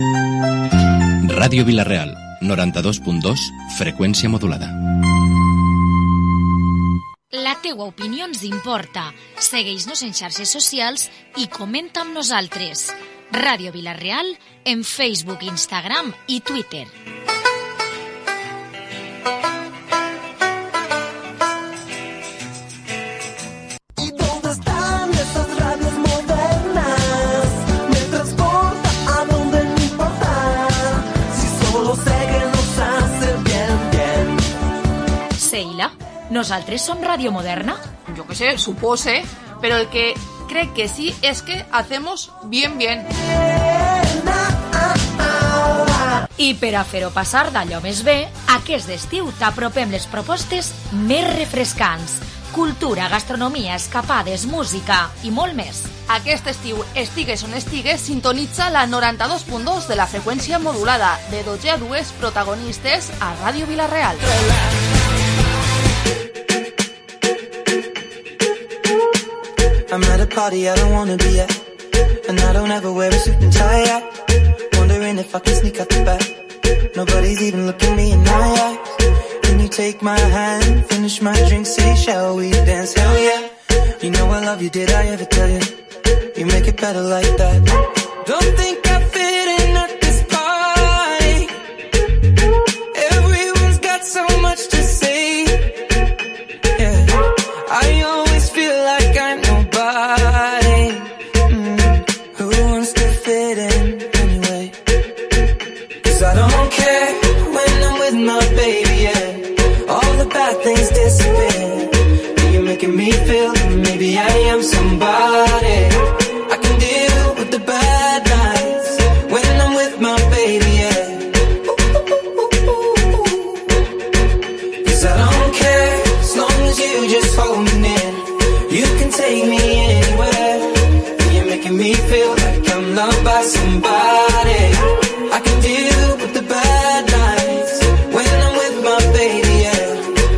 Ràdio Vila-real, 92.2, freqüència modulada. La teua opinió ens importa. Segueix-nos en xarxes socials i comenta amb nosaltres. Ràdio Vila-real en Facebook, Instagram i Twitter. ¿Nosaltres som Radio Moderna? Yo qué sé, supose, pero el que cree que sí es que hacemos bien. I per a fer-ho passar d'allò més bé, aquest estiu t'apropem les propostes més refrescants. Cultura, gastronomia, escapades, música i molt més. Aquest estiu, estigues on estigues, sintonitza la 92.2 de la freqüència modulada, de 12 a 2 protagonistes a Ràdio Vila-real. I'm at a party I don't wanna be at, and I don't ever wear a suit and tie hat. Wondering if I can sneak out the back. Nobody's even looking me in my eyes. Can you take my hand, finish my drink, say shall we dance? Hell yeah. You know I love you, did I ever tell you? You make it better like that. Don't think I fit in at this party. Everyone's got so much to say. Yeah, I always feel like I'm nobody. Who wants to fit in anyway? 'Cause I don't care when I'm with my baby, yeah. All the bad things disappear. You're making me feel that maybe I am somebody. I can deal with the bad nights when I'm with my baby, yeah. 'Cause I don't care as long as you just hold me near. You can take me anywhere. You're making me feel like I'm loved by somebody. I can deal with the bad nights when I'm with my baby, yeah.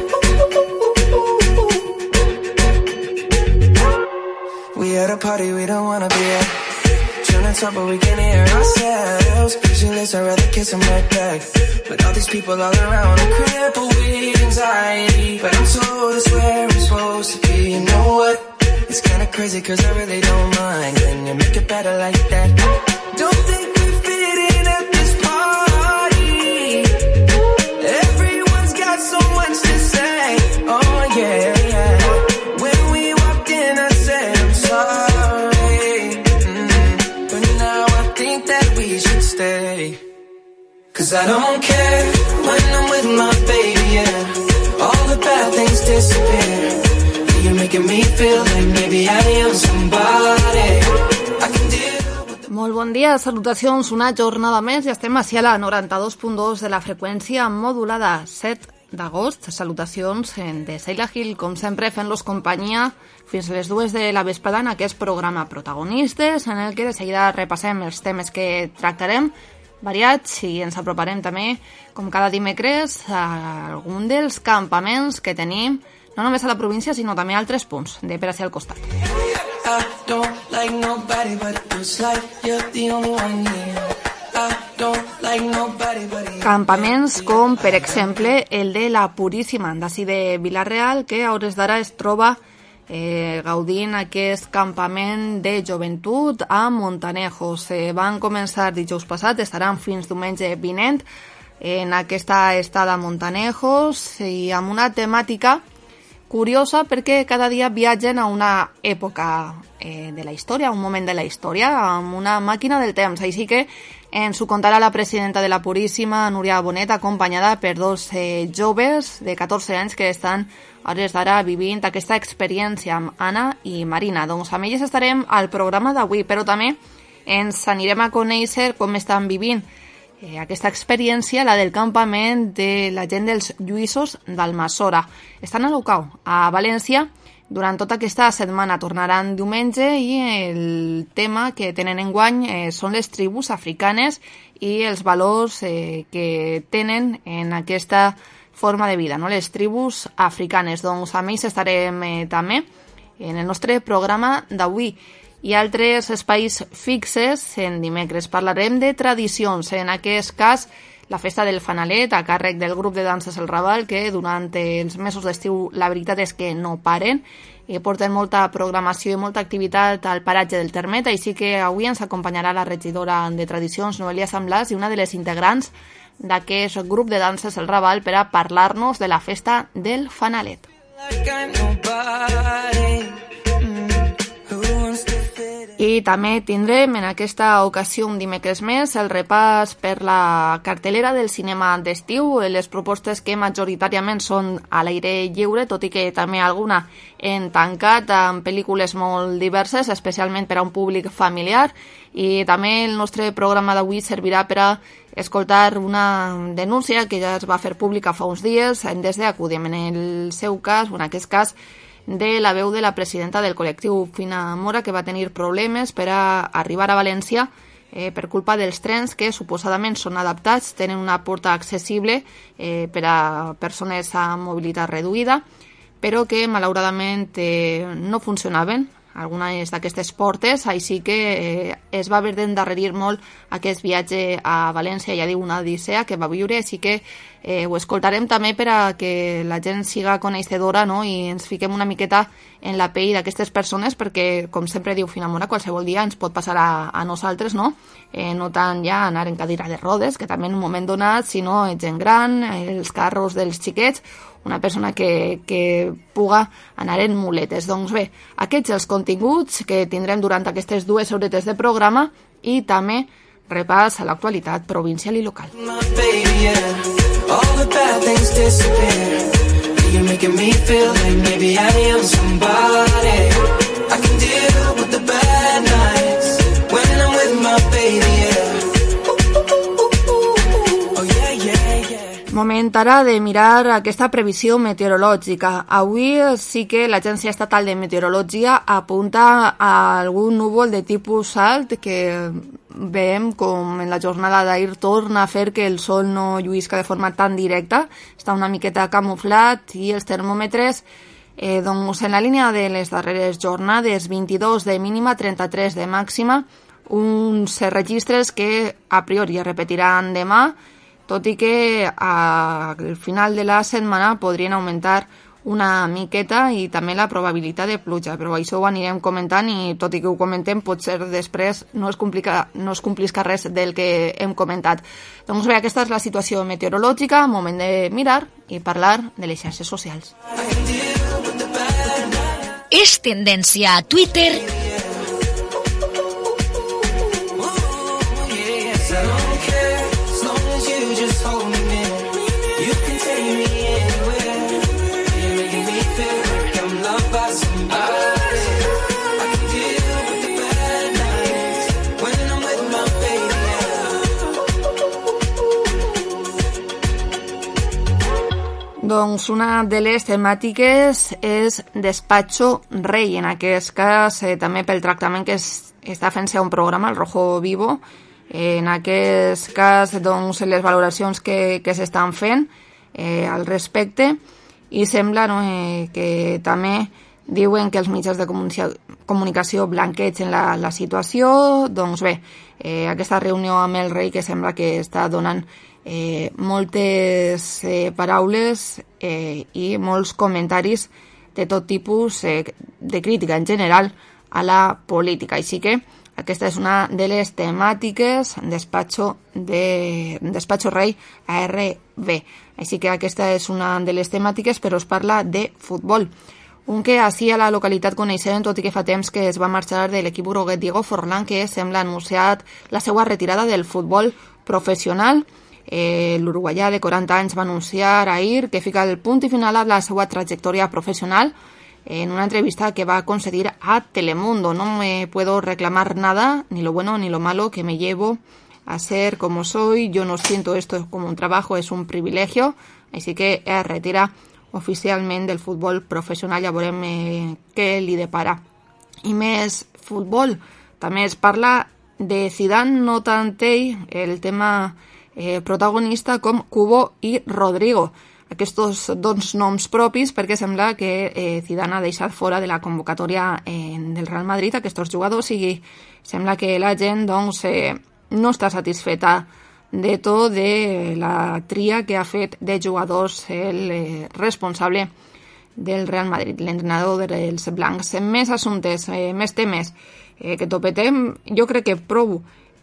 We at a party we don't wanna be at. Trying to talk but we can't hear ourselves. Pictureless, I'd rather kiss them right back. But all these people all around, I'm crippled with anxiety. But I'm told it's where I'm supposed to be. You know what? It's kinda crazy 'cause I really don't mind. Can you make it better like that? Don't think we fit in at this party. Everyone's got so much to say. Oh yeah, yeah. When we walked in I said I'm sorry. But now I think that we should stay. 'Cause I don't care when I'm with my baby, yeah. All the bad things disappear. You're making me feel like maybe I am somebody. I can deal with the... Molt bon dia, salutacions, una jornada més i estem així a la 92.2 de la freqüència modulada, 7 d'agost. Salutacions de Seila Gil, com sempre, fent-los companyia fins a les 2 de la vesprada en aquest programa Protagonistes, en el que de seguida repassem els temes que tractarem, variats, i ens aproparem també, com cada dimecres, a algun dels campaments que tenim, no només a la província, sinó també a altres punts de per hacia al costat. Campaments com, per exemple, el de la Puríssima, d'ací de Vila-real, que a hores d'ara es troba gaudint aquest campament de joventut a Montanejos. Van començar dijous passat, estaran fins diumenge vinent en aquesta estada a Montanejos i amb una temàtica curiosa perquè cada dia viatgen a una època de la història, un moment de la història, amb una màquina del temps. Així que ens ho contarà la presidenta de la Puríssima, Núria Bonet, acompanyada per dos joves de 14 anys que estan a hores d'ara vivint aquesta experiència amb Anna i Marina. Doncs amb elles estarem al programa d'avui, però també ens anirem a conèixer com estan vivint aquesta experiència, la del campament de la gent dels Lluïssos d'Almassora. Estan a Lucau, a València, durant tota aquesta setmana. Tornaran diumenge i el tema que tenen enguany són les tribus africanes i els valors que tenen en aquesta forma de vida, no? Les tribus africanes. Doncs amb ells estarem també en el nostre programa d'avui. i altres espais fixes. En dimecres parlarem de tradicions, en aquest cas la festa del Fanalet, a càrrec del grup de danses El Raval, que durant els mesos d'estiu la veritat és que no paren, i porten molta programació i molta activitat al paratge del Termet, així que avui ens acompanyarà la regidora de Tradicions, Noelia Samblàs, i una de les integrants d'aquest grup de danses El Raval per a parlar-nos de la festa del Fanalet. I també tindrem en aquesta ocasió un dimecres més el repàs per la cartelera del cinema d'estiu, les propostes que majoritàriament són a l'aire lliure, tot i que també alguna en tancat, amb pel·lícules molt diverses, especialment per a un públic familiar. I també el nostre programa d'avui servirà per a escoltar una denúncia que ja es va fer pública fa uns dies des d'Acudem, en el seu cas, o en aquest cas, de la veu de la presidenta del col·lectiu Fina Mora, que va tenir problemes per a arribar a València per culpa dels trens que suposadament són adaptats, tenen una porta accessible per a persones amb mobilitat reduïda, però que malauradament no funcionaven algunes d'aquestes portes, així que es va haver d'endarrerir molt aquest viatge a València, ja diu una odissea que va viure, així que ho escoltarem també per a que la gent siga coneixedora, no? I ens fiquem una miqueta en la pell d'aquestes persones, perquè, com sempre diu Fina Mora, qualsevol dia ens pot passar a nosaltres, no? No tant ja anar en cadira de rodes, que també en un moment donat, sinó gent gran, els carros dels xiquets, una persona que puga anar en muletes. Doncs bé, aquests els continguts que tindrem durant aquestes 2 horetes de programa, i també repàs a l'actualitat provincial i local. Moment ara de mirar aquesta previsió meteorològica. Avui sí que l'Agència Estatal de Meteorologia apunta a algun núvol de tipus alt que veiem com en la jornada d'ahir torna a fer que el sol no lluïsca de forma tan directa, està una miqueta camuflat, i els termòmetres doncs en la línia de les darreres jornades, 22 de mínima, 33 de màxima, uns registres que a priori es repetiran demà, tot i que al final de la setmana podrien augmentar una miqueta i també la probabilitat de pluja, però això ho anirem comentant, i tot i que ho comentem potser després no es complisca res del que hem comentat. Doncs bé, aquesta és la situació meteorològica, moment de mirar i parlar de les xarxes socials. És tendència a Twitter Doncs una de les temàtiques és Despacho Rei, en aquest cas també pel tractament que està fent-se un programa, el Rojo Vivo. En aquest cas, doncs, les valoracions que s'estan fent al respecte, i sembla que també diuen que els mitjans de comunicació blanquegen la situació. Doncs bé, aquesta reunió amb el rei, que sembla que està donant moltes paraules i molts comentaris de tot tipus de crítica en general a la política. Així que aquesta és una de les temàtiques Despacho Rei ARB. Així que aquesta és una de les temàtiques, però es parla de futbol. Un que així a la localitat coneixem, tot i que fa temps que es va marxar de l'equip groguet Diego Forlán, que sembla anunciat la seva retirada del futbol professional. L'uruguaià de 40 anys va anunciar ahir que fica el punt i final a la seva trajectòria professional en una entrevista que va concedir a Telemundo. No me puedo reclamar nada, ni lo bueno ni lo malo que me llevo a ser como soy. Yo no siento esto como un trabajo, es un privilegio. Així que es retira oficialment del futbol professional. Ja veurem què li depara. I més futbol. També es parla de Zidane, no tant ell, el tema protagonista, com Cubo i Rodrigo. aquests dos noms propis, perquè sembla que Zidane ha deixat fora de la convocatòria del Real Madrid aquests jugadors, i sembla que la gent doncs, no està satisfeta de tot de la tria que ha fet de jugadors el responsable del Real Madrid, l'entrenador dels blancs. Més assumptes, més temes que topetem, jo crec que prou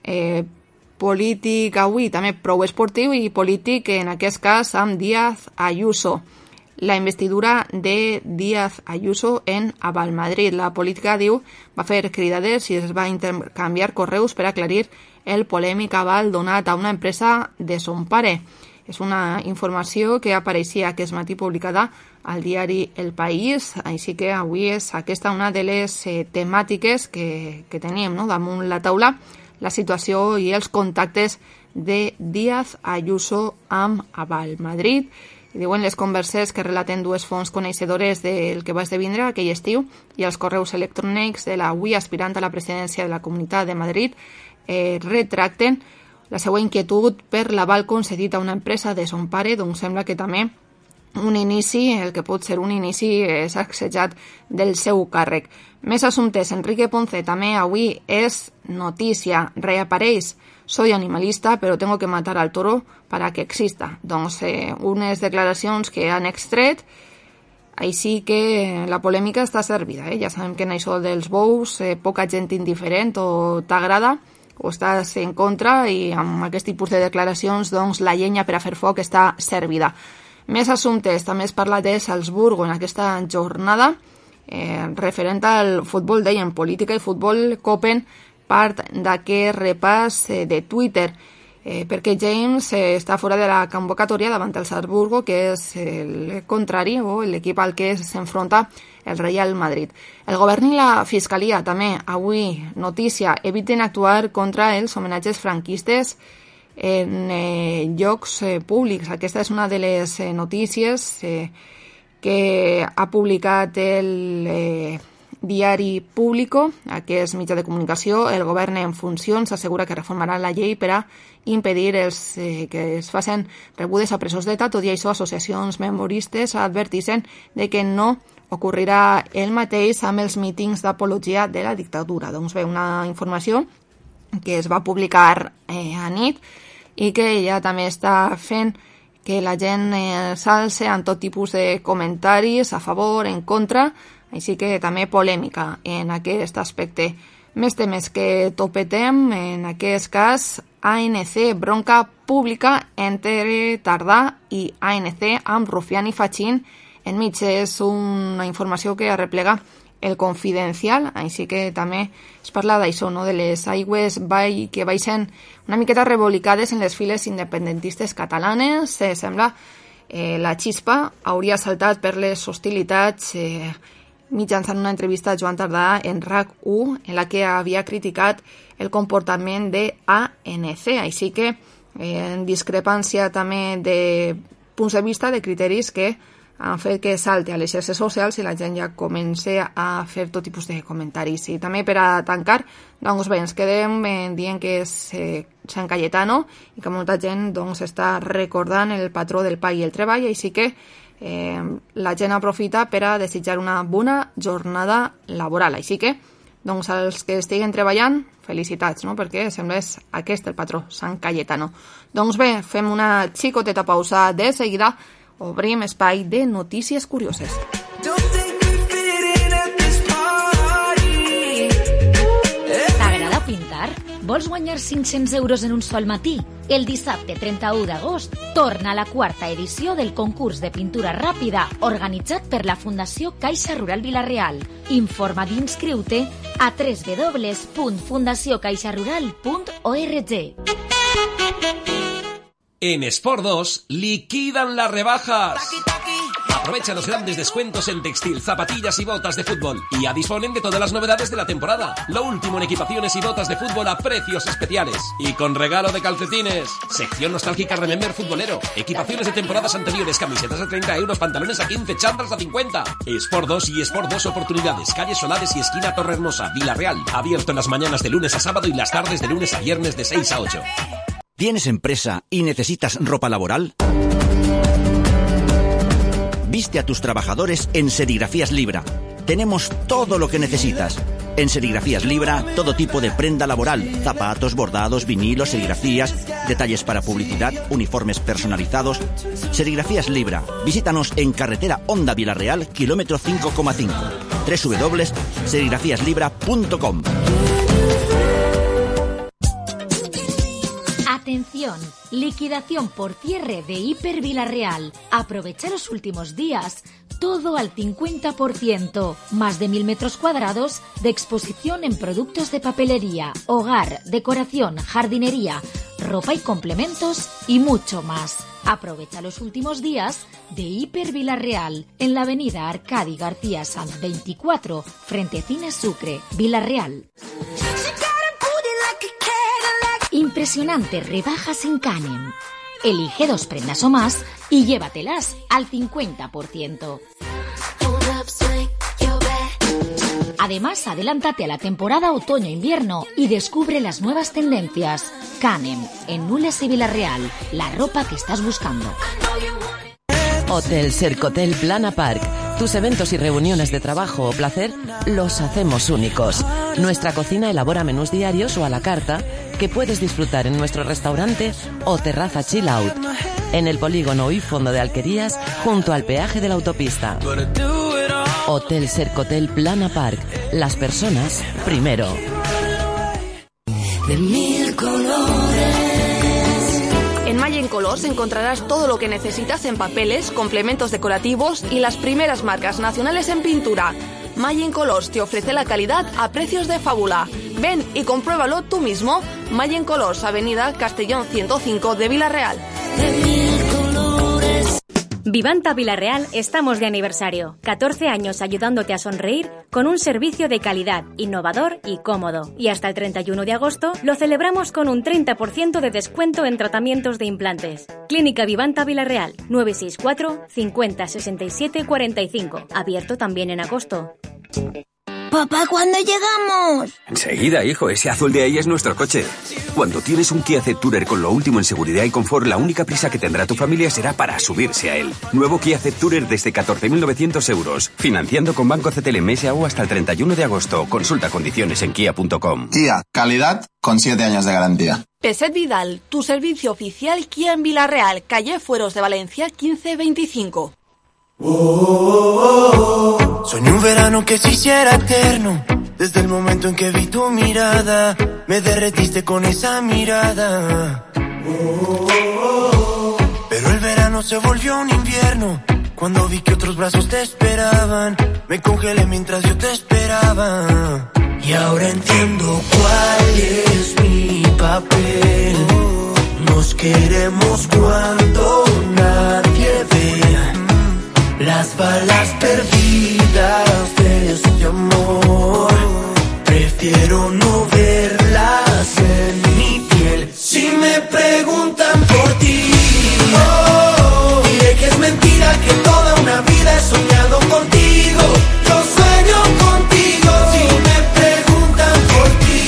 polític avui, també prou esportiu i polític en aquest cas amb Díaz Ayuso. La investidura de Díaz Ayuso en Aval Madrid. La política, diu, va fer cridades i es va intercanviar correus per aclarir el polèmic aval donat a una empresa de son pare. És una informació que apareixia aquest matí publicada al diari El País, així que avui és aquesta una de les temàtiques que tenim, no?, damunt la taula, la situació i els contactes de Díaz Ayuso amb Aval Madrid. Diuen les converses que relaten dues fonts coneixedores del que va esdevindre aquell estiu i els correus electrònics de l'avui aspirant a la presidència de la Comunitat de Madrid retracten la seva inquietud per l'aval concedit a una empresa de son pare, doncs sembla que també un inici, el que pot ser un inici sacsejat del seu càrrec. Més assumptes, Enrique Ponce també avui és notícia, reapareix. Soy animalista, pero tengo que matar al toro para que exista. Doncs unes declaracions que han extret, així que la polèmica està servida. Ja sabem que en això dels bous poca gent indiferent o t'agrada o estàs en contra, i amb aquest tipus de declaracions doncs la llenya per a fer foc està servida. Més assumptes, també es parla de Salzburgo en aquesta jornada referent al futbol, deien política i futbol, copen part d'aquest repàs de Twitter, perquè James està fora de la convocatòria davant el Salzburgo, que és el contrari o l'equip al que s'enfronta el Real Madrid. El govern i la Fiscalia també, avui, notícia, eviten actuar contra els homenatges franquistes en llocs públics. Aquesta és una de les notícies que ha publicat el diari Público, aquest mitjà de comunicació. El govern en funcions assegura que reformarà la llei per a impedir que es facin rebudes a presos d'ETA. Tot i això, associacions memoristes adverteixen de que no ocorrirà el mateix amb els mítings d'apologia de la dictadura. Doncs bé, una informació que es va publicar a nit i que ja també està fent que la gent s'alce en tot tipus de comentaris a favor, en contra, així que també polèmica en aquest aspecte. Més temes que topetem, en aquest cas, ANC, bronca pública entre Tardà i ANC amb Rufián i Fachín enmig. És una informació que arreplega el Confidencial, així que també es parla d'això, no?, de les aigües que baixen una miqueta revolicades en les files independentistes catalanes. Sembla la xispa hauria saltat per les hostilitats mitjançant una entrevista a Joan Tardà en RAC1, en la que havia criticat el comportament de ANC, així que en discrepància també de punts de vista, de criteris que han fet que salte a les xarxes socials i la gent ja comença a fer tot tipus de comentaris. I també per a tancar, doncs bé, ens quedem dient que és Sant Cayetano i que molta gent doncs està recordant el patró del pa i el treball, així que la gent aprofita per a desitjar una bona jornada laboral. Així que, doncs, els que estiguen treballant, felicitats, no?, perquè sembla és aquest el patró, Sant Cayetano. Doncs bé, fem una xicoteta pausa, de seguida obrim espai de notícies curioses. T'agrada pintar? Vols guanyar 500 euros en un sol matí? El dissabte 31 d'agost torna la quarta edició del concurs de pintura ràpida organitzat per la Fundació Caixa Rural Vila-real. Informa d'inscriure a www.fundaciocaixarural.org. En Sport 2 liquidan las rebajas. Aprovecha los grandes descuentos en textil, zapatillas y botas de fútbol. Y ya disponen de todas las novedades de la temporada. Lo último en equipaciones y botas de fútbol a precios especiales. Y con regalo de calcetines. Sección nostálgica Remember Futbolero. Equipaciones de temporadas anteriores, camisetas a 30 euros, pantalones a 15, chándals a 50. Sport 2 y Sport 2 Oportunidades. Calle Solares y esquina Torrehermosa, Vila-real. Abierto en las mañanas de lunes a sábado y las tardes de lunes a viernes de 6 a 8. ¿Tienes empresa y necesitas ropa laboral? Viste a tus trabajadores en Serigrafías Libra. Tenemos todo lo que necesitas. En Serigrafías Libra, todo tipo de prenda laboral, zapatos, bordados, vinilos, serigrafías, detalles para publicidad, uniformes personalizados. Serigrafías Libra. Visítanos en carretera Honda Vilarreal, kilómetro 5,5. www.serigrafiaslibra.com. Atención, liquidación por cierre de Hiper Vilarreal. Aprovecha los últimos días. Todo al 50%. Más de 1000 metros cuadrados de exposición en productos de papelería, hogar, decoración, jardinería, ropa y complementos y mucho más. Aprovecha los últimos días de Hiper Vilarreal en la avenida Arcadi García Sanz 24, frente Cine Sucre, Vilarreal. Impresionantes rebajas en Canem. Elige 2 prendas o más y llévatelas al 50%. Además, adelántate a la temporada otoño-invierno y descubre las nuevas tendencias. Canem, en Nules y Vilarreal, la ropa que estás buscando. Hotel Sercotel Plana Park. Tus eventos y reuniones de trabajo o placer los hacemos únicos. Nuestra cocina elabora menús diarios o a la carta que puedes disfrutar en nuestro restaurante o terraza chill out, en el polígono y fondo de Alquerías, junto al peaje de la autopista. Hotel Sercotel Plana Park. Las personas primero. De 1000 colores. En Mayen Colors encontrarás todo lo que necesitas en papeles, complementos decorativos y las primeras marcas nacionales en pintura. Mayen Colors te ofrece la calidad a precios de fábula. Ven y compruébalo tú mismo. Mayen Colors, Avenida Castellón 105 de Vilarreal. Vivanta Vilarreal estamos de aniversario. 14 años ayudándote a sonreír con un servicio de calidad, innovador y cómodo. Y hasta el 31 de agosto lo celebramos con un 30% de descuento en tratamientos de implantes. Clínica Vivanta Vilarreal, 964 50 67 45. Abierto también en agosto. Papá, ¿cuándo llegamos? Enseguida, hijo. Ese azul de ahí es nuestro coche. Cuando tienes un Kia Cept-Tourer con lo último en seguridad y confort, la única prisa que tendrá tu familia será para subirse a él. Nuevo Kia Cept-Tourer desde 14.900 euros. Financiando con Banco CTLM S.A.U. hasta el 31 de agosto. Consulta condiciones en kia.com. Kia, calidad con 7 años de garantía. Peset Vidal, tu servicio oficial Kia en Vilarreal, calle Fueros de Valencia 1525. Soñé un verano que se hiciera eterno. Desde el momento en que vi tu mirada, me derretiste con esa mirada. Pero el verano se volvió un invierno. Cuando vi que otros brazos te esperaban, me congelé mientras yo te esperaba. Y ahora entiendo cuál es mi papel. Nos queremos cuando nadie ve. Las balas perdidas de este amor, prefiero no verlas en mi piel. Si me preguntan por ti, diré que es mentira, que toda una vida he soñado contigo. Yo sueño contigo. Si me preguntan por ti,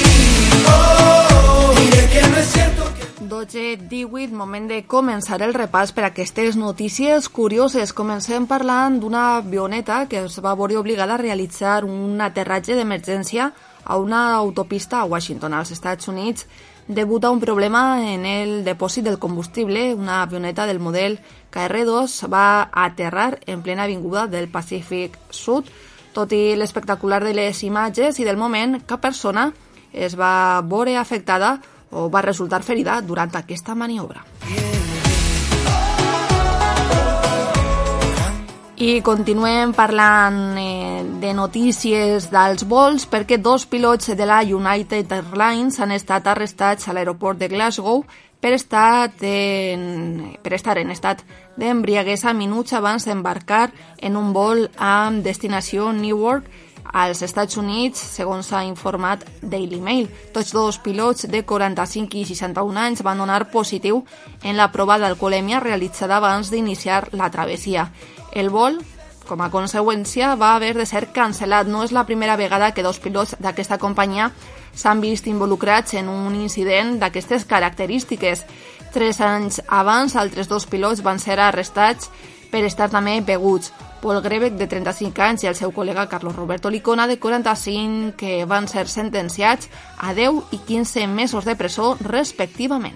diré que no es cierto. 12:18, moment de començar el repàs per a aquestes notícies curioses. Comencem parlant d'una avioneta que es va veure obligada a realitzar un aterratge d'emergència a una autopista a Washington, als Estats Units, degut a un problema en el depòsit del combustible. Una avioneta del model KR-2 va aterrar en plena avinguda del Pacífic Sud. Tot i l'espectacular de les imatges i del moment, cap persona es va veure afectada o va resultar ferida durant aquesta maniobra. I continuem parlant de notícies dels vols, perquè 2 pilots de la United Airlines han estat arrestats a l'aeroport de Glasgow per estar en estat d'embriaguesa minuts abans d'embarcar en un vol amb destinació Newark, als Estats Units, segons s'ha informat Daily Mail. Tots 2 pilots de 45 i 61 anys van donar positiu en la prova d'alcoholèmia realitzada abans d'iniciar la travessia. El vol, com a conseqüència, va haver de ser cancel·lat. No és la primera vegada que 2 pilots d'aquesta companyia s'han vist involucrats en un incident d'aquestes característiques. 3 anys abans, altres 2 pilots van ser arrestats per estar també beguts. Paul Grebeck, de 35 anys, i el seu col·lega Carlos Roberto Licona, de 45, que van ser sentenciats a 10 i 15 mesos de presó, respectivament.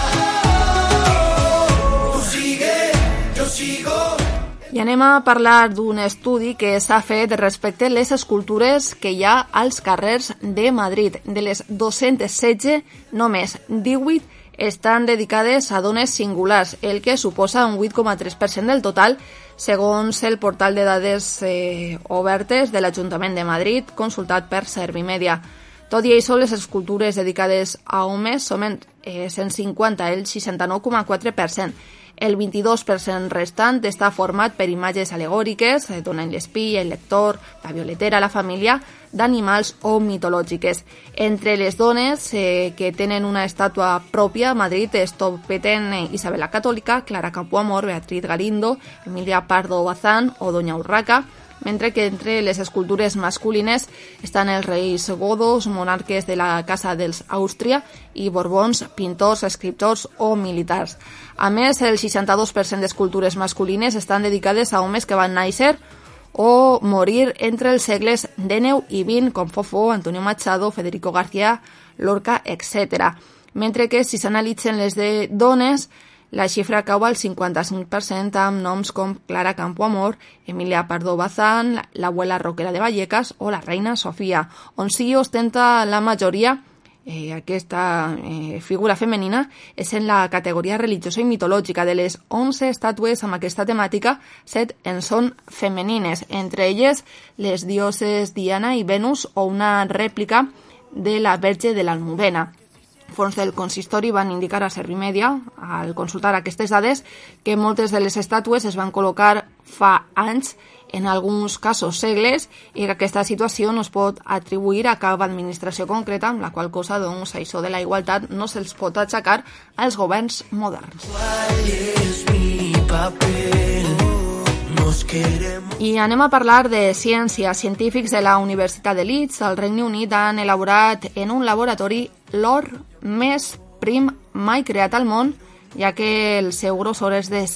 I anem a parlar d'un estudi que s'ha fet respecte a les escultures que hi ha als carrers de Madrid. De les 216, només 18 estan dedicades a dones singulars, el que suposa un 8,3% del total, segons el portal de dades obertes de l'Ajuntament de Madrid, consultat per Servimedia. Tot i això, les escultures dedicades a homes són 150, el 69,4%. El 22% restant està format per imatges alegòriques, donant l'espí, el lector, la violetera, la família, d'animals o mitològiques. Entre les dones que tenen una estàtua pròpia a Madrid es topeten Isabel la Catòlica, Clara Campoamor, Beatriz Galindo, Emilia Pardo Bazán o Doña Urraca, mentre que entre les escultures masculines estan els reis godos, monarques de la Casa dels Àustria i Borbons, pintors, escriptors o militars. A més, el 62% d'escultures masculines estan dedicades a homes que van néixer o morir entre els segles XIX i XX, com Fofó, Antonio Machado, Federico García Lorca, etc. Mentre que, si s'analitzen les de dones, la xifra cau al 55% amb noms com Clara Campoamor, Emilia Pardo Bazán, l'abuela roquera de Vallecas o la reina Sofia, on sí ostenta la majoria. Aquesta figura femenina és en la categoria religiosa i mitològica. De les 11 estàtues amb aquesta temàtica, 7 en són femenines, entre elles les dioses Diana i Venus o una rèplica de la Verge de l'Almudena. Fons del consistori van indicar a Servimedia, al consultar aquestes dades, que moltes de les estàtues es van col·locar fa anys, en alguns casos segles, i que aquesta situació no es pot atribuir a cap administració concreta, amb la qual cosa, doncs, això de la igualtat no se'ls pot aixecar als governs moderns. I anem a parlar de ciència. Científics de la Universitat de Leeds, al Regne Unit, han elaborat en un laboratori l'or més prim mai creat al món, ja que el seu grossor és de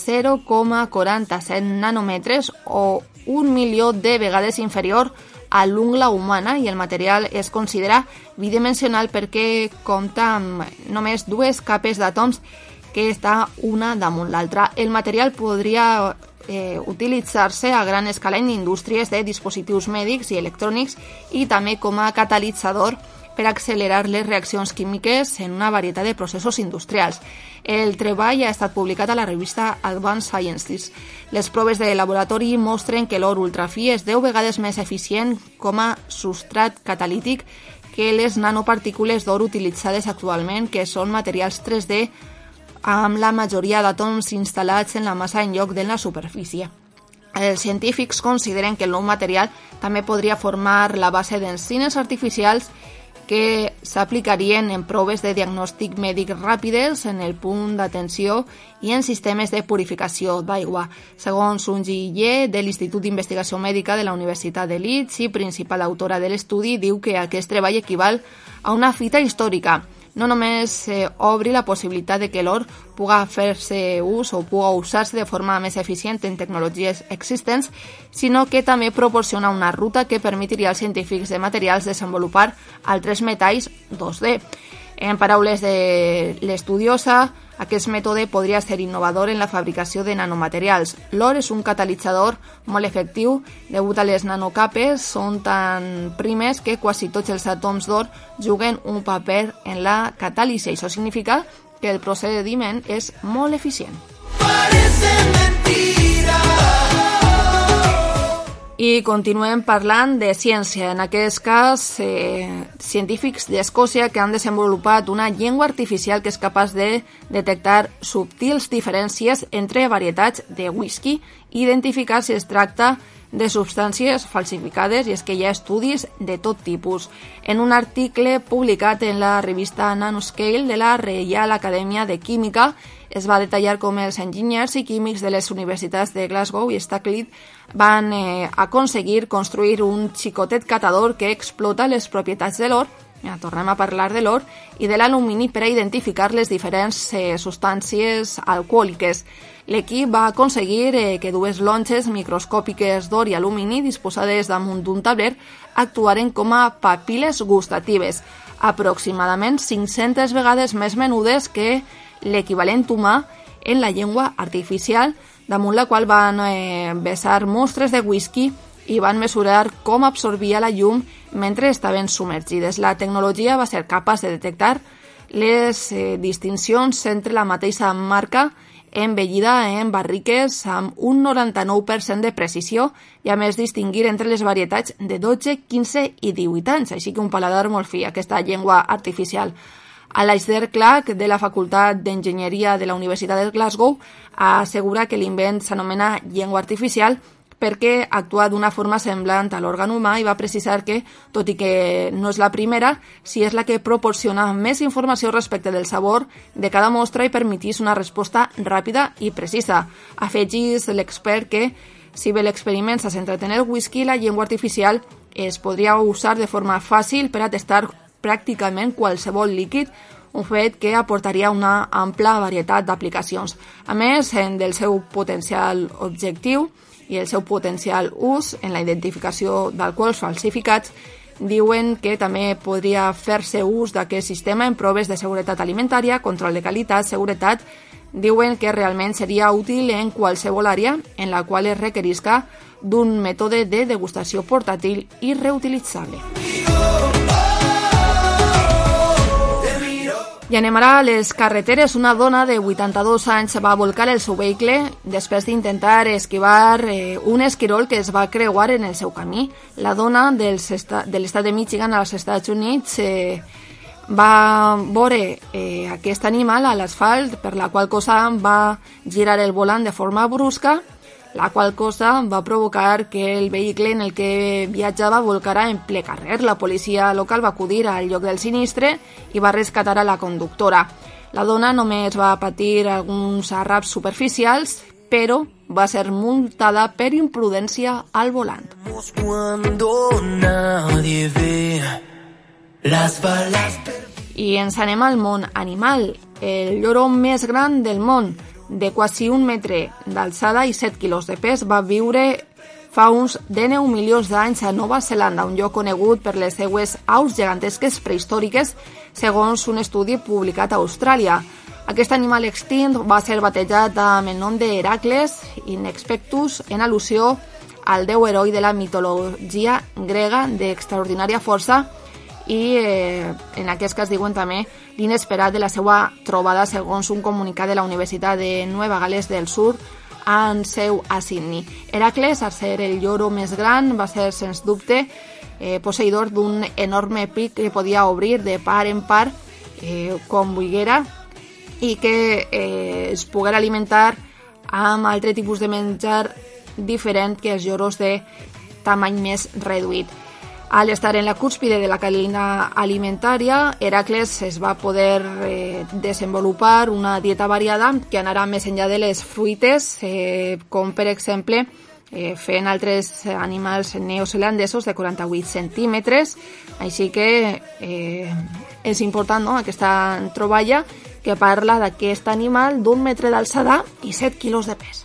0,47 nanòmetres o 1 milió de vegades inferior a l'ungla humana, i el material es considera bidimensional perquè compta amb només dues capes d'àtoms que està una damunt l'altra. El material podria utilitzar-se a gran escala en indústries de dispositius mèdics i electrònics i també com a catalitzador per accelerar les reaccions químiques en una varietat de processos industrials. El treball ha estat publicat a la revista Advanced Sciences. Les proves de laboratori mostren que l'or ultrafi és 10 vegades més eficient com a substrat catalític que les nanopartícules d'or utilitzades actualment, que són materials 3D amb la majoria d'àtoms instal·lats en la massa en lloc de la superfície. Els científics consideren que el nou material també podria formar la base d'enzines artificials que s'aplicarien en proves de diagnòstic mèdic ràpides, en el punt d'atenció i en sistemes de purificació d'aigua. Segons un Ye de l'Institut d'Investigació Mèdica de la Universitat de Leeds i principal autora de l'estudi, diu que aquest treball equival a una fita històrica. No només obri la possibilitat de que l'or puga fer-se ús o puga usar-se de forma més eficient en tecnologies existents, sinó que també proporciona una ruta que permetiria als científics de materials desenvolupar altres metalls 2D. En paraules de l'estudiosa, aquest mètode podria ser innovador en la fabricació de nanomaterials. L'or és un catalitzador molt efectiu degut a les nanocapes, són tan primes que quasi tots els àtoms d'or juguen un paper en la catàlisi. Això significa que el procediment és molt eficient. Parece mentira. I continuem parlant de ciència. En aquest cas, científics d'Escòcia que han desenvolupat una llengua artificial que és capaç de detectar subtils diferències entre varietats de whisky i identificar si es tracta de substàncies falsificades, i és que hi ha estudis de tot tipus. En un article publicat en la revista Nanoscale de la Reial Acadèmia de Química es va detallar com els enginyers i químics de les universitats de Glasgow i Stacklid van aconseguir construir un xicotet catador que explota les propietats de l'or tornem a parlar de l'or i de l'alumini per a identificar les diferents substàncies alcohòliques. L'equip va aconseguir que dues lonxes microscòpiques d'or i alumini disposades damunt d'un tabler actuaren com a papil·les gustatives, aproximadament 500 vegades més menudes que l'equivalent humà en la llengua artificial, damunt la qual van vessar mostres de whisky i van mesurar com absorbia la llum mentre estaven submergides. La tecnologia va ser capaç de detectar les distincions entre la mateixa marca envellida en barriques amb un 99% de precisió i a més distingir entre les varietats de 12, 15 i 18 anys, així que un paladar molt fi, aquesta llengua artificial. Alasdair Clark, de la Facultat d'Enginyeria de la Universitat de Glasgow, assegura que l'invent s'anomena llengua artificial perquè actua d'una forma semblant a l'òrgan humà i va precisar que, tot i que no és la primera, sí és la que proporciona més informació respecte del sabor de cada mostra i permetís una resposta ràpida i precisa. Afegís l'expert que, si bé l'experiment se centra en el whisky, la llengua artificial es podria usar de forma fàcil per a testar pràcticament qualsevol líquid, un fet que aportaria una ampla varietat d'aplicacions. A més, del seu potencial objectiu i el seu potencial ús en la identificació d'alcohols falsificats, diuen que també podria fer-se ús d'aquest sistema en proves de seguretat alimentària, control de qualitat, seguretat. Diuen que realment seria útil en qualsevol àrea en la qual es requerisca d'un mètode de degustació portàtil i reutilitzable. I anem ara a les carreteres. Una dona de 82 anys va volcar el seu vehicle després d'intentar esquivar un esquirol que es va creuar en el seu camí. La dona de l'estat de Michigan als Estats Units va veure aquest animal a l'asfalt, per la qual cosa va girar el volant de forma brusca, la qual cosa va provocar que el vehicle en el que viatjava volcara en ple carrer. La policia local va acudir al lloc del sinistre i va rescatar a la conductora. La dona només va patir alguns arraps superficials, però va ser multada per imprudència al volant. I ens anem al món animal. El lloro més gran del món, de quasi 1 metre d'alçada i 7 quilos de pes, va viure fa uns 19 milions d'anys a Nova Zelanda, un lloc conegut per les seues aus gegantesques prehistòriques, segons un estudi publicat a Austràlia. Aquest animal extint va ser batejat amb el nom d'Heracles Inexpectus, en al·lusió al déu heroi de la mitologia grega d'extraordinària força, i en aquest cas diuen també l'inesperat de la seva trobada, segons un comunicat de la Universitat de Nova Gal·les del Sud en seu a Sydney. Heracles, al ser el lloro més gran, va ser sens dubte posseïdor d'un enorme pic que podia obrir de part en part com volguera i que es poguera alimentar amb altre tipus de menjar diferent que els lloros de tamany més reduït. Al estar en la cúspide de la cadena alimentària, Heracles es va poder desenvolupar una dieta variada que anarà més enllà de les fruites, com per exemple fent altres animals neozelandesos de 48 centímetres. Així que és important, no?, aquesta troballa que parla d'aquest animal d'1 metre d'alçada i 7 quilos de pes.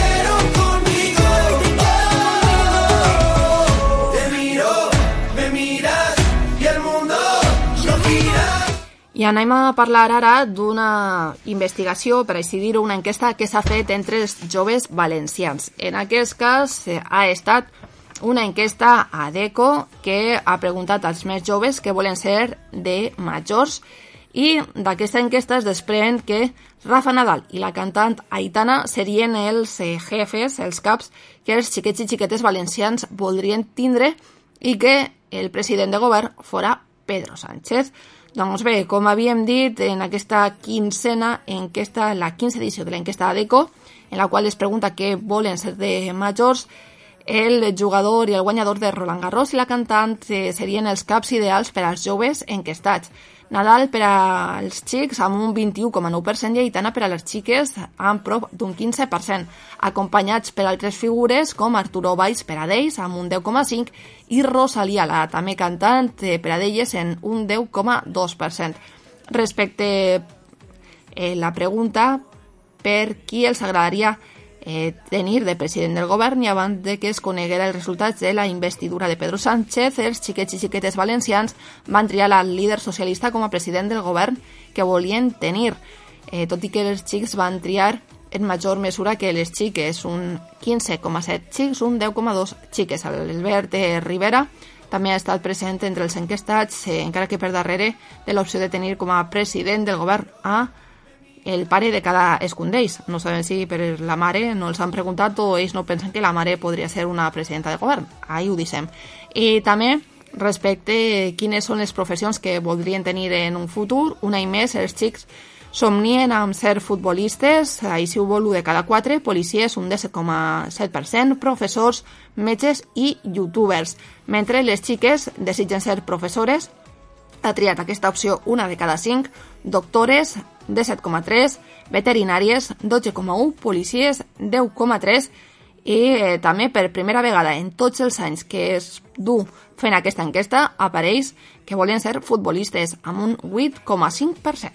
I anem a parlar ara d'una investigació, per així dir-ho, una enquesta que s'ha fet entre els joves valencians. En aquest cas ha estat una enquesta a ADECO que ha preguntat als més joves què volen ser de majors, i d'aquesta enquesta es desprèn que Rafa Nadal i la cantant Aitana serien els jefes, els caps, que els xiquets i xiquetes valencians voldrien tindre, i que el president de govern fora Pedro Sánchez. Doncs bé, com havíem dit, en aquesta quincena enquesta, la 15ª edició de l'enquesta ADECO, en la qual es pregunta què volen ser de majors, el jugador i el guanyador de Roland Garros i la cantant serien els caps ideals per als joves enquestats. Nadal per als xics amb un 21,9% i Aitana per a les xiques amb prop d'un 15%, acompanyats per altres figures com Arturo Valls per a d'ells amb un 10,5% i Rosalía, la també cantant, per a d'elles en un 10,2%. Respecte la pregunta per qui els agradaria tenir de president del govern i abans de que es coneguera els resultats de la investidura de Pedro Sánchez, els xiquets i xiquetes valencians van triar al líder socialista com a president del govern que volien tenir, tot i que els xics van triar en major mesura que les xiques, un 15,7 xics, un 10,2 xiques. Albert Rivera també ha estat present entre els enquestats, encara que per darrere de l'opció de tenir com a president del govern a el pare de cada escun d'ells. No sabem si per la mare no els han preguntat o ells no pensen que la mare podria ser una presidenta de govern. Ahí ho deixem. I també respecte quines són les professions que voldrien tenir en un futur, un any més els xics somnien amb ser futbolistes, així ho vol 1 de cada 4, policies un 17,7%, professors, metges i youtubers, mentre les xiques desitgen ser professores. Ha triat aquesta opció 1 de cada 5, doctores 17,3, veterinàries 12,1, policies 10,3 i també per primera vegada en tots els anys que es du fent aquesta enquesta apareix que volen ser futbolistes amb un 8,5%.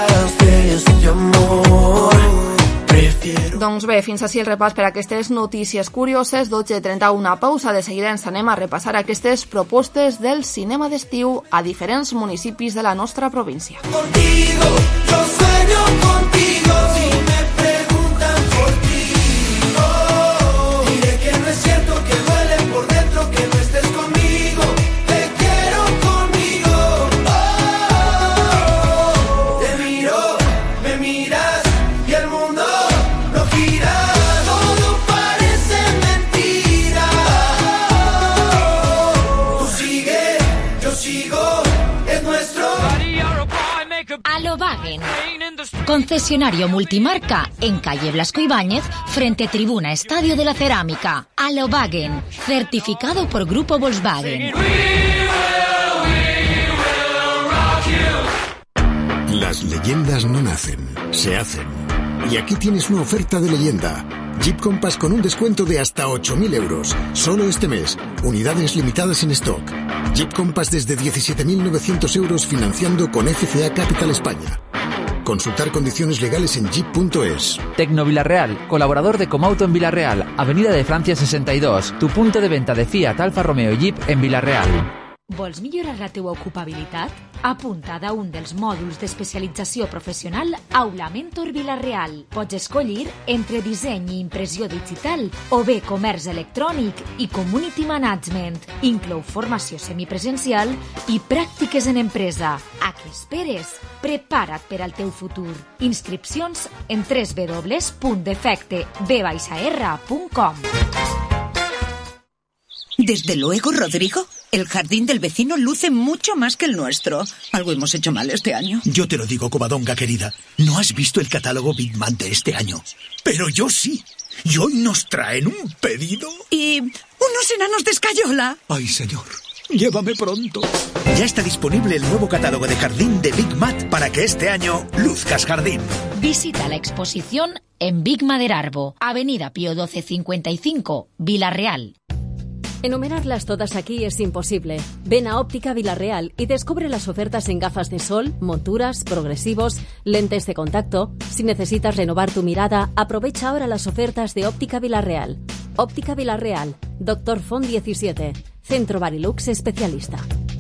Doncs bé, fins així el repàs per aquestes notícies curioses. 12:30, una pausa. De seguida ens anem a repassar aquestes propostes del cinema d'estiu a diferents municipis de la nostra província. Contigo, yo sueño contigo, si me preguntan por ti, diré que no es cierto, que duele por dentro, que no estés conmigo, te quiero conmigo, te miro, me miras y el mundo no gira, todo parece mentira, tú sigue, yo sigo, es nuestro. Alobagen, concesionario multimarca en calle Blasco Ibáñez, frente Tribuna Estadio de la Cerámica. Alobagen, certificado por Grupo Volkswagen. Las leyendas no nacen, se hacen. Y aquí tienes una oferta de leyenda. Jeep Compass con un descuento de hasta 8.000 euros. Solo este mes. Unidades limitadas en stock. Jeep Compass desde 17.900 euros financiando con FCA Capital España. Consultar condiciones legales en jeep.es. Tecno Villarreal, colaborador de Comauto en Villarreal, Avenida de Francia 62, tu punto de venta de Fiat, Alfa Romeo i Jeep en Villarreal. Vols millorar la teua ocupabilitat? Apunta a un dels mòduls d'especialització professional Aula Mentor Villarreal. Pots escollir entre disseny i impressió digital o bé comerç electrònic i community management. Inclou formació semipresencial i pràctiques en empresa. A què esperes? Prepara't per al teu futur. Inscripcions en www.defecteb-r.com. Desde luego, Rodrigo, el jardín del vecino luce mucho más que el nuestro. Algo hemos hecho mal este año. Yo te lo digo, Covadonga, querida. No has visto el catálogo Big Man de este año. Pero yo sí. Y hoy nos traen un pedido. ¿Y unos enanos de escayola? Ay, señor. Llévame pronto. Ya está disponible el nuevo catálogo de jardín de Big Mat para que este año luzcas jardín. Visita la exposición en Big Maderarbo, Avenida Pío 1255, Villarreal. Enumerarlas todas aquí es imposible. Ven a Óptica Villarreal y descubre las ofertas en gafas de sol, monturas, progresivos, lentes de contacto. Si necesitas renovar tu mirada, aprovecha ahora las ofertas de Óptica Villarreal. Óptica Villarreal, Dr. Font 17, Centro Barilux Especialista.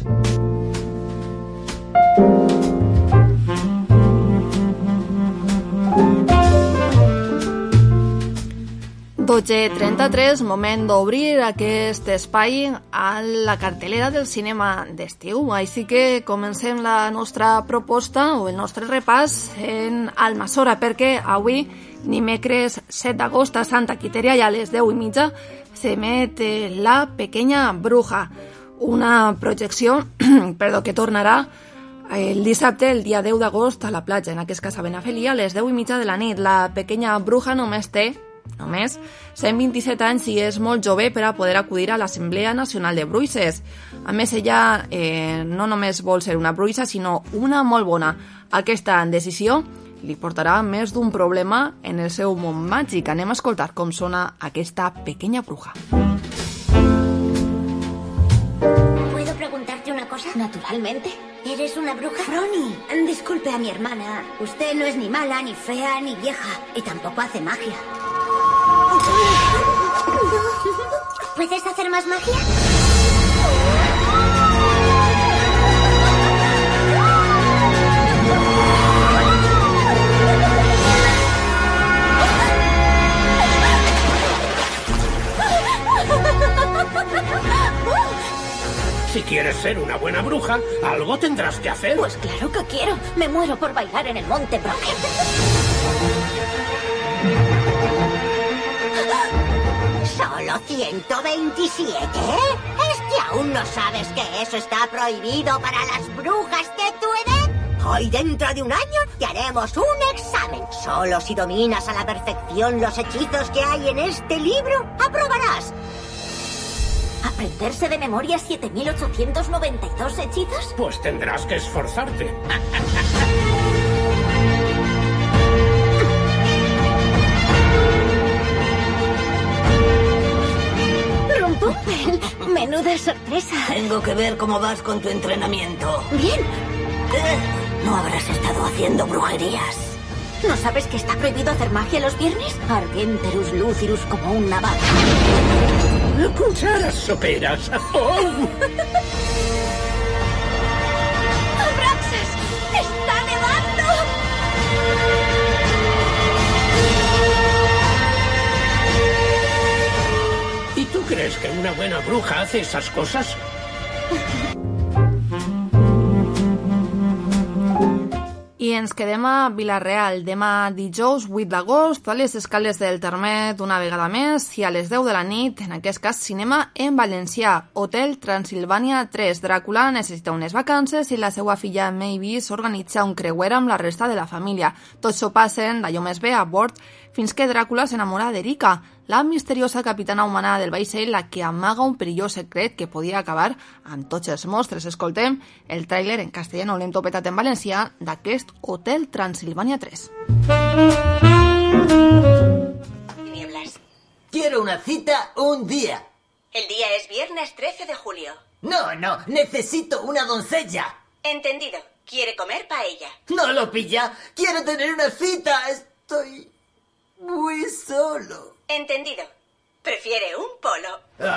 .33, moment d'obrir aquest espai a la cartelera del cinema d'estiu. Així que comencem la nostra proposta o el nostre repàs en Almassora, perquè avui, dimecres 7 d'agost, a Santa Quiteria, i a les 10:30, s'emet La Pequeña Bruja, una projecció que tornarà el dissabte, el dia 10 d'agost, a la platja, en aquest cas a Benafelí, a les 10:30 de la nit. La Pequeña Bruja només té Només 127 anys i és molt jove per a poder acudir a l'Assemblea Nacional de Bruixes. A més, ella no només vol ser una bruixa, sinó una molt bona. Aquesta decisió li portarà més d'un problema en el seu món màgic. Anem a escoltar com sona aquesta pequeña bruja. ¿Puedo preguntarte una cosa? Naturalmente. ¿Eres una bruja? Froni, disculpe a mi hermana. Usted no es ni mala, ni fea, ni vieja. Y tampoco hace magia. ¿Puedes hacer más magia? Si quieres ser una buena bruja, algo tendrás que hacer. Pues claro que quiero. Me muero por bailar en el Monte Brocken. ¿Solo 127? ¿Es que aún no sabes que eso está prohibido para las brujas de tu edad? Hoy, dentro de un año, te haremos un examen. Solo si dominas a la perfección los hechizos que hay en este libro, aprobarás. ¿Aprenderse de memoria 7.892 hechizos? Pues tendrás que esforzarte. Rumpumpel, menuda sorpresa. Tengo que ver cómo vas con tu entrenamiento. Bien. No habrás estado haciendo brujerías. ¿No sabes que está prohibido hacer magia los viernes? Argenterus lucidus como una vaca. Cucharas soperas. ¡Oh! ¡Abraxas! ¡Está nevando! ¿Y tú crees que una buena bruja hace esas cosas? I ens quedem a Vila-real. Demà dijous 8 d'agost a les escales del Termet una vegada més i a les 10 de la nit, en aquest cas cinema en valencià. Hotel Transilvània 3. Dràcula necessita unes vacances i la seva filla Mavis organitza un creuer amb la resta de la família. Tots s'ho passen d'allò més bé a bord fins que Dràcula s'enamora d'Erika, la misteriosa capitana humana del vaixell, la que amaga un perillós secret que podia acabar amb tots els monstres. Escoltem el tràiler en castellano lento petat en valencià d'aquest Hotel Transilvània 3. Nieblas. Quiero una cita un día. El día es viernes 13 de julio. No, necesito una doncella. Entendido. ¿Quiere comer paella? No lo pilla. Quiero tener una cita. Estoy muy solo. Entendido. ¿Prefiere un polo?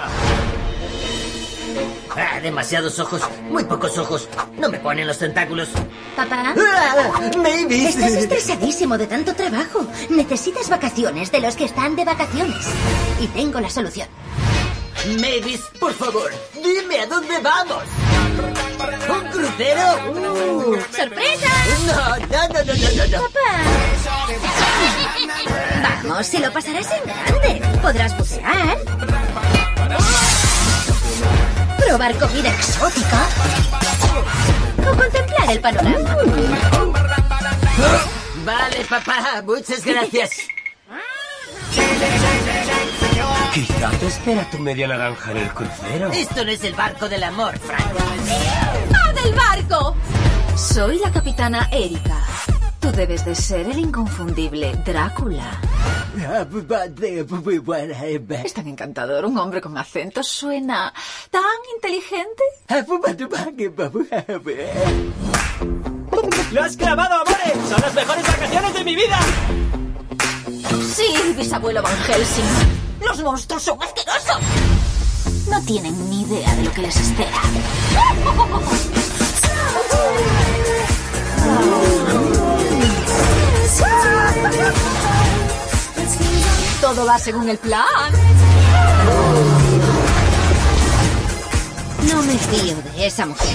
Demasiados ojos, muy pocos ojos. No me ponen los tentáculos. ¿Papá? Maybe. Estás estresadísimo de tanto trabajo. Necesitas vacaciones de los que están de vacaciones. Y tengo la solución. Mavis, por favor, dime a dónde vamos. ¿Un crucero? ¡Sorpresa! No. ¡Papá! Vamos, si lo pasarás en grande. Podrás bucear, probar comida exótica o contemplar el panorama. Vale, papá, muchas gracias. Quizá te espera tu media naranja en el crucero. Esto no es el barco del amor, Frank. ¡Ah, del barco! Soy la capitana Erika. Tú debes de ser el inconfundible Drácula. Es tan encantador, un hombre con acento suena tan inteligente. ¡Lo has clavado, amores! ¡Son las mejores vacaciones de mi vida! Sí, bisabuelo Van Helsing. Los monstruos son asquerosos. No tienen ni idea de lo que les espera. Todo va según el plan. No me fío de esa mujer.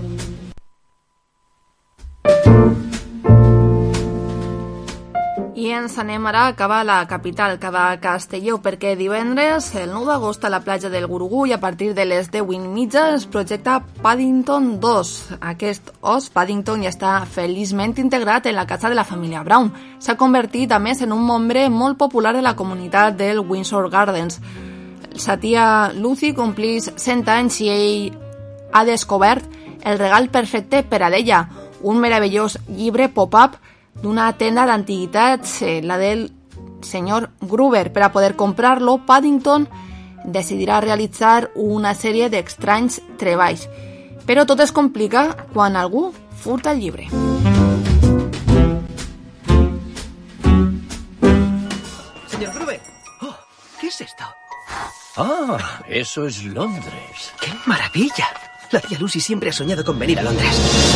I ens anem ara cap a la capital, cap a Castelló, perquè divendres, el 9 d'agost, a la platja del Gurugú i a partir de les 10:30 es projecta Paddington 2. Aquest os, Paddington, ja està feliçment integrat en la casa de la família Brown. S'ha convertit, a més, en un membre molt popular de la comunitat del Windsor Gardens. Sa tia Lucy complís 100 anys i ell ha descobert el regal perfecte per a ella, un meravellós llibre pop-up d'una tenda d'antiguitats, la del senyor Gruber. Per a poder comprar-lo, Paddington decidirà realitzar una sèrie d'estranys treballs. Però tot es complica quan algú furta el llibre. Señor Gruber, ¿qué es esto? Ah, eso es Londres. ¡Qué maravilla! La tía Lucy siempre ha soñado con venir a Londres.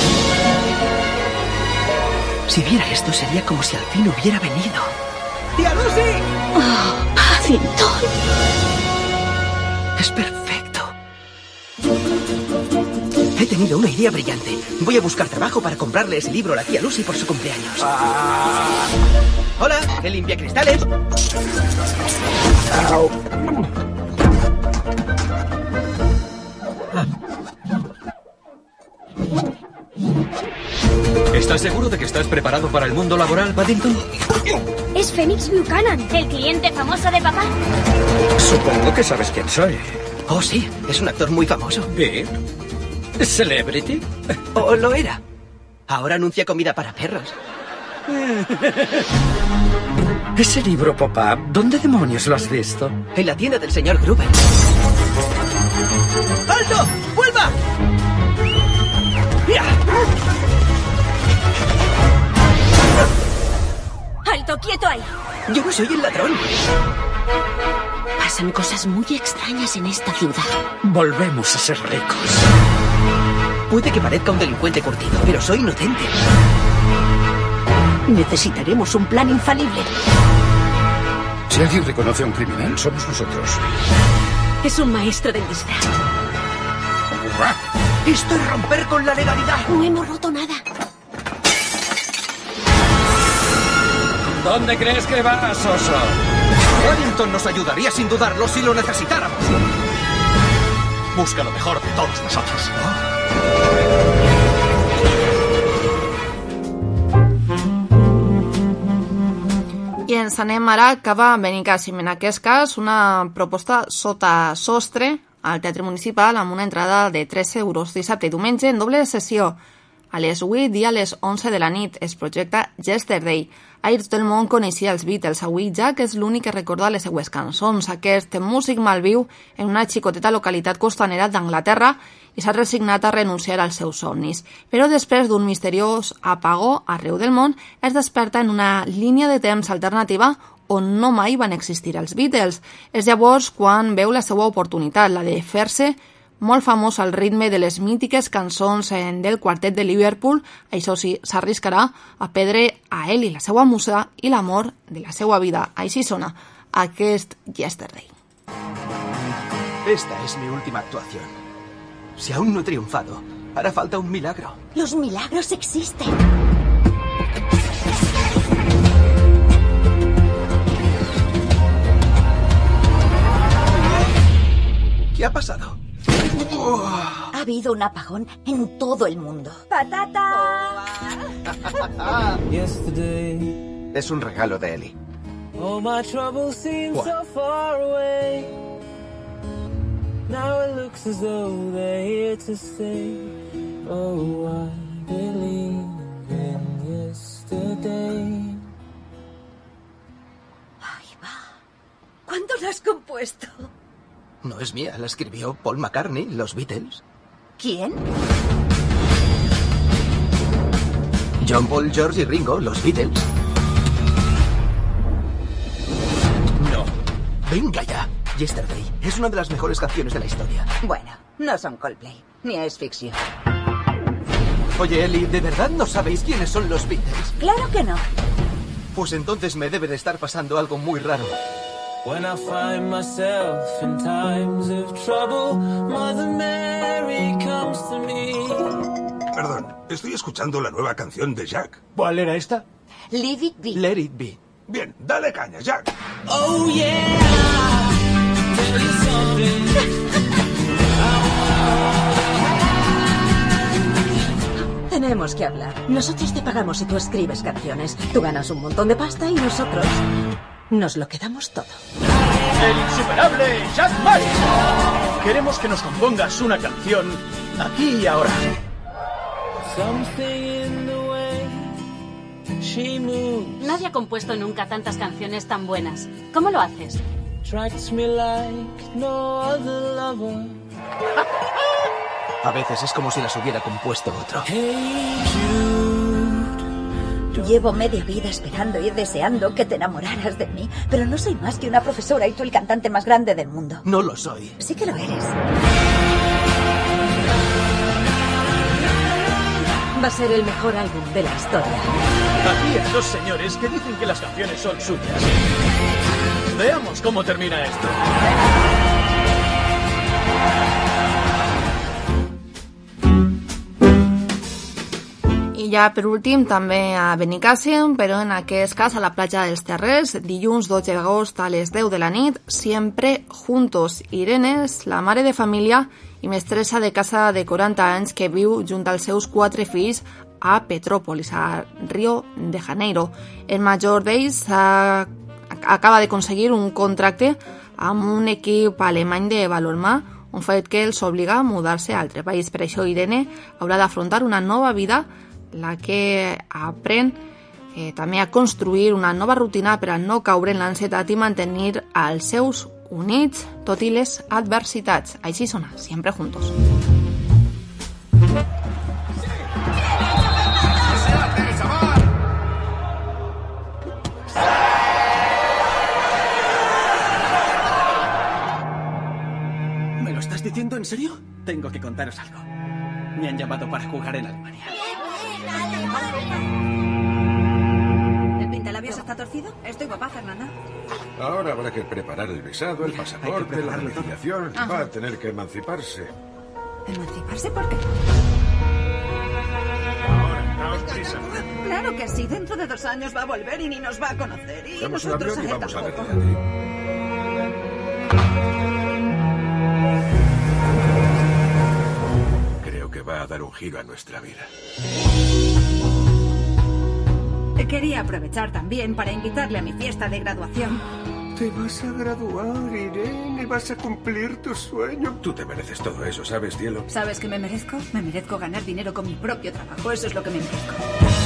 Si viera esto, sería como si al fin hubiera venido. ¡Tía Lucy! ¡Oh, Paddington! Es perfecto. He tenido una idea brillante. Voy a buscar trabajo para comprarle ese libro a la tía Lucy por su cumpleaños. Hola, ¿qué limpia cristales? ¿Estás seguro de que estás preparado para el mundo laboral, Paddington? Es Phoenix Buchanan, el cliente famoso de papá. Supongo que sabes quién soy. Oh, sí, es un actor muy famoso. ¿Qué? ¿Celebrity? O lo era. Ahora anuncia comida para perros. Ese libro pop-up, ¿dónde demonios lo has visto? En la tienda del señor Gruber. ¡Alto! ¡Vuelva! ¡Ya! ¡Alto, quieto ahí! Yo no soy el ladrón. Pasan cosas muy extrañas en esta ciudad. Volvemos a ser ricos. Puede que parezca un delincuente curtido, pero soy inocente. Necesitaremos un plan infalible. Si alguien reconoce a un criminal, somos nosotros. Es un maestro del disfraz. Esto es romper con la legalidad. No hemos roto nada. ¿Dónde crees que vas, oso? Paddington nos ayudaría sin dudarlo si lo necesitáramos. Busca lo mejor de todos nosotros. I ens anem ara cap a Benicàssim. En aquest cas, una proposta sota sostre al Teatre Municipal amb una entrada de 3 euros dissabte i diumenge en doble sessió. A les 8 i a les 11 de la nit es projecta Yesterday. Ahir tot el món coneixia els Beatles. Avui Jack és l'únic que recorda les seues cançons. Aquest músic malviu en una xicoteta localitat costanera d'Anglaterra i s'ha resignat a renunciar als seus somnis. Però després d'un misteriós apagó arreu del món es desperta en una línia de temps alternativa on no mai van existir els Beatles. És llavors quan veu la seva oportunitat, la de fer-se molt famós al ritme de les mítiques cançons del quartet de Liverpool. Això sí, s'arriscarà a perdre a ell i la seva musa i l'amor de la seva vida. Així sona aquest Yesterday. Esta es mi última actuación. Si aún no he triunfado, hará falta un milagro. Los milagros existen. ¿Qué ha pasado? Ha habido un apagón en todo el mundo. ¡Patata! Es un regalo de Ellie. All my troubles seem so far away. Now it looks as though they're here to stay. Oh, I believe in yesterday. Ahí va. ¿Cuándo lo has compuesto? No es mía, la escribió Paul McCartney, los Beatles. ¿Quién? John, Paul, George y Ringo, los Beatles. No. Venga ya. Yesterday es una de las mejores canciones de la historia. Bueno, no son Coldplay, ni es ficción. Oye, Ellie, ¿de verdad no sabéis quiénes son los Beatles? Claro que no. Pues entonces me debe de estar pasando algo muy raro. When I find myself in times of trouble, Mother Mary comes to me. Perdón, estoy escuchando la nueva canción de Jack. ¿Cuál era esta? Let It Be. Let It Be. Bien, dale caña, Jack. Oh yeah, tell you something. Tenemos que hablar. Nosotros te pagamos y tú escribes canciones. Tú ganas un montón de pasta y nosotros nos lo quedamos todo. El insuperable Jack Marsh. Queremos que nos compongas una canción aquí y ahora. Nadie ha compuesto nunca tantas canciones tan buenas. ¿Cómo lo haces? A veces es como si las hubiera compuesto otro. Llevo media vida esperando y deseando que te enamoraras de mí, pero no soy más que una profesora y tú el cantante más grande del mundo. No lo soy. Sí que lo eres. Va a ser el mejor álbum de la historia. Aquí hay dos señores que dicen que las canciones son suyas. Veamos cómo termina esto. I ja, per últim, també a Benicàssim, però en aquest cas a la platja dels Terrers, dilluns 12 d'agost a les 10 de la nit, Siempre Juntos. Irene és la mare de família i mestressa de casa de 40 anys que viu junt als seus 4 fills a Petrópolis, a Rio de Janeiro. El major d'ells acaba d'aconseguir un contracte amb un equip alemany de balonmà, un fet que els obliga a mudar-se a altre país. Per això Irene haurà d'afrontar una nova vida, la que aprèn també a construir una nova rutina per a no caure en l'ansietat i mantenir els seus units tot i les adversitats. Així sona, Siempre Juntos. ¿Me lo estás diciendo en serio? Tengo que contaros algo. Me han llamado para jugar en Alemania. ¿El pintalabios está torcido? Estoy guapa, Fernanda. Ahora habrá que preparar el visado, el pasaporte, la domiciliación. Va a tener que emanciparse. ¿Emanciparse por qué? Claro que sí. Dentro de 2 años va a volver y ni nos va a conocer. Y Damos un nosotros avión y a él vamos a tampoco. verle allí. Creo que va a dar un giro a nuestra vida. Quería aprovechar también para invitarle a mi fiesta de graduación. Te vas a graduar, Irene. Vas a cumplir tu sueño. Tú te mereces todo eso, ¿sabes, cielo? ¿Sabes qué me merezco? Me merezco ganar dinero con mi propio trabajo. Eso es lo que me merezco.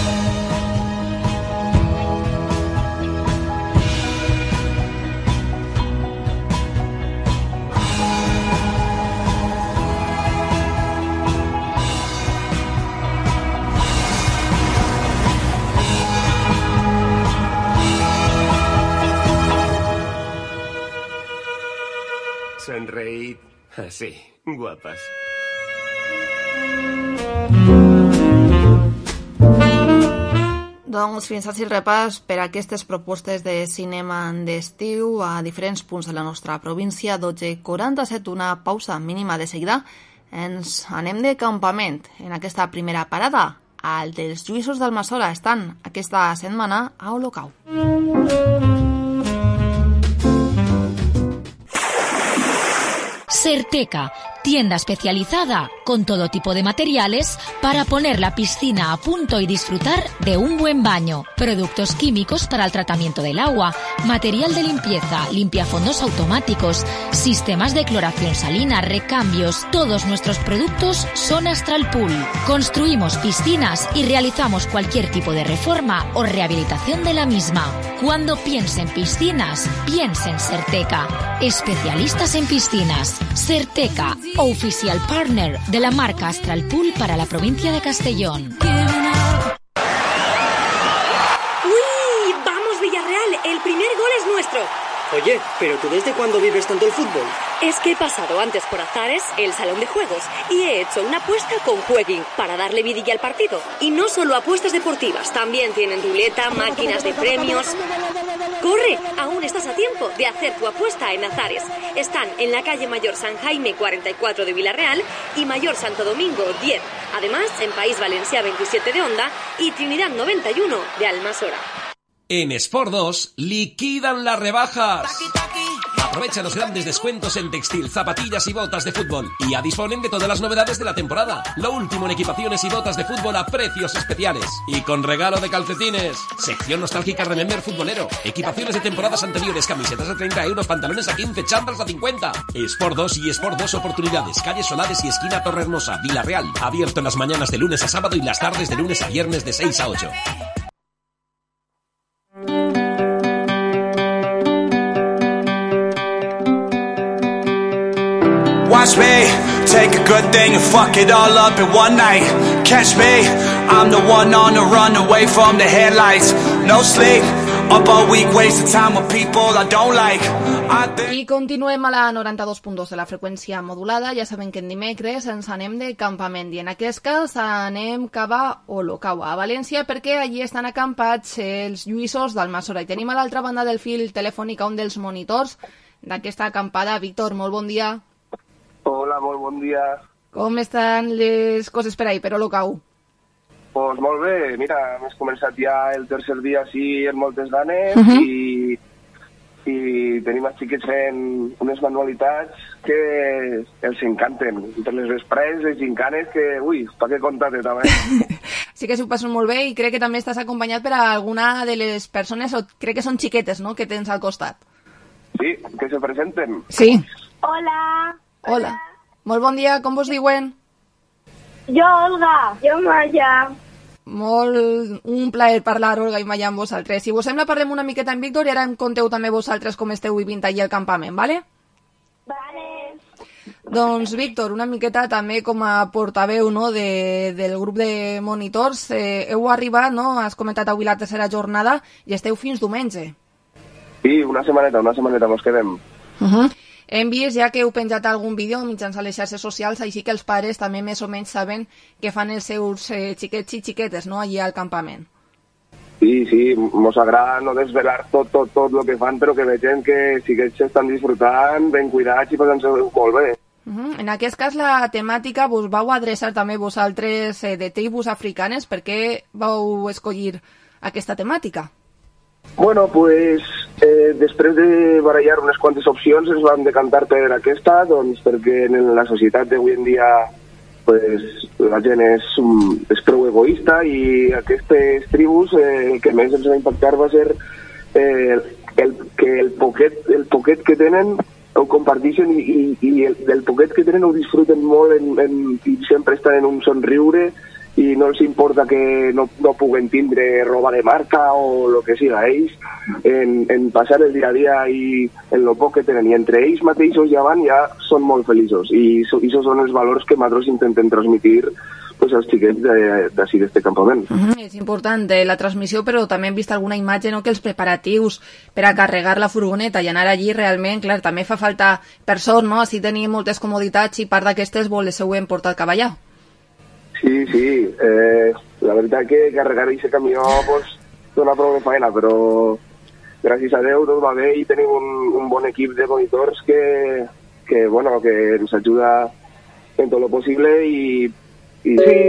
Sonreíd. Así, guapas. Doncs fins així el repàs per aquestes propostes de cinema d'estiu a diferents punts de la nostra província. 12:47, una pausa mínima de seguida. Ens anem de campament en aquesta primera parada. El dels Lluïsos d'Almassora estan aquesta setmana a Olocau. Certeca, tienda especializada con todo tipo de materiales para poner la piscina a punto y disfrutar de un buen baño. Productos químicos para el tratamiento del agua, material de limpieza, limpiafondos automáticos, sistemas de cloración salina, recambios. Todos nuestros productos son Astral Pool. Construimos piscinas y realizamos cualquier tipo de reforma o rehabilitación de la misma. Cuando piense en piscinas, piense en Certeca. Especialistas en piscinas. Certeca, oficial partner de la marca Astral Pool para la provincia de Castellón. ¡Uy! ¡Vamos, Villarreal! El primer gol es nuestro. Oye, ¿pero tú desde cuándo vives tanto el fútbol? Es que he pasado antes por Azares, el salón de juegos, y he hecho una apuesta con Jueguin para darle vidilla al partido. Y no solo apuestas deportivas, también tienen ruleta, máquinas de premios. ¡Corre! Aún estás a tiempo de hacer tu apuesta en Azares. Están en la calle Mayor San Jaime 44 de Villarreal y Mayor Santo Domingo 10. Además, en País Valencià 27 de Onda y Trinidad 91 de Almassora. En Sport 2 liquidan las rebajas. Aprovecha los grandes descuentos en textil, zapatillas y botas de fútbol. Y ya disponen de todas las novedades de la temporada. Lo último en equipaciones y botas de fútbol a precios especiales. Y con regalo de calcetines. Sección nostálgica Remember futbolero. Equipaciones de temporadas anteriores, camisetas a 30 euros, pantalones a 15, chándals a 50. Sport 2 y Sport 2 Oportunidades. Calle Solares y esquina Torrehermosa, Villarreal. Abierto en las mañanas de lunes a sábado y las tardes de lunes a viernes de 6 a 8. Watch me, take a good thing and fuck it all up in one night. Catch me, I'm the one on the run away from the headlights. No sleep, up all week, wasting time with people I don't like. I continuem a la 92.2 de la freqüència modulada. Ja saben que en dimecres ens anem de campament i en aquest cas anem cap a Olocau, a València, perquè allí estan acampats els lluïssos d'Almassora. I tenim a l'altra banda del fil telefònic un dels monitors d'aquesta acampada. Víctor, molt bon dia. Hola, molt bon dia. Com estan les coses per ahí, per Olocau? Pues molt bé, mira, hem començat ja el tercer dia així amb moltes ganes i tenim els xiquets fent unes manualitats que els encanten. Per les vesprades, les gincanes, que, ui, pa què contar-te també. Sí que s'ho passen molt bé i crec que també estàs acompanyat per alguna de les persones, o crec que són xiquetes, no?, que tens al costat. Sí, que se presenten. Sí. Hola. Hola. Molt bon dia, com vos diuen? Jo, Olga. Jo, Maya. Un plaer parlar, Olga i Maya, amb vosaltres. Si vos sembla, parlem una miqueta amb Víctor i ara em conteu també vosaltres com esteu vivint allí al campament, vale? Vale. Doncs, Víctor, una miqueta també com a portaveu, no, del grup de monitors. Heu arribat, no?, has comentat avui la tercera jornada i esteu fins diumenge. Sí, una setmaneta mos quedem. Hem vist ja que heu penjat algun vídeo mitjançant les xarxes socials, així que els pares també més o menys saben què fan els seus xiquets i xiquetes, no?, allí al campament. Sí, mos agrada no desvelar tot el que fan, però que vegem que sí que estan disfrutant, ben cuidats i passant-se molt bé. En aquest cas la temàtica vos vau adreçar també vosaltres de tribus africanes. Per què vau escollir aquesta temàtica? Bueno, pues després de barallar unes quantes opcions ens vam decantar per aquesta, doncs perquè en la societat d'avui en dia pues, la gent és prou egoista i aquestes tribus el que més ens va impactar va ser el poquet que tenen ho comparteixen i el poquet que tenen ho disfruten molt i sempre estan en un somriure i no els importa que no puguen tindre roba de marca o el que siga. Ells en passar el dia a dia i en lo poc que tenen i entre ells mateixos ja són molt feliços i això són els valors que nosaltres intentem transmitir pues, als xiquets d'ací d'este campament. És important la transmissió, però també hem vist alguna imatge, no?, que els preparatius per a carregar la furgoneta i anar allí realment, clar, també fa falta per sort, no?, així tenim moltes comoditats i part d'aquestes les heu portat cap allà. Sí, la veritat que carregar aquest camió pues, dona prou de feina, però gràcies a Déu tot va bé i tenim un bon equip de monitors que ens ajuda en tot lo possible i sí.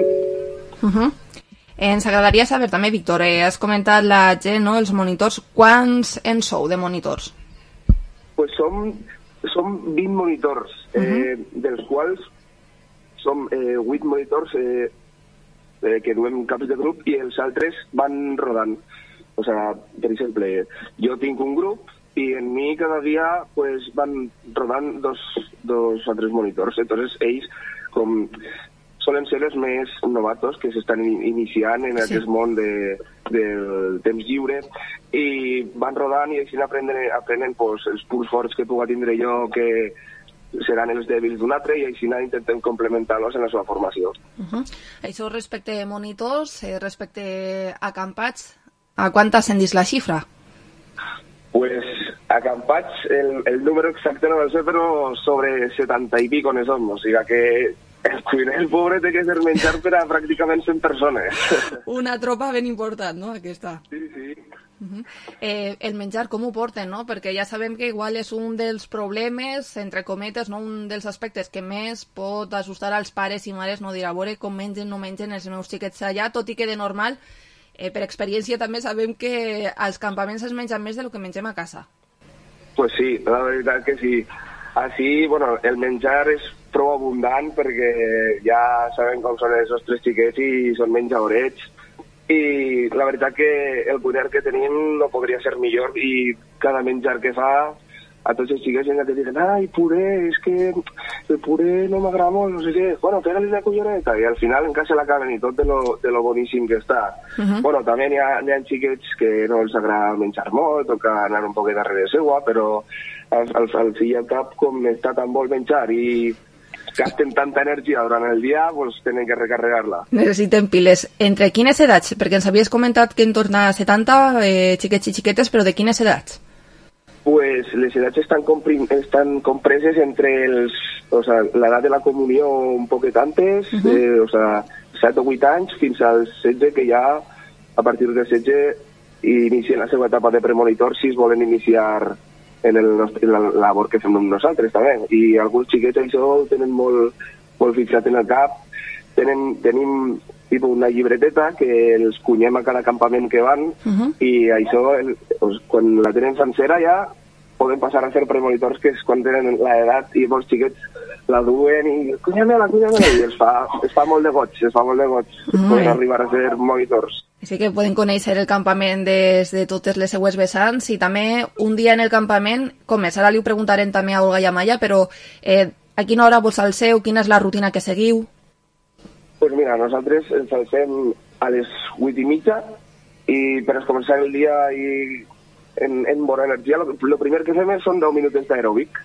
Ens agradaria saber també, Víctor, has comentat la gent, no?, els monitors, quants en sou de monitors? Pues som 20 monitors, dels quals som 8 monitors que duem caps de grup i els altres van rodant. O sea, per exemple, jo tinc un grup i en mi cada dia pues, van rodant dos o tres monitors. Entonces ells, com solen ser els més novatos que s'estan iniciant en aquest món del temps lliure i van rodant i així aprenen pues, els punts forts que puga tindre jo que seran els dèbils d'un altre i així intentem complementar-los en la seva formació. Això respecte a monitors, respecte a acampats, a quant ascendís la xifra? Pues acampats, el número exacte no el sé, però sobre 70 i pico ne som, o sigui que el cuiner pobre té que ser menjar per a pràcticament 100 persones. Una tropa ben important, no, aquesta? Sí. El menjar com ho porten, no? Perquè ja sabem que igual és un dels problemes, entre cometes, no? Un dels aspectes que més pot assustar als pares i mares, no dir a veure com mengen, no mengen els meus xiquets allà, tot i que de normal per experiència també sabem que als campaments es menja més del que mengem a casa. Pues sí, la veritat que sí. Així, bueno, el menjar és prou abundant perquè ja sabem com són els nostres xiquets i són menjadorets. I la veritat que el cuiner que tenim no podria ser millor i cada menjar que fa a tots els xiquets que diuen ai, puré, és que el puré no m'agrada molt, no sé què. Bueno, pega-li una cullereta i al final encara se l'acaben i tot de lo boníssim que està. Bueno, també n'hi ha xiquets que no els agrada menjar molt, toca anar un poquet darrere seua, però al fi i al cap, com està tan bo el menjar i gasten tanta energia durant el dia, doncs tenen que recarregar-la. Necessiten piles. Entre quines edats? Perquè ens havies comentat que en torn a 70 xiquets i xiquetes, però de quines edats? Pues les edats estan compreses entre l'edat de la comunió un poquet antes, 7 o 8 anys, fins als 16, que ja a partir dels 16 inicien la seva etapa de premonitor si es volen iniciar en la labor que fem nosaltres també. I alguns xiquets això ho tenen molt fixat en el cap. Tenim tipus una llibreteta que els cunyem a cada campament que van i això, quan la tenen sencera ja poden passar a ser premonitors, que és quan tenen l'edat i molts xiquets la duen i cunyamela, i es fa molt de goig, poden arribar a ser monitors. Així que poden conèixer el campament des de totes les seues vessants i també un dia en el campament, com és? Ara li ho preguntarem també a Olga i a Maya, però a quina hora vos alceu? Quina és la rutina que seguiu? Pues mira, nosaltres ens alcem a les 8:30 i per començar el dia i en bona energia, el primer que fem són 10 minuts d'aeròbic.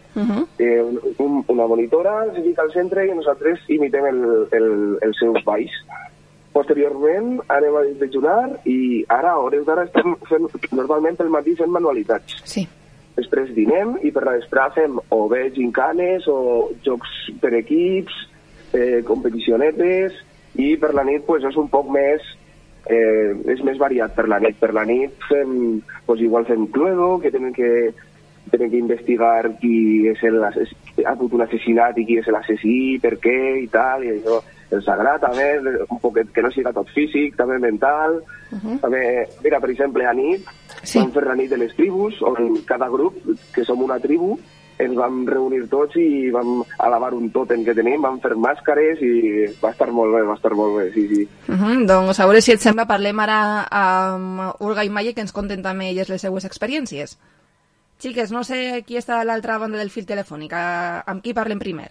Una monitora se fica al centre i nosaltres imitem els seus balls. Posteriorment anem a desdejunar i ara, a hores d'ara, estem fent, normalment pel matí fem manualitats. Sí. Després dinem i per la vesprada fem o bé gincanes o jocs per equips, competicionetes, i per la nit pues, és un poc més és més variat per la nit. Per la nit fem, pues, igual fem Cluedo, que tenen que investigar qui és ha hagut un assassinat i qui és l'assassí, per què i tal, i això els agrada també, un poquet que no siga tot físic, també mental. També, mira, per exemple, a nit vam fer la nit de les tribus, on cada grup, que som una tribu, ens vam reunir tots i vam alabar un tòtem que tenim, vam fer màscares i va estar molt bé, sí. Doncs a veure si et sembla, parlem ara amb Olga i Maya, que ens conten també elles les seues experiències. Xiques, no sé qui està a l'altra banda del fil telefònic, amb qui parlem primer?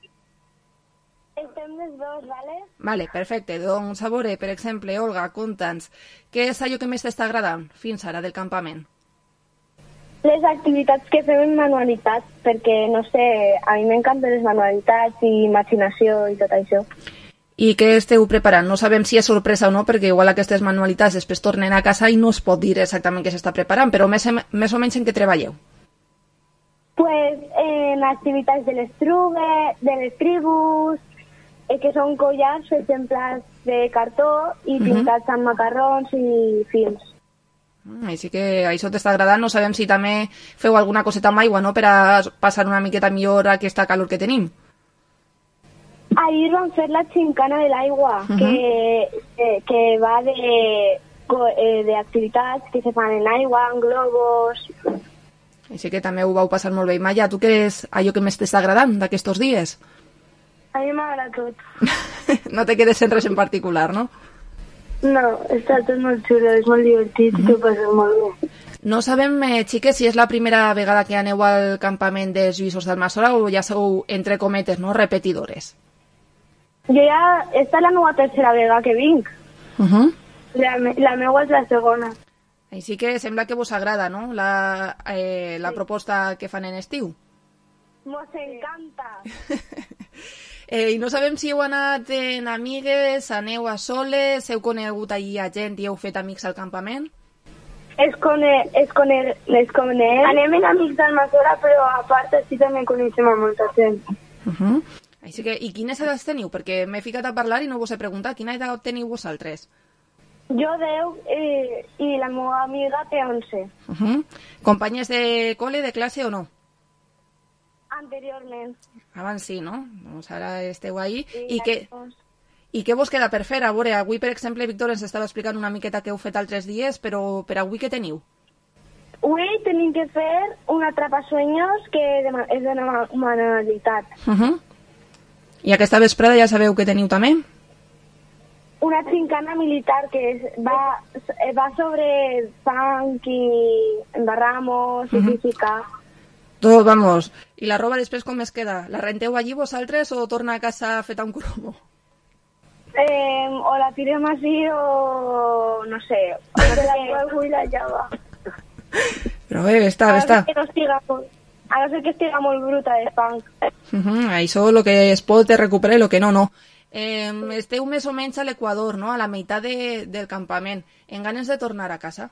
Estem les dos, vale? Vale, perfecte. Doncs a veure, per exemple, Olga, conta'ns, què és allò que més t'està agradant fins ara del campament? Les activitats que fem en manualitats, perquè, no sé, a mi m'encanten les manualitats i imaginació i tot això. I què esteu preparant? No sabem si és sorpresa o no, perquè igual aquestes manualitats després tornen a casa i no es pot dir exactament què s'està preparant, però més o menys en què treballeu? Pues en activitats de les tribus, que són collars, per exemple, de cartó i pintats amb macarrons i films. Així que això t'està agradant. No sabem si també feu alguna coseta amb aigua, no?, per a passar una miqueta millor aquesta calor que tenim. Ahir vam fer la xincana de l'aigua, que va d'activitats que se fan en aigua, en globos. Així que també ho vau passar molt bé. Maya, tu què és allò que més t'està agradant d'aquests dies? A mi m'agrada tot. No te quedes en res en particular, no? No, està tot molt xulo, és molt divertit i t'ho passes molt bé. No sabem, xiques, si és la primera vegada que aneu al campament dels Lluïsos d'Almassora o ja sou, entre cometes, no, repetidores? Jo ja, esta és la meva tercera vegada que vinc. La meva és la segona. Així que sembla que vos agrada, no?, la proposta que fan en estiu. Mos encanta. I no sabem si heu anat en amigues, aneu a soles, heu conegut allí a gent i heu fet amics al campament? Anem en amics d'Almassora, però a part així també coneixem a molta gent. Així que, i quines edats teniu? Perquè m'he ficat a parlar i no vos he preguntat. Quina edat teniu vosaltres? Jo 10 i la meva amiga té 11. Companyes de col·le, de classe o no? Anteriorment. Abans sí, no? Doncs ara esteu ahí. Sí, I què vos queda per fer? A veure, avui, per exemple, Víctor ens estava explicant una miqueta què heu fet altres dies, però per avui què teniu? Avui tenim que fer un atrapasueños que és de manualitat. I aquesta vesprada ja sabeu què teniu també? Una gincana militar que va sobre funk i embarramos i física. Tot, vamos. I la roba després com es queda? La renteu allí vosaltres o torna a casa feta un cromo? O la tirem així o no sé, o la juego i la llava. Però bé, està. A no ser que estiga molt bruta de funk. Això, lo que es pot es recupera i lo que no, no. Esteu més o menys a l'Equador, no? A la meitat del campament. En ganes de tornar a casa?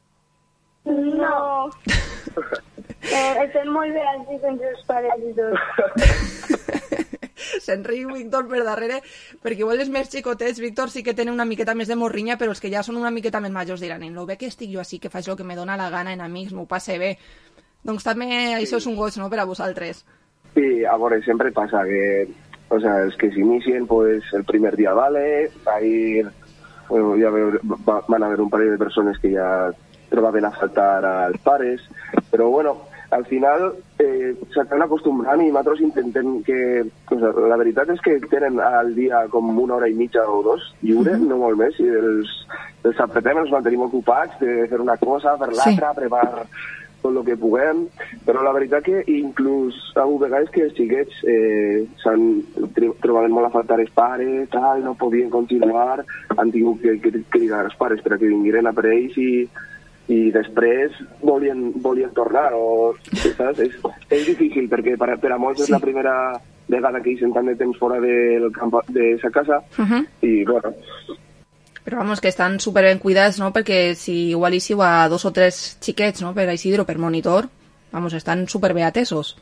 No. Estem molt bé així sense els pares i tot. Se'n riu Víctor per darrere, perquè igual els més xicotets, Víctor, sí que tenen una miqueta més de morrinya, però els que ja són una miqueta més majors diran, lo bé que estic jo així, que faig el que me dóna la gana en amics, m'ho passe bé. Doncs també això és un goig, no?, per a vosaltres. Sí, a veure, sempre passa que, o sea, els que s'inicien, pues, el primer dia vale, bueno, ja van haver un parell de persones que ja trobaven a faltar als pares, però bueno, al final s'acaben acostumbrant i nosaltres intentem que... O sea, la veritat és que tenen al dia com 1 hora i mitja o 2 lliure, no molt més, i els apretem, els mantenim ocupats de fer una cosa per l'altra, preparar tot el que puguem, però la veritat que inclús a vegades que els xiquets trobaven molt a faltar els pares, tal, no podien continuar, han tingut que cridar els pares per a que vingueren a per ells i després volien tornar, o, saps? És difícil, perquè per a molts és la primera vegada que hi senten tant de temps fora de sa casa, i bueno... Però vamos, que estan super ben cuidats, no? Perquè si igual hi siu a 2 o 3 xiquets, no?, per així dir-ho, per monitor, vamos, estan super bé atesos.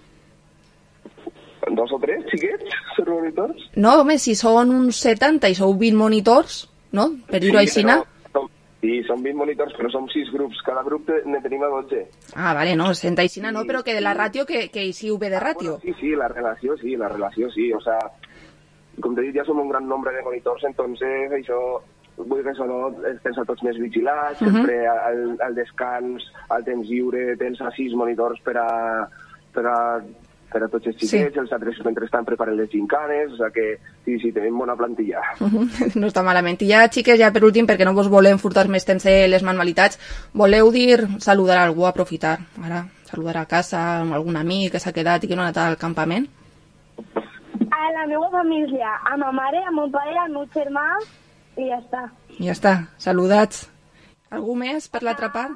2 o 3 xiquets per monitors? No, home, si són uns 70 i sou 20 monitors, no?, per dir-ho així, no? Sí, són 20 monitors, però som 6 grups. Cada grup ne tenim a 12. Ah, vale, no, 60 i no, però que de la ràtio, que hi siu bé de ràtio. Bueno, sí, la relació sí. O sea, com t'he dit, ja som un gran nombre de monitors, entonces això... Vull que són tens a tots més vigilats, sempre al descans, al temps lliure, tens a 6 monitors per a tots els xiquets, els altres mentrestant preparen les gincanes, o sigui que sí, tenim bona plantilla. No està malament. I ja, xiques, ja per últim, perquè no vos volem furtar més temps de les manualitats, voleu dir saludar a algú, aprofitar, ara, saludar a casa, amb algun amic que s'ha quedat i que no ha anat al campament? A la meva família, a ma mare, a mon pare, al meu germà, i ja està. Ja està, saludats. Algú més per l'altra part?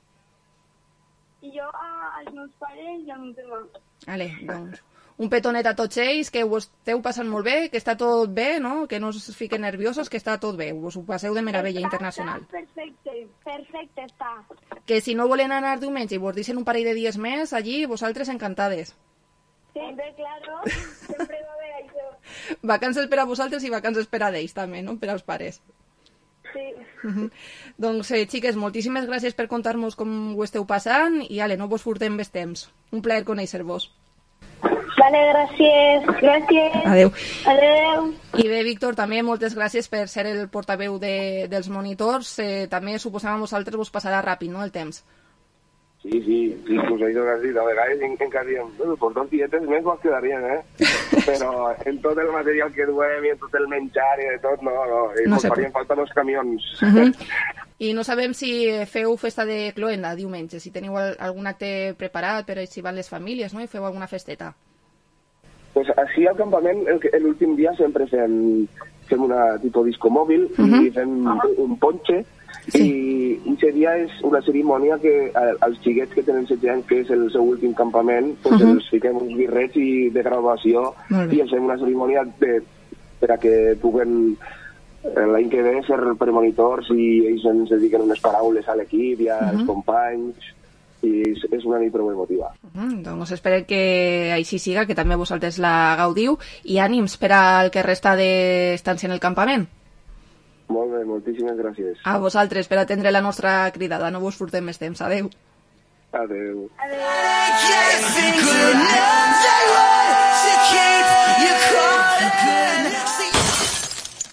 Jo als meus pares i al meu germà. Vale, doncs, un petonet a tots ells, que ho esteu passant molt bé, que està tot bé, no?, que no us fiquem nerviosos, que està tot bé, us ho passeu de meravella internacional. Perfecte està. Que si no volen anar diumenge i vos deixen un parell de dies més, allí, vosaltres encantades. Sempre, claro, sempre va haver això. Vacances per a vosaltres i vacances per a ells, també, no?, per als pares. Sí. Doncs, xiques, moltíssimes gràcies per contar-nos com ho esteu passant i, ale, no vos furtem més temps. Un plaer conèixer-vos. Vale, gràcies. Adeu. I bé, Víctor, també moltes gràcies per ser el portaveu dels monitors. També, suposem, a vosaltres vos passarà ràpid, no?, el temps. Sí, pues això que has dit, a vegades encara diem, pues 2 dietes més vos quedarien, però en tot el material que duem i en tot el menjar i de tot, no, ens farien falta els camions. I no sabem si feu festa de cloenda diumenge, si teniu algun acte preparat per si van les famílies, no?, i feu alguna festeta. Pues així al campament, l'últim dia sempre fem una tipus disco mòbil i fem un ponche. I aquest dia és una cerimònia que als xiquets que tenen 16 anys, que és el seu últim campament, doncs els fiquem uns birrets de graduació i els fem una cerimònia per a que puguen l'any que ve ser premonitors i ells ens dediquen unes paraules a l'equip i als companys i és una nit prou emotiva. Doncs espero que així siga, que també vosaltres la gaudiu i ànims per al que resta d'estància en el campament. Molt bé, moltíssimes gràcies. A vosaltres per atendre la nostra cridada. No vos furtem més temps. Adeu. Adeu.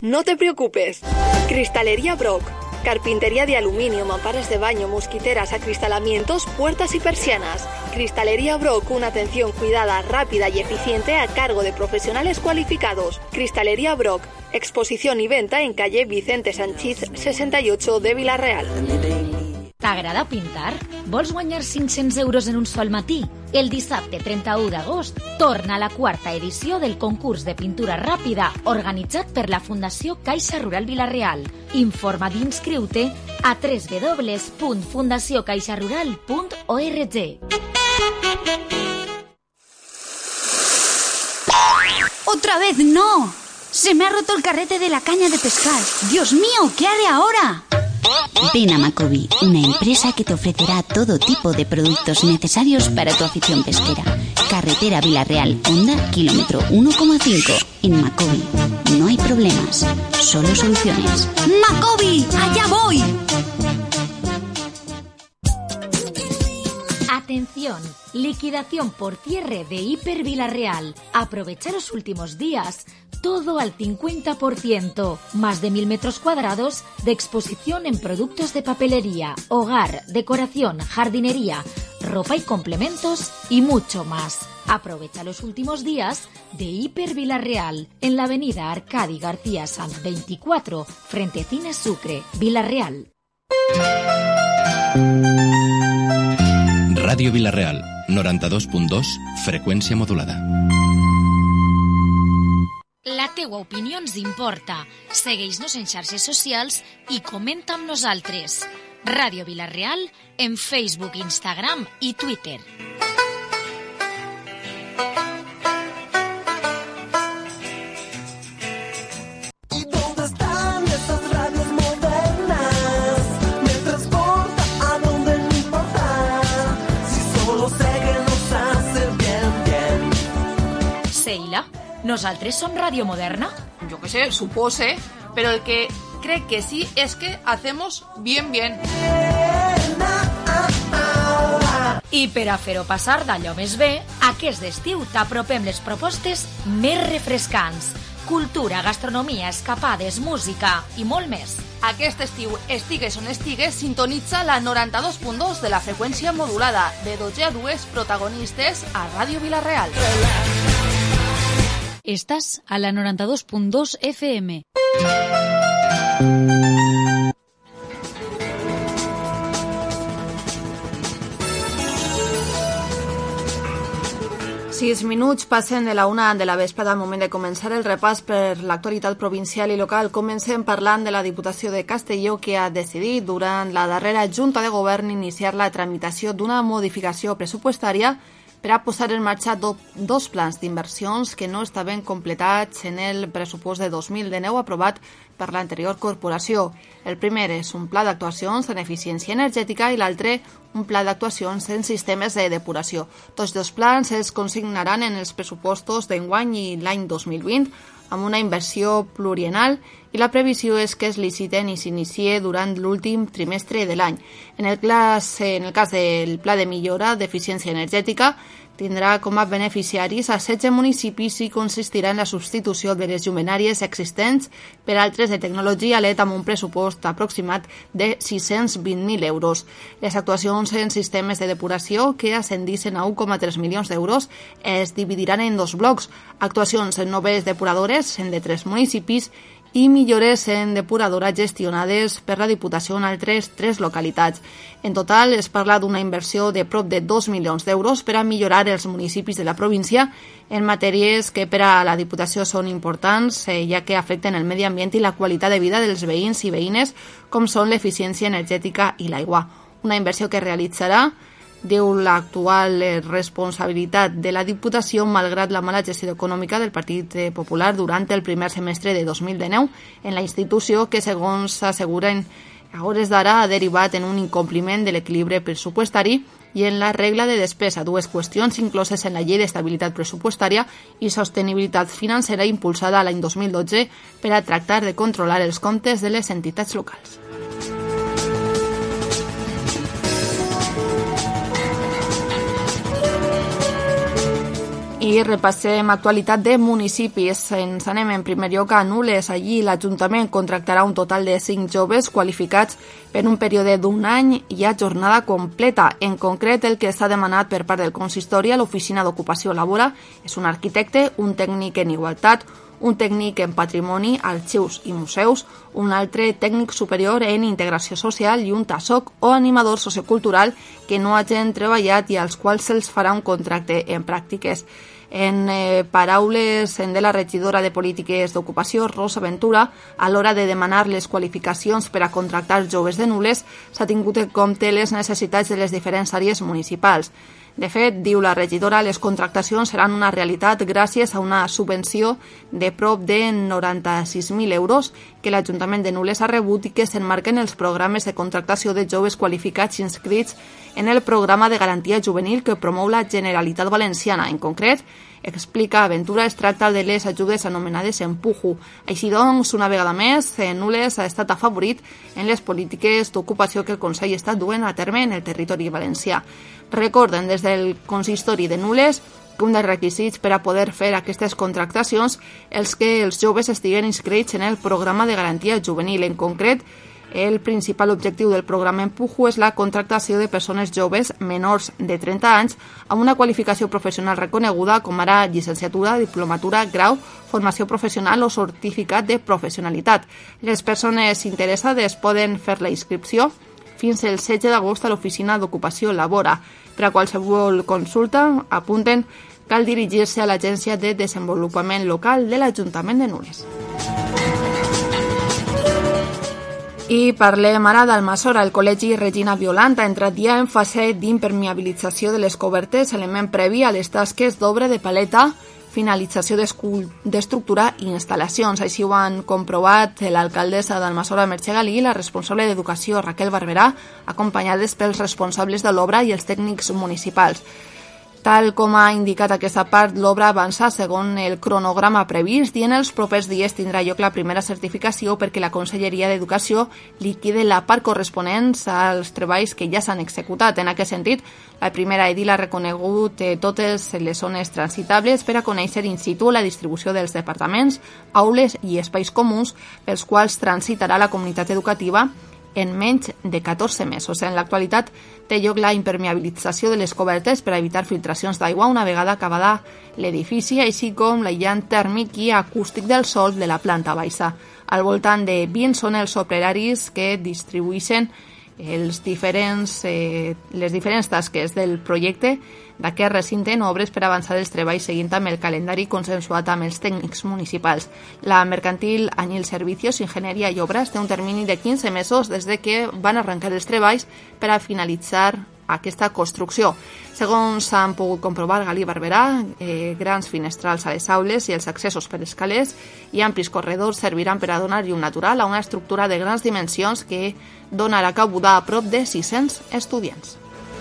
No te preocupes. Cristalería Brock. Carpintería de aluminio, mamparas de baño, mosquiteras, acristalamientos, puertas y persianas. Cristalería Brock, una atención cuidada, rápida y eficiente a cargo de profesionales cualificados. Cristalería Brock, exposición y venta en calle Vicente Sanchís 68 de Vila-real. T'agrada pintar? Vols guanyar 500 euros en un sol matí? El dissabte 31 d'agost torna la quarta edició del concurs de pintura ràpida organitzat per la Fundació Caixa Rural Vila-real. Informa d'inscriure a www.fundaciocaixarural.org. ¡Otra vez no! Se me ha roto el carrete de la caña de pescar. ¡Dios mío! ¿Qué haré ahora? Ven a Macobi, una empresa que te ofrecerá todo tipo de productos necesarios para tu afición pesquera. Carretera Vila-real, Honda, kilómetro 1,5. En Macobi no hay problemas, solo soluciones. ¡Macobi! ¡Allá voy! Atención, liquidación por cierre de Hiper Vila-real. Aprovecha los últimos días. Todo al 50%, más de 1000 metros cuadrados de exposición en productos de papelería, hogar, decoración, jardinería, ropa y complementos y mucho más. Aprovecha los últimos días de Hiper Vila-real en la avenida Arcadi García Sanz 24, frente Cine Sucre, Vila-real. Ràdio Vila-real, 92.2, freqüència modulada. La teua opinió ens importa. Segueix-nos en xarxes socials i comenta amb nosaltres. Ràdio Vila-real en Facebook, Instagram i Twitter. Seila, ¿nosaltres som Radio Moderna? Yo qué sé, supose, pero el que cree que sí es que hacemos bien. I per a fer-ho passar d'allò més bé, aquest estiu t'apropem les propostes més refrescants. Cultura, gastronomia, escapades, música i molt més. Aquest estiu, estigues on estigues, sintonitza la 92.2 de la freqüència modulada, de 12 a 2 protagonistes a Ràdio Vila-real. Estás a la 92.2 FM. Sis minuts passen de la 1 de la vesprada al moment de començar el repàs per l'actualitat provincial i local. Comencem parlant de la Diputació de Castelló, que ha decidit durant la darrera Junta de Govern iniciar la tramitació d'una modificació pressupostària per a posar en marxa dos plans d'inversions que no estaven completats en el pressupost de 2019 aprovat per l'anterior corporació. El primer és un pla d'actuacions en eficiència energètica i l'altre un pla d'actuacions en sistemes de depuració. Tots dos plans es consignaran en els pressupostos d'enguany i l'any 2020 amb una inversió pluriennal i la previsió és que es liciten i s'inicie durant l'últim trimestre de l'any. En el cas del Pla de Millora d'Eficiència Energètica, tindrà com a beneficiaris a 16 municipis i consistirà en la substitució de les llumenàries existents per altres de tecnologia LED amb un pressupost aproximat de 620.000 euros. Les actuacions en sistemes de depuració, que ascendissin a 1,3 milions d'euros, es dividiran en dos blocs: actuacions en noves depuradores en de 3 municipis i millores en depuradora gestionades per la Diputació en altres 3 localitats. En total es parla d'una inversió de prop de 2 milions d'euros per a millorar els municipis de la província en matèries que per a la Diputació són importants, ja que afecten el medi ambient i la qualitat de vida dels veïns i veïnes, com són l'eficiència energètica i l'aigua. Una inversió que realitzarà, diu l'actual responsabilitat de la Diputació, malgrat la mala gestió econòmica del Partit Popular durant el primer semestre de 2019 en la institució, que, segons s'asseguren a hores d'ara, ha derivat en un incompliment de l'equilibri pressupostari i en la regla de despesa, dues qüestions incloses en la Llei d'Estabilitat Pressupostària i Sostenibilitat Financera impulsada l'any 2012 per a tractar de controlar els comptes de les entitats locals. I I repassem actualitat de municipis. Ens anem en primer lloc a Nules. Allí l'Ajuntament contractarà un total de 5 joves qualificats per un període d'1 any i a jornada completa. En concret, el que s'ha demanat per part del consistori a l'Oficina d'Ocupació Labora és un arquitecte, un tècnic en igualtat, un tècnic en patrimoni, arxius i museus, un altre tècnic superior en integració social i un TASOC o animador sociocultural que no hagin treballat i als quals se'ls farà un contracte en pràctiques. En paraules de la regidora de Polítiques d'Ocupació, Rosa Ventura, a l'hora de demanar les qualificacions per a contractar joves de Nules, s'ha tingut en compte les necessitats de les diferents àrees municipals. De fet, diu la regidora, les contractacions seran una realitat gràcies a una subvenció de prop de 96.000 euros que l'Ajuntament de Nules ha rebut i que s'enmarquen els programes de contractació de joves qualificats inscrits en el programa de garantia juvenil que promou la Generalitat Valenciana. En concret, explica Ventura, es tracta de les ajudes anomenades Empujo. Així doncs, una vegada més, Nules ha estat afavorit en les polítiques d'ocupació que el Consell està duent a terme en el territori valencià. Recorden des del consistori de Nules que un dels requisits per a poder fer aquestes contractacions és que els joves estiguen inscrits en el programa de garantia juvenil. En concret, el principal objectiu del programa Empujo és la contractació de persones joves menors de 30 anys amb una qualificació professional reconeguda com ara llicenciatura, diplomatura, grau, formació professional o certificat de professionalitat. Les persones interessades poden fer la inscripció fins el 16 d'agost a l'Oficina d'Ocupació Labora. Per a qualsevol consulta, apunten, cal dirigir-se a l'Agència de Desenvolupament Local de l'Ajuntament de Nules. I parlem ara d'Almassora. El Col·legi Regina Violant ha entrat ja en fase d'impermeabilització de les cobertes, element previ a les tasques d'obra de paleta, finalització d'estructura i instal·lacions. Així ho han comprovat l'alcaldessa d'Almassora, Mercè Galí, i la responsable d'Educació, Raquel Barberà, acompanyades pels responsables de l'obra i els tècnics municipals. Tal com ha indicat aquesta part, l'obra avança segons el cronograma previst i en els propers dies tindrà lloc la primera certificació perquè la Conselleria d'Educació liquide la part corresponent als treballs que ja s'han executat. En aquest sentit, la primera edil ha reconegut totes les zones transitables per a conèixer in situ la distribució dels departaments, aules i espais comuns pels quals transitarà la comunitat educativa en menys de 14 mesos. En l'actualitat té lloc la impermeabilització de les cobertes per a evitar filtracions d'aigua una vegada acabada l'edifici, així com l'aïllant tèrmic i acústic del sòl de la planta baixa. Al voltant de 20 són els operaris que distribueixen les diferents tasques del projecte d'aquest recinte en obres per avançar els treballs seguint amb el calendari consensuat amb els tècnics municipals. La mercantil Anyil Servicios, Ingenieria i Obres té un termini de 15 mesos des de que van arrencar els treballs per a finalitzar aquesta construcció. Segons s'han pogut comprovar, Galí Barberà, grans finestrals a les aules i els accessos per escales i amplis corredors serviran per a donar llum natural a una estructura de grans dimensions que donarà cabuda a prop de 600 estudiants.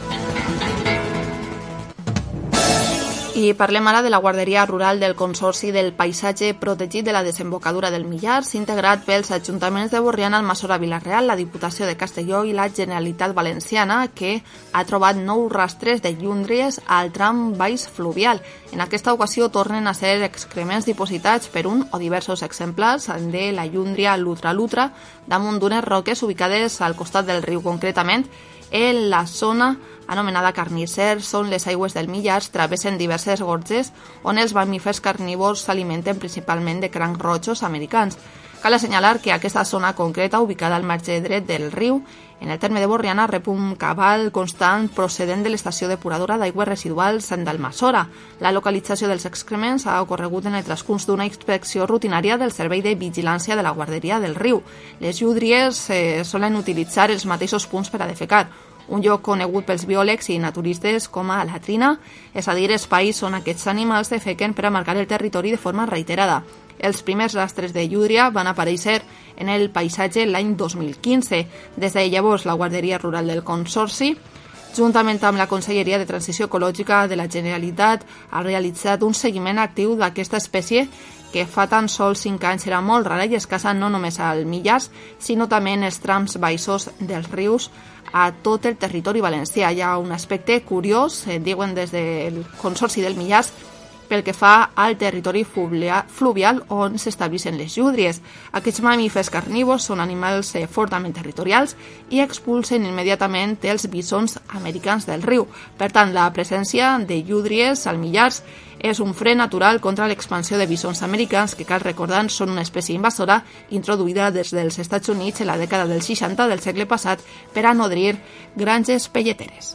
I parlem ara de la guarderia rural del Consorci del Paisatge Protegit de la Desembocadura del Millars, integrat pels ajuntaments de Borriana, Almassora, Vila-real, la Diputació de Castelló i la Generalitat Valenciana, que ha trobat 9 rastres de llúndries al tram baix fluvial. En aquesta ocasió tornen a ser excrements dipositats per un o diversos exemplars de la llúndria lutra-lutra damunt d'unes roques ubicades al costat del riu. Concretament, en la zona anomenada Carnisser són les aigües del Millars, travessen diverses gorges on els mamífers carnívors s'alimenten principalment de crancs rojos americans. Cal assenyalar que aquesta zona concreta, ubicada al marge dret del riu, en el terme de Borriana, rep un cabal constant procedent de l'estació depuradora d'aigües residuals d'Almassora. La localització dels excrements ha ocorregut en el transcurs d'una inspecció rutinària del Servei de Vigilància de la Guarderia del Riu. Les llúdries solen utilitzar els mateixos punts per a defecar, un lloc conegut pels biòlegs i naturistes com a latrina, és a dir, espais on aquests animals defequen per a marcar el territori de forma reiterada. Els primers rastres de llúdria van aparèixer en el paisatge l'any 2015. Des de llavors, la Guarderia Rural del Consorci, juntament amb la Conselleria de Transició Ecològica de la Generalitat, ha realitzat un seguiment actiu d'aquesta espècie que fa tan sols 5 anys era molt rara i escassa no només al Millars, sinó també en els trams baixos dels rius a tot el territori valencià. Hi ha un aspecte curiós, diuen des del Consorci del Millars, pel que fa al territori fluvial on s'estableixen les llúdries. Aquests mamífers carnívors són animals fortament territorials i expulsen immediatament els bisons americans del riu. Per tant, la presència de llúdries al millars és un fre natural contra l'expansió de bisons americans que, cal recordar, són una espècie invasora introduïda des dels Estats Units en la dècada dels 60 del segle passat per a nodrir granges pelleteres.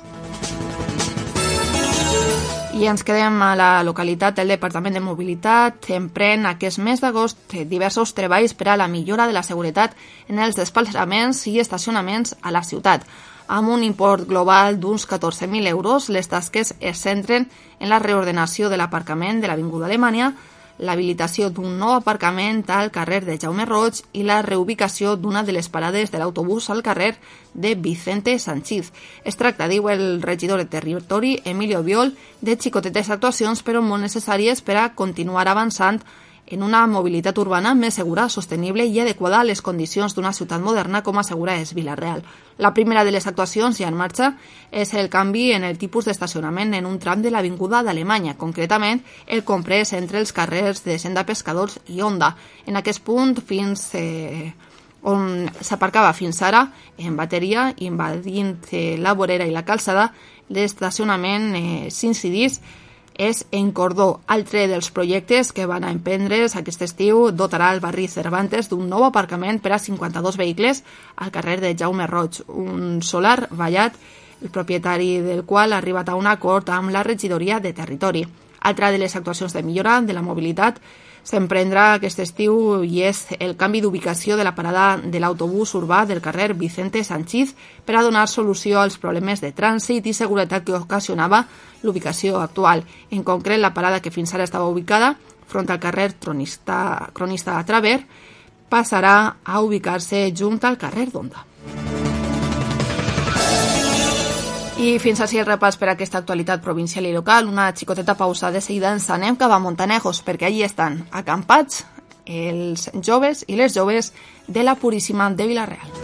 I ens quedem a la localitat. El Departament de Mobilitat emprèn aquest mes d'agost diversos treballs per a la millora de la seguretat en els desplaçaments i estacionaments a la ciutat. Amb un import global d'uns 14.000 euros, les tasques es centren en la reordenació de l'aparcament de l'Avinguda Alemanya, l'habilitació d'un nou aparcament al carrer de Jaume Roig i la reubicació d'una de les parades de l'autobús al carrer de Vicente Sanchís. Es tracta, diu el regidor de Territori, Emilio Biol, de xicotetes actuacions, però molt necessàries per a continuar avançant en una mobilitat urbana més segura, sostenible i adequada a les condicions d'una ciutat moderna, com assegura és Vila-real. La primera de les actuacions ja en marxa és el canvi en el tipus d'estacionament en un tram de l'Avinguda d'Alemanya, concretament el comprès entre els carrers de Senda Pescadors i Onda. En aquest punt, on s'aparcava fins ara, en bateria, invadint la vorera i la calçada, l'estacionament s'incidís és en cordó. Altre dels projectes que van a emprendre's aquest estiu dotarà el barri Cervantes d'un nou aparcament per a 52 vehicles al carrer de Jaume Roig, un solar vallat, el propietari del qual ha arribat a un acord amb la regidoria de Territori. Altra de les actuacions de millora de la mobilitat s'emprendrà aquest estiu i és el canvi d'ubicació de la parada de l'autobús urbà del carrer Vicente Sanchís per a donar solució als problemes de trànsit i seguretat que ocasionava l'ubicació actual. En concret, la parada que fins ara estava ubicada front al carrer Cronista Traver passarà a ubicar-se junt al carrer d'Onda. I fins així el repàs per a aquesta actualitat provincial i local. Una xicoteta pausa, de seguida ens anem cap a Montanejos, perquè allí estan acampats els joves i les joves de la Puríssima de Vila-real.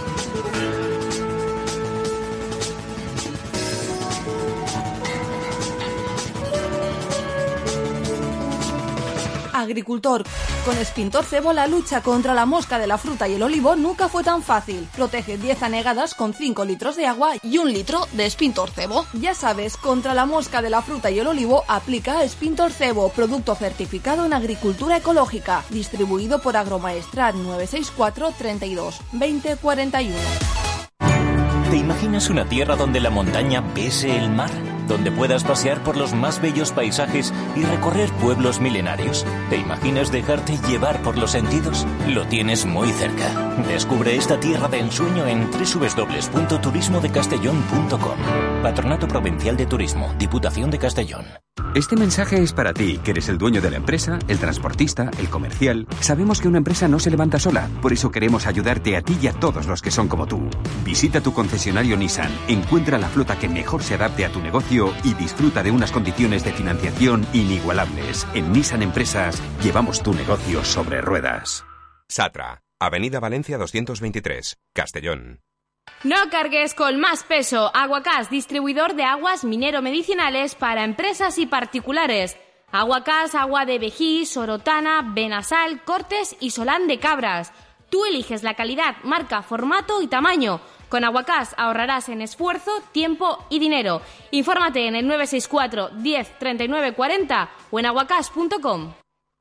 Agricultor. Con Spintor Cebo la lucha contra la mosca de la fruta y el olivo nunca fue tan fácil. Protege 10 anegadas con 5 litros de agua y 1 litro de Spintor Cebo. Ya sabes, contra la mosca de la fruta y el olivo aplica Spintor Cebo, producto certificado en agricultura ecológica, distribuido por Agromaestrat 964 32 20 41. ¿Te imaginas una tierra donde la montaña bese el mar? ¿Donde puedas pasear por los más bellos paisajes y recorrer pueblos milenarios? ¿Te imaginas dejarte llevar por los sentidos? Lo tienes muy cerca. Descubre esta tierra de ensueño en www.turismodecastellón.com. Patronato Provincial de Turismo, Diputación de Castellón. Este mensaje es para ti, que eres el dueño de la empresa, el transportista, el comercial. Sabemos que una empresa no se levanta sola, por eso queremos ayudarte a ti y a todos los que son como tú. Visita tu concesionario Nissan, encuentra la flota que mejor se adapte a tu negocio y disfruta de unas condiciones de financiación inigualables. En Nissan Empresas llevamos tu negocio sobre ruedas. Satra, Avenida Valencia 223, Castellón. No cargues con más peso. Aguacás, distribuidor de aguas minero-medicinales para empresas y particulares. Aguacás, agua de Vejí, Sorotana, Benasal, Cortes y Solán de Cabras. Tú eliges la calidad, marca, formato y tamaño. Con Aguacás ahorrarás en esfuerzo, tiempo y dinero. Infórmate en el 964 10 39 40 o en aguacás.com.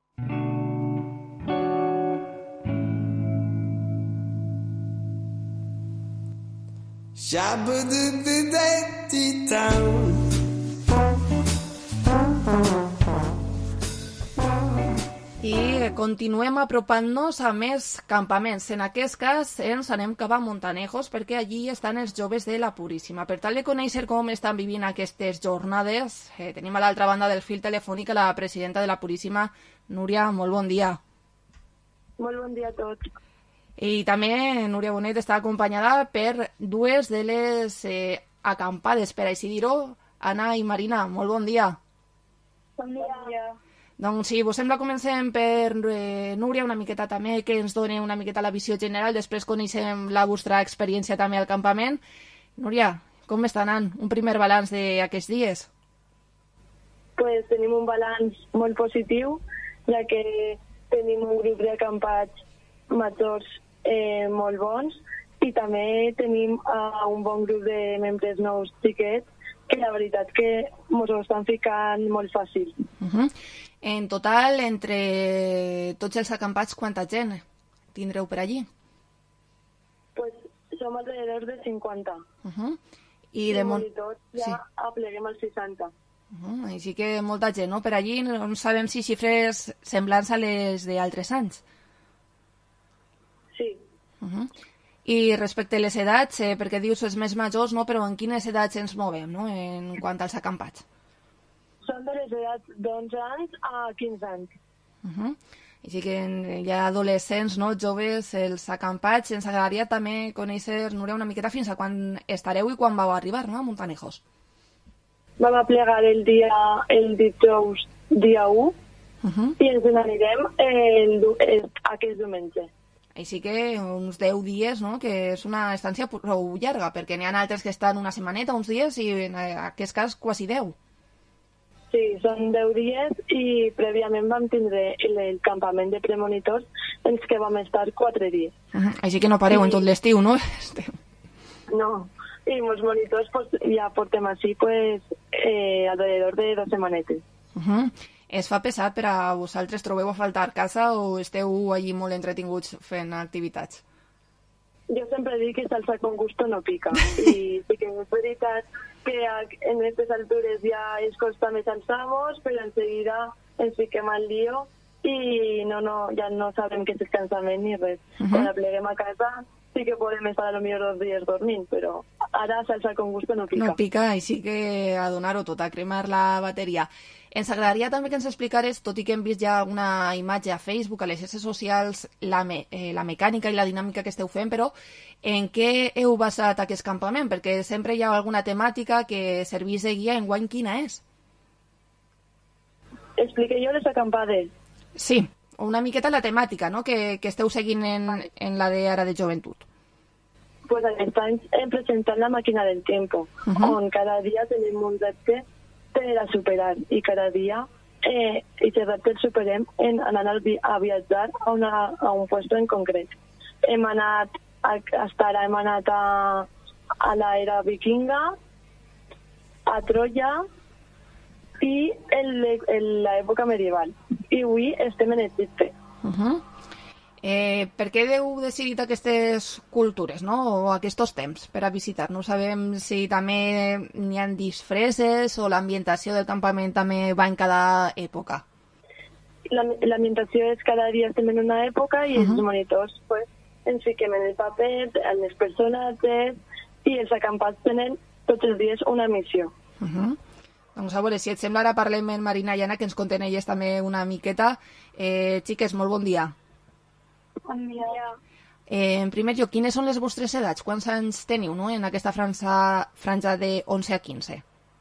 I continuem apropant-nos a més campaments. En aquest cas ens anem cap a Montanejos perquè allí estan els joves de la Puríssima. Per tal de conèixer com estan vivint aquestes jornades, tenim a l'altra banda del fil telefònic a la presidenta de la Puríssima, Núria. Molt bon dia. Molt bon dia a tots. I també Núria Bonet està acompanyada per dues de les acampades, per així dir-ho, Anna i Marina. Molt bon dia. Bon dia. Doncs si vos sembla, comencem per Núria, una miqueta també, que ens doni una miqueta la visió general, després coneixem la vostra experiència també al campament. Núria, com està anant? Un primer balanç d'aquests dies? pues, tenim un balanç molt positiu, ja que tenim un grup d'acampats majors molt bons i també tenim un bon grup de membres nous xiquets que la veritat que ens ho estan ficant molt fàcil. En total, entre tots els acampats, quanta gent tindreu per allí? Pues som alrededor de 50. I de monitors ja apleguem els 60. Així que molta gent, no? Per allí no sabem si xifres semblants a les d'altres anys. Sí. I respecte a les edats, perquè dius els més majors, no? Però en quines edats ens movem, no? En quant als acampats? Són de les edats d'11 anys a 15 anys. Així que hi ha adolescents, no? Joves, els acampats. Ens agradaria també conèixer, Núria, una miqueta fins a quan estareu i quan vau arribar, no? A Montanejos. Vam aplegar el dijous dia 1 i ens n'anirem aquest diumenge. Així que uns 10 dies, no? Que és una estància prou llarga, perquè n'hi ha altres que estan una setmaneta, uns dies, i en aquest cas quasi 10. Sí, són 10 dies i prèviament vam tindre el campament de premonitors en què vam estar 4 dies. Així que no pareu en tot l'estiu, no? No, i els monitors ja portem així alrededor de 2 setmanetes. Es fa pesat per a vosaltres? Trobeu a faltar casa o esteu allí molt entretinguts fent activitats? Jo sempre dic que salsa con gusto no pica. I sí que és veritat que en aquestes altures ja ens costa més alçar-nos, però enseguida ens fiquem al lío i ja no sabem què és descansament ni res. Quan apleguem a casa sí que podem estar a lo millor 2 dies dormint, però ara salsa con gusto no pica. No pica, així que a donar-ho tot, a cremar la bateria. Ens agradaria també que ens explicares, tot i que hem vist ja una imatge a Facebook, a les xarxes socials, la mecànica i la dinàmica que esteu fent, però en què heu basat aquest campament? Perquè sempre hi ha alguna temàtica que servís de guia. Enguany quina és? Expliqué jo les acampades. Sí, una miqueta la temàtica, no?, que esteu seguint en la d'ara de joventut. Pues aquest any hem presentat la màquina del tiempo, on cada dia tenim un repte per a superar i cada dia aquest repte el superem anant a viatjar a un lloc en concret. Hem anat a l'era vikinga, a Troia i en l'època medieval. I avui estem en Egipte. Per què heu decidit aquestes cultures, no? O aquests temps per a visitar? No sabem si també n'hi ha disfresses o l'ambientació del campament també va en cada època. L'ambientació és cada dia estem en una època i els monitors ens fiquem en el paper, en els personatges i els acampats tenen tots els dies una missió. Doncs a veure, si et sembla, ara parlem amb Marina i Anna, que ens conten elles també una miqueta. Xiques, molt bon dia. Bon dia. En primer lloc, quines són les vostres edats? Quants anys teniu, no?, en aquesta franja de 11 a 15?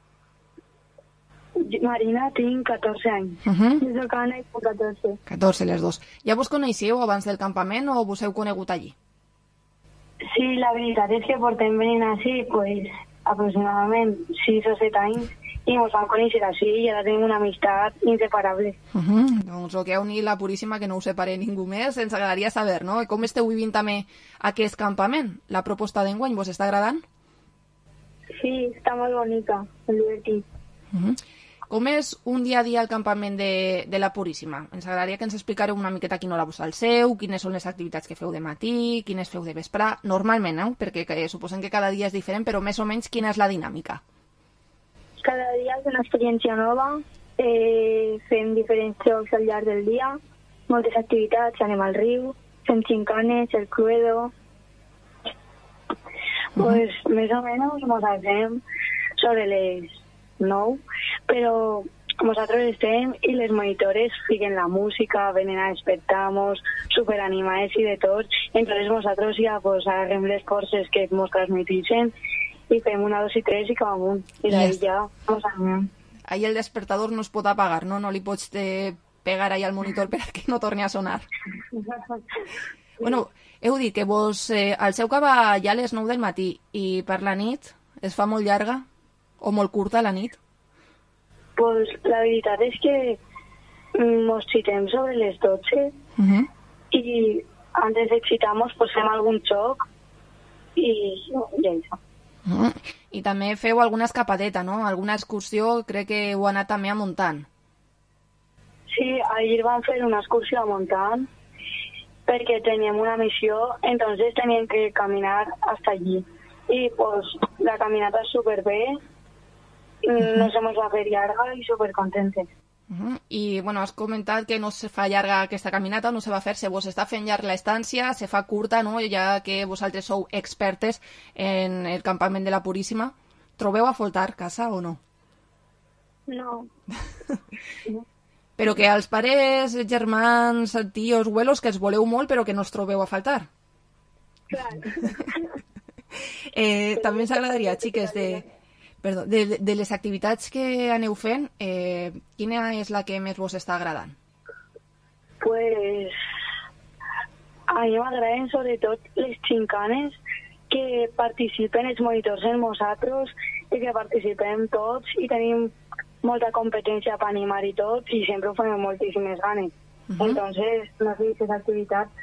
Marina, tinc 14 anys. Jo soc Anna i tinc 14. 14, les dos. Ja vos coneixeu abans del campament o vos heu conegut allí? Sí, la veritat és que portem venint així, aproximadament 6 o 7 anys, i ens vam conèixer així i ara tenim una amistat inseparable. Doncs el que heu unit la Puríssima, que no us separe ningú més. Ens agradaria saber, no?, com esteu vivint també aquest campament. La proposta d'enguany vos està agradant? Sí, està molt bonica, molt divertit. Com és un dia a dia al campament de la Puríssima? Ens agradaria que ens explicareu una miqueta a quina hora vos alceu, quines són les activitats que feu de matí, quines feu de vespre, normalment, perquè suposem que cada dia és diferent, però més o menys quina és la dinàmica? Cada dia és una experiència nova, fem diferents jocs al llarg del dia, moltes activitats, anem al riu, fem xincanes, el cluedo. Pues més o menys ens hacem sobre les 9, però nosaltres estem i les monitores fiquen la música, venen a despertar-nos, superanimades i de tot. Entonces nosaltres ja agarrem les forces que ens transmetixen i fem 1, 2 i 3 i cap amunt. I d'ahí ja ens anem. Ahí el despertador no es pot apagar, no? No li pots pegar ahí al monitor perquè no torni a sonar. Bueno, heu dit que vos alceu cap allà a les 9 del matí i per la nit es fa molt llarga o molt curta la nit? Pues la veritat és que mos citem sobre les 12 i antes de citar-nos pues fem algun xoc i això. I també feu alguna escapadeta, no? Alguna excursió, crec que heu anat també a Montant. Sí, ahir vam fer una excursió a Montant perquè teníem una missió, entonces teníem que caminar hasta allí. Y pues la caminata superbé, nos hemos va fer llarga i supercontentes. I bueno, has comentat que no se fa llarga aquesta caminata, no se va fer, se vos està fent llarga l'estància, se fa curta, no? Ja que vosaltres sou expertes en el campament de la Puríssima. Trobeu a faltar casa o no? No. Però que als pares, germans, tios, abuelos, que els voleu molt però que no els trobeu a faltar. Clar. També ens agradaria, xiques, de les activitats que aneu fent, quina és la que més vos està agradant? Pues a mi m'agraden sobretot les xincanes, que participen els monitors en nosaltres i que participem tots i tenim molta competència per animar i tot i sempre ho fem amb moltíssimes ganes. Entonces, no sé, aquestes activitats.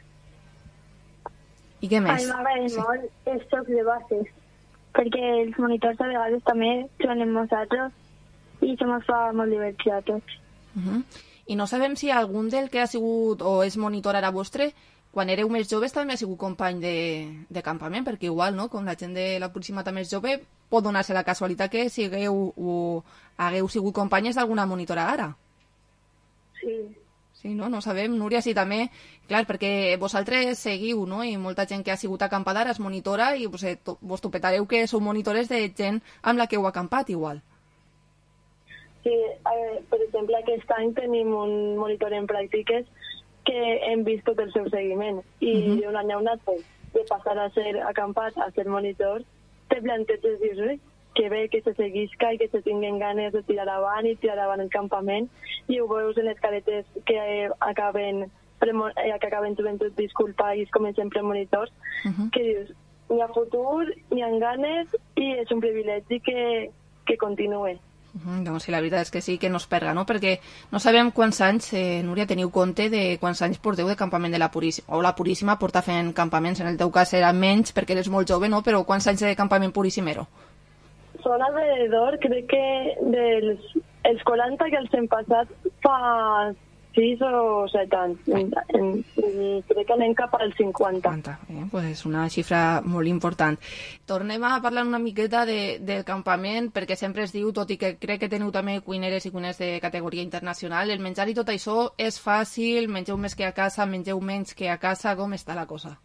I què més? A mi m'agraden molt els jocs de bases, perquè els monitors a vegades també són amb nosaltres i se mos fa molt divertit a tots. I no sabem si algun del que ha sigut o és monitor ara vostre, quan éreu més joves també ha sigut company de campament, perquè igual, no?, com la gent de la Puríssima també és jove, pot donar-se la casualitat que sigueu o hagueu sigut companyes d'alguna monitora ara. Sí. Sí, no? No sabem, Núria, si també... Clar, perquè vosaltres seguiu, no?, i molta gent que ha sigut acampada ara és monitora i vos topetareu que sou monitores de gent amb la que heu acampat, igual. Sí, per exemple, aquest any tenim un monitor en pràctiques que hem vist tot el seu seguiment i d'un any a un altre, de passar a ser acampat a ser monitor, te planteges dir que bé que se seguisca i que se tinguen ganes de tirar avant i tirar avant el campament i ho veus en les caretes que acaben joventut, disculpa, i es comencen premonitors, que dius, n'hi ha futur, n'hi ha ganes i és un privilegi que continuï. Doncs sí, la veritat és que sí, que no es perga, no? Perquè no sabem quants anys, Núria, teniu compte de quants anys porteu de campament de la Puríssima, o la Puríssima porta fent campaments, en el teu cas era menys perquè eres molt jove, no? Però quants anys de campament purissimero? Són alrededor, crec que dels 40 que els hem passat fa 6 o 7 anys. Crec que anem cap als 50. Pues és una xifra molt important. Tornem a parlar una miqueta del campament, perquè sempre es diu, tot i que crec que teniu també cuineres i cuiners de categoria internacional, el menjar i tot això és fàcil, mengeu més que a casa, mengeu menys que a casa, com està la cosa?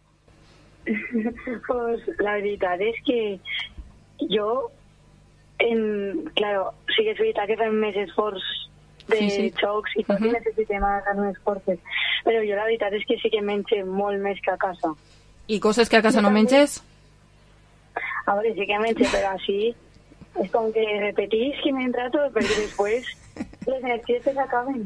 Pues la veritat és que jo, claro, sí que és veritat que fem més esforç de xocs i tot i necessitem agafar-nos forces, però jo la veritat és que sí que menjo molt més que a casa. I coses que a casa no menges? A veure, sí que menjo, però així és com que repetís que menja tot, perquè després les energies s'acaben.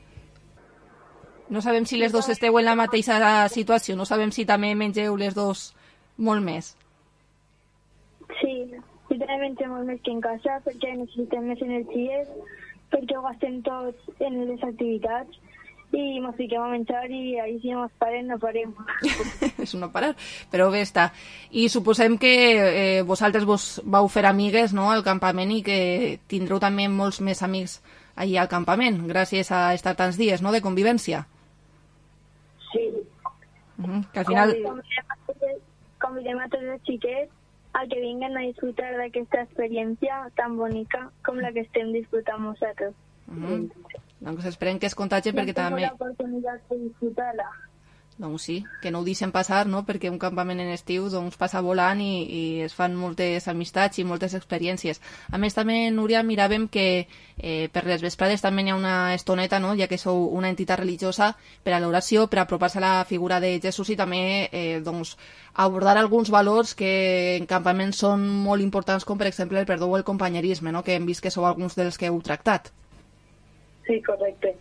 No sabem si les dos esteu en la mateixa situació, no sabem si també mengeu les dos molt més. Sí, jo també menjo molt més que en casa perquè necessitem més energies, perquè ho gastem tots en les activitats i ens fiquem a menjar i ahir si no ens parem no parem. És un no parar, però bé està. I suposem que vosaltres vos vau fer amigues, no?, al campament i que tindreu també molts més amics allà al campament, gràcies a estar tants dies, no?, de convivència. Sí. Que al final... Convidem a tots els xiquets a que vinguen a disfrutar d'aquesta experiència tan bonica com la que estem disfrutant nosaltres. Doncs esperem que es contagien perquè també... l'oportunitat de disfrutar-la. Doncs sí, que no ho deixen passar, no?, perquè un campament en estiu doncs passa volant i es fan moltes amistats i moltes experiències. A més, també, Núria, miràvem que per les vesprades també hi ha una estoneta, no?, ja que sou una entitat religiosa, per a l'oració, per apropar-se a la figura de Jesús i també doncs, abordar alguns valors que en campaments són molt importants, com per exemple el perdó o el companyerisme, no?, que hem vist que sou alguns dels que heu tractat. Sí, correcte.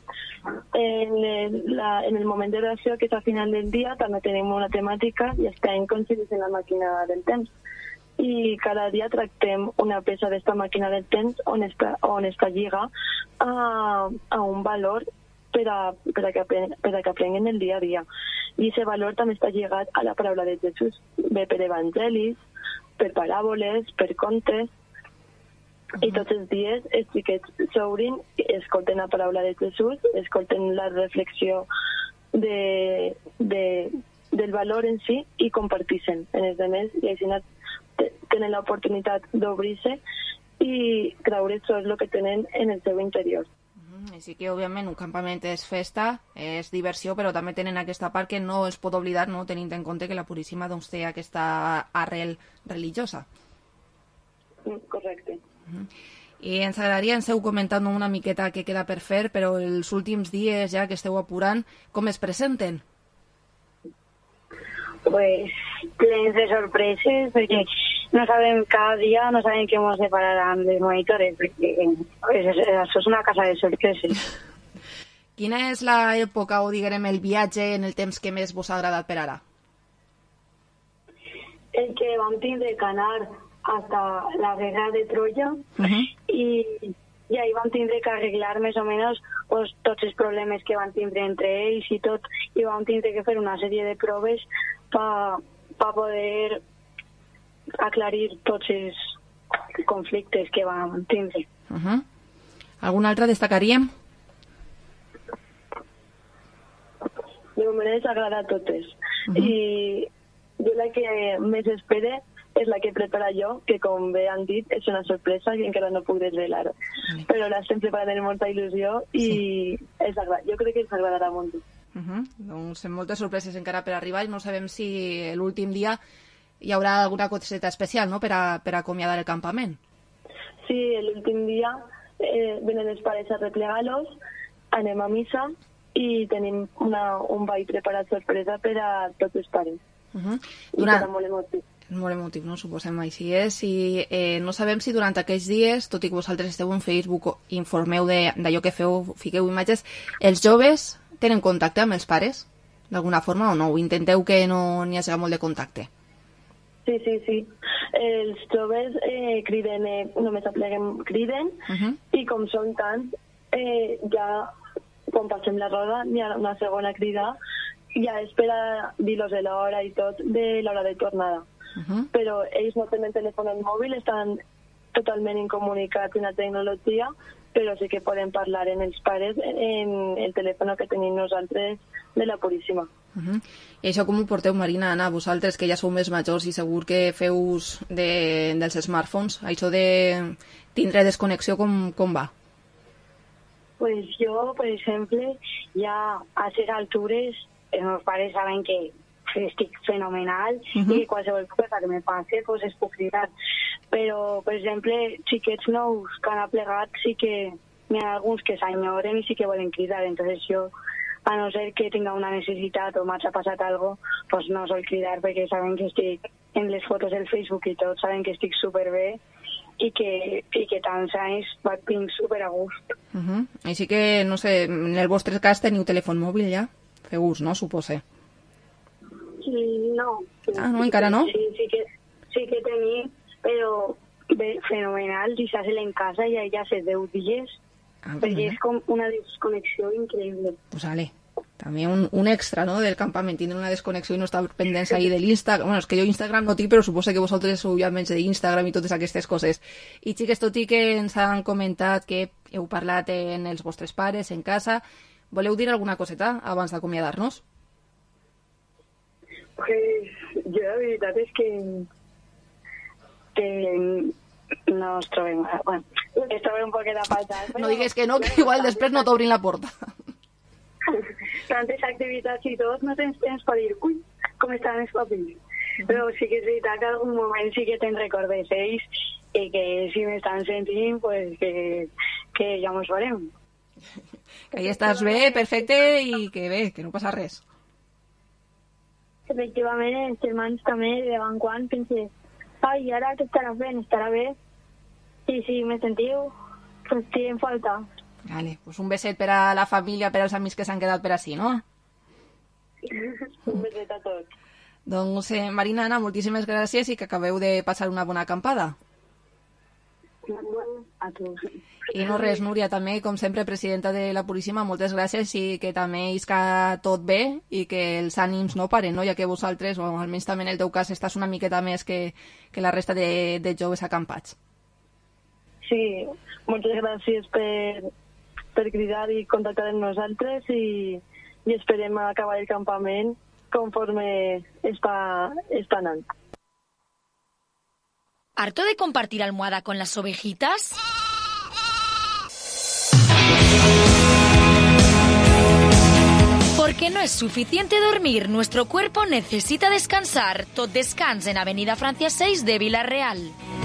En el moment d'oració, que és al final del dia, també tenim una temàtica i estem coincidits en la màquina del temps. i cada dia tractem una peça d'esta màquina del temps on està lliga a un valor per a que aprenguin el dia a dia. I aquest valor també està lligat a la paraula de Jesús, bé per evangelis, per paràboles, per contes, i tots els dies els xiquets s'obrin, escolten la paraula de Jesús, escolten la reflexió del valor en si i comparteixen en els altres, i així tenen l'oportunitat d'obrir-se i creure tot el que tenen en el seu interior. Així que, òbviament, un campament és festa, és diversió, però també tenen aquesta part que no es pot oblidar, no? Tenint en compte que la Puríssima doncs, té aquesta arrel religiosa. Correcte. I ens agradaria, ens heu comentat una miqueta què queda per fer, però els últims dies ja que esteu apurant, com es presenten? Pues plens de sorpreses, perquè no sabem cada dia, no sabem què ens separaran dels monitores, perquè això és una casa de sorpreses. Quina és l'època o, diguem, el viatge en el temps que més vos ha agradat per ara? El que vam tindre que anar hasta la guerra de Troya i ahí vam tindre que arreglar més o menys pues, tots els problemes que van tindre entre ells i tot, i vam tindre que fer una sèrie de proves per poder aclarir tots els conflictes que vam tindre. Algun altre destacaríem? De moment ens agrada a totes. I jo la que més espere és la que prepara jo, que com bé han dit és una sorpresa i encara no puc desvelar. Però l'estem preparant amb molta il·lusió i jo crec que ens agradarà molt. Doncs moltes sorpreses encara per arribar i no sabem si l'últim dia hi haurà alguna coseta especial, no?, per a acomiadar el campament. Sí, l'últim dia venen els pares a replegar-los, anem a missa i tenim un ball preparat sorpresa per a tots els pares. I serà molt emotiu. Molt emotiu, no? Suposem així és. I no sabem si durant aquests dies, tot i que vosaltres esteu en Facebook, informeu d'allò que feu, fiqueu imatges, els joves tenen contacte amb els pares, d'alguna forma, o no? O intenteu que no n'hi hagi molt de contacte? Sí. Els joves criden, només apleguem criden, i com són tants, ja quan passem la roda n'hi ha una segona crida, ja és per a dir-los l'hora i tot de l'hora de tornada. Però ells no tenen telèfon mòbil, estan totalment incomunicats en la tecnologia, però sí que podem parlar en els pares en el telèfon que tenim nosaltres de la Puríssima. I això com ho porteu, Marina, Anna, vosaltres que ja sou més majors i segur que feu ús dels smartphones, això de tindre desconnexió, com va? Pues yo, por ejemplo, ya a esas alturas meus pares saben que estic fenomenal i que qualsevol cosa que me passe pues es puc cridar. Però, per exemple, xiquets nous que han aplegat sí que n'hi ha alguns que s'enyoren i sí que volen cridar. Entonces jo, a no ser que tinga una necessitat o m'ha passat algo, pues no sol cridar perquè saben que estic en les fotos del Facebook i tot, saben que estic superbé i que tants anys tinc super a gust. Així que, no sé, en el vostre cas teniu telèfon mòbil ja? Feu ús, no? Supose. No. No, encara no? Sí que tenim, però bé, fenomenal, deixar-se-la en casa i ja se 10 dies, perquè és com una desconnexió increïble. Pues vale. També un extra, no?, del campament, tindre una desconnexió i no estar pendents ahí de l'Instagram. Bueno, és que jo Instagram no tinc, però suposo que vosaltres sou ja menys d'Instagram i totes aquestes coses. I xiques, tot i que ens han comentat que heu parlat en els vostres pares, en casa, voleu dir alguna coseta abans d'acomiadar-nos? Pues jo la veritat és que no ens trobem... Bueno, es trobem un poquet a faltar. No digues que no, que igual després no t'obrin la porta. Tantes activitats i tot, no tens temps per dir, ui, com estan els papers. Però sí que és veritat que algun moment sí que te'n recordes ells i que si m'estan sentint, pues que ja mos farem. Que ja estàs bé, perfecte, i que bé, que no passa res. Efectivament, els germans també, de van quan, penses, ai, ara que estarà bé, i si me sentiu, pues tiren falta. Vale, pues un beset per a la família, per als amics que s'han quedat per ací, no? Un beset a tots. Doncs, Marina, Anna, moltíssimes gràcies i que acabeu de passar una bona acampada. A tu. I no res, Núria, també, com sempre, presidenta de la Puríssima, moltes gràcies i que també isca tot bé i que els ànims no paren, no? Ja que vosaltres, o almenys també en el teu cas, estàs una miqueta més que la resta de joves acampats. Sí, moltes gràcies per cridar i contactar amb nosaltres i esperem acabar el campament conforme està anant. ¿Harto de compartir almohada con las ovejitas? Porque no es suficiente dormir, nuestro cuerpo necesita descansar. Tot Descans en Avenida Francia 6 de Vila-real.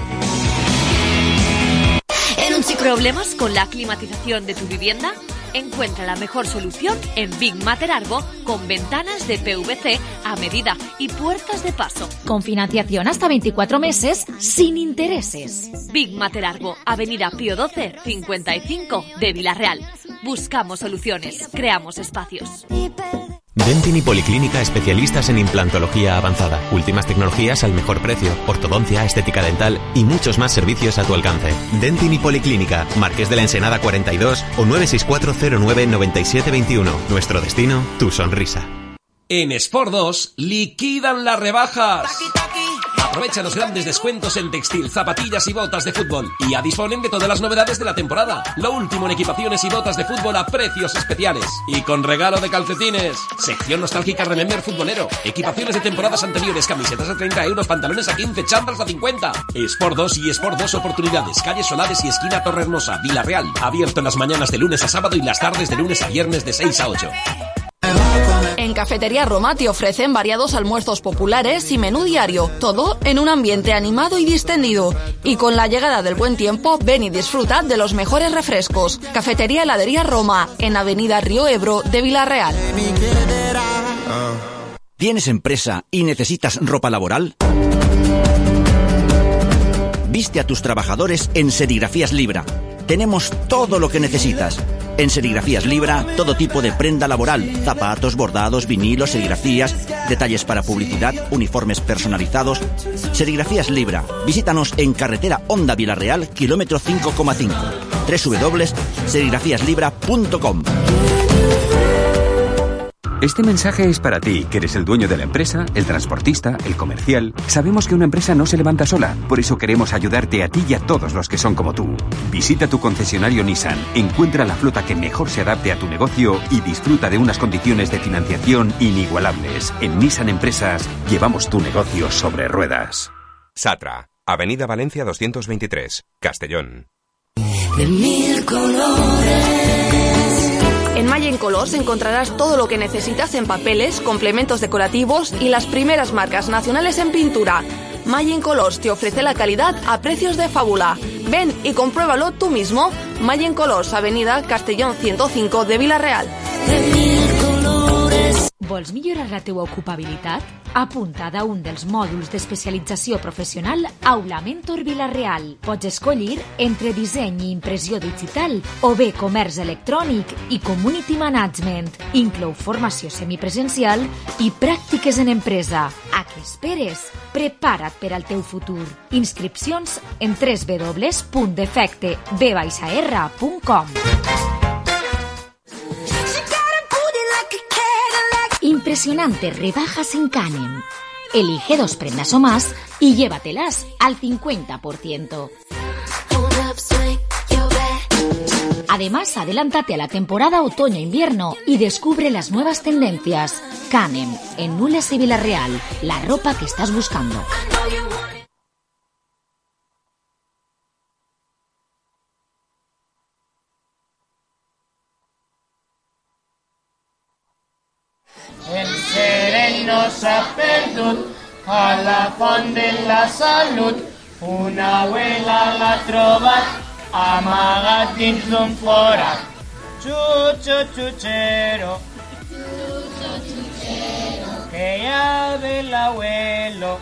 ¿Problemas con la climatización de tu vivienda? Encuentra la mejor solución en Big Matter Argo con ventanas de PVC a medida y puertas de paso. Con financiación hasta 24 meses sin intereses. Big Matter Argo, Avenida Pío XII, 55 de Vila-real. Buscamos soluciones, creamos espacios. Dentin y Policlínica, especialistas en implantología avanzada, últimas tecnologías al mejor precio, ortodoncia, estética dental y muchos más servicios a tu alcance. Dentin y Policlínica, Marqués de la Ensenada 42 o 964099721. Nuestro destino, tu sonrisa. En Sport 2 liquidan las rebajas. Aprovecha los grandes descuentos en textil, zapatillas y botas de fútbol. Y ya disponen de todas las novedades de la temporada. Lo último en equipaciones y botas de fútbol a precios especiales. Y con regalo de calcetines. Sección nostálgica Remember futbolero. Equipaciones de temporadas anteriores, camisetas a 30 euros, pantalones a 15, chándals a 50. Sport 2 y Sport 2 Oportunidades. Calle Solares y esquina Torrehermosa, Vila-real. Abierto en las mañanas de lunes a sábado y las tardes de lunes a viernes de 6 a 8. En Cafetería Roma te ofrecen variados almuerzos populares y menú diario, todo en un ambiente animado y distendido. Y con la llegada del buen tiempo, ven y disfruta de los mejores refrescos. Cafetería Heladería Roma, en Avenida Río Ebro de Vila-real. ¿Tienes empresa y necesitas ropa laboral? Viste a tus trabajadores en Serigrafías Libra. Tenemos todo lo que necesitas. En Serigrafías Libra, todo tipo de prenda laboral, zapatos, bordados, vinilos, serigrafías, detalles para publicidad, uniformes personalizados. Serigrafías Libra. Visítanos en carretera Honda Vila-real, kilómetro 5,5. www.serigrafíaslibra.com. Este mensaje es para ti, que eres el dueño de la empresa, el transportista, el comercial. Sabemos que una empresa no se levanta sola, por eso queremos ayudarte a ti y a todos los que son como tú. Visita tu concesionario Nissan, encuentra la flota que mejor se adapte a tu negocio y disfruta de unas condiciones de financiación inigualables. En Nissan Empresas llevamos tu negocio sobre ruedas. Satra, Avenida Valencia 223, Castellón. De mil colores. En Mayen Colors encontrarás todo lo que necesitas en papeles, complementos decorativos y las primeras marcas nacionales en pintura. Mayen Colors te ofrece la calidad a precios de fábula. Ven y compruébalo tú mismo. Mayen Colors, Avenida Castellón 105 de Vila-real. Vols millorar la teua ocupabilitat? Apunta't a un dels mòduls d'especialització professional Aula Mentor Vila-real. Pots escollir entre disseny i impressió digital o bé comerç electrònic i community management. Inclou formació semipresencial i pràctiques en empresa. A què esperes? Prepara't per al teu futur. Inscripcions en www.defecteb-r.com. Impresionantes rebajas en Canem. Elige 2 prendas o más y llévatelas al 50%. Además, adelántate a la temporada otoño-invierno y descubre las nuevas tendencias. Canem, en Nules y Vila-real, la ropa que estás buscando. El sereno s'ha perdut a la font de la salut. Una abuela l'ha trobat amagat dins d'un forat. Chucho, chuchero, que ya ve l'abuelo,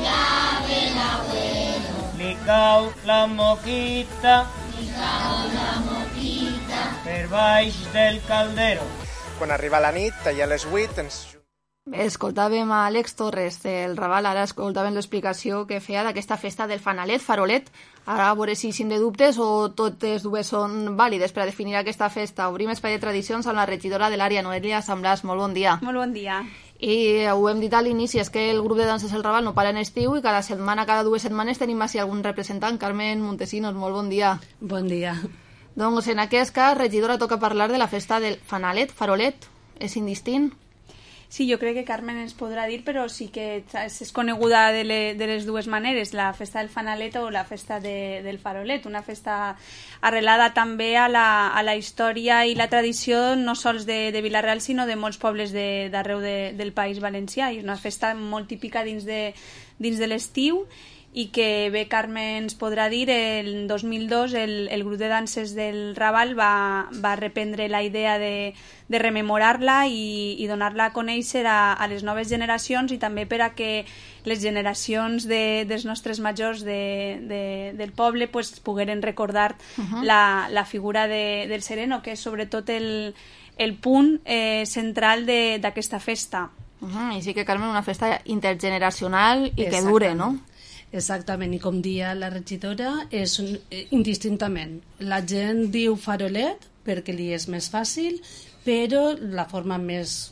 li cau la moquita per baix del caldero. Quan arriba la nit, allà a les 8, ens... Escoltàvem a Àlex Torres del Raval, ara escoltàvem l'explicació que feia d'aquesta festa del fanalet, farolet. Ara a veure si de dubtes o totes dues són vàlides per a definir aquesta festa. Obrim espai de tradicions amb la regidora de l'àrea, Noelia Samblàs. Molt bon dia. Molt bon dia. I ho hem dit a l'inici, és que el grup de danses El Raval no para en estiu i cada 2 setmanes tenim així algun representant. Carmen Montesinos, molt bon dia. Bon dia. Doncs en aquest cas, regidora, toca parlar de la festa del fanalet, farolet. És indistint? Sí, jo crec que Carmen ens podrà dir, però sí que és coneguda de les dues maneres, la festa del fanalet o la festa del farolet, una festa arrelada també a la història i la tradició no sols de Vila-real, sinó de molts pobles d'arreu del País Valencià, i és una festa molt típica dins de l'estiu, i que bé Carmen ens podrà dir, el 2002 el grup de danses del Raval va reprendre la idea de rememorar-la i donar-la a conèixer a les noves generacions, i també per a que les generacions dels nostres majors del poble pues, pogueren recordar la figura del sereno, que és sobretot el punt central d'aquesta festa. I sí que, Carmen, una festa intergeneracional i que dure, no? Exactament, i com dia la regidora, és indistintament. La gent diu farolet perquè li és més fàcil, però la forma més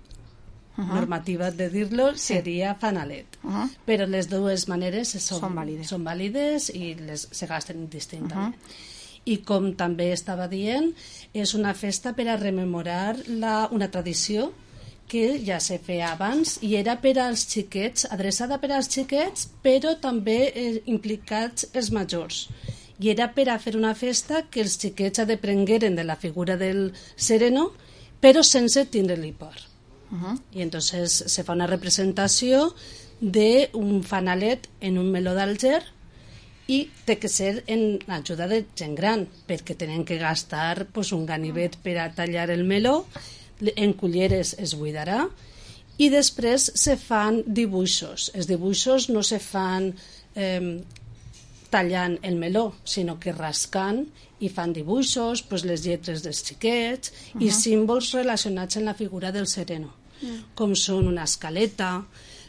normativa de dir-lo seria fanalet. Però les dues maneres són vàlides i se gasten indistintament. I com també estava dient, és una festa per a rememorar una tradició que ja se feia abans i era per als xiquets, adreçada per als xiquets, però també implicats els majors. I era per a fer una festa que els xiquets adeprengueren de la figura del sereno, però sense tindre-li por. I entonces se fa una representació d'un fanalet en un meló d'Alger, i té que ser en ajuda de gent gran, perquè tenen que gastar un ganivet per a tallar el meló, en culleres es buidarà, i després se fan dibuixos. Els dibuixos no se fan tallant el meló, sinó que rascant, i fan dibuixos, les lletres dels xiquets i símbols relacionats amb la figura del sereno, com són una escaleta,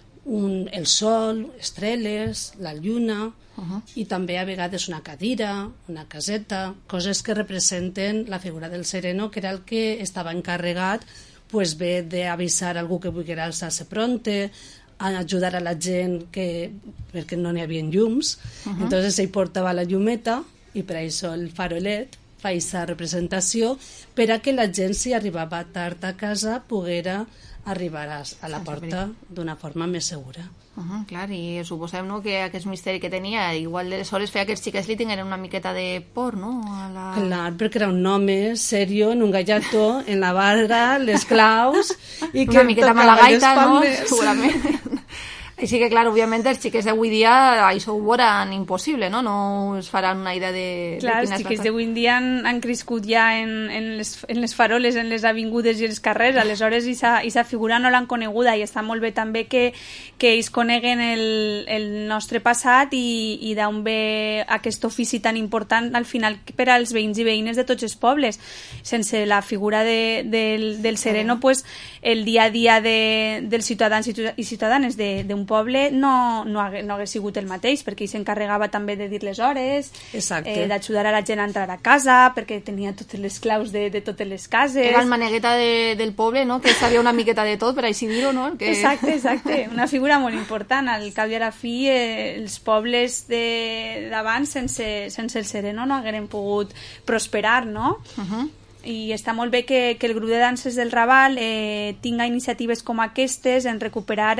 el sol, estrelles, la lluna, i també a vegades una cadira, una caseta, coses que representen la figura del sereno, que era el que estava encarregat bé d'avisar algú que vulgui alçar-se pronte, a ajudar a la gent perquè no n'hi havia llums. Entonces ell portava la llumeta, i per això el farolet fa aquesta representació, per a que la gent, si arribava tard a casa, poguera arribar a la porta d'una forma més segura. Clar, i suposem que aquest misteri que tenia, igual d'aleshores feia que els xiquets li tingueren una miqueta de por, no? Clar, perquè era un home serio, en un gallató, en la barra, les claus, i que una miqueta amb la gaita, no? Segurament. Així que, clar, òbviament, els xiquets d'avui dia això ho veuran impossible, no? No es faran una idea de... Clar, els xiquets d'avui dia han crescut ja en les faroles, en les avingudes i els carrers, aleshores aquesta figura no l'han coneguda, i està molt bé també que ells coneguen el nostre passat i d'on ve aquest ofici tan important al final per als veïns i veïnes de tots els pobles. Sense la figura del sereno, el dia a dia dels ciutadans i ciutadanes d'un poble no hagués sigut el mateix, perquè ell s'encarregava també de dir les hores, d'ajudar a la gent a entrar a casa, perquè tenia totes les claus de totes les cases. Era el manegueta del poble, no? Que sabia una miqueta de tot, per així dir-ho, no? Exacte. Una figura molt important. Al cap i a la fi, els pobles d'abans, sense el sereno, no hagueren pogut prosperar, no? I està molt bé que el grup de danses del Raval tinga iniciatives com aquestes en recuperar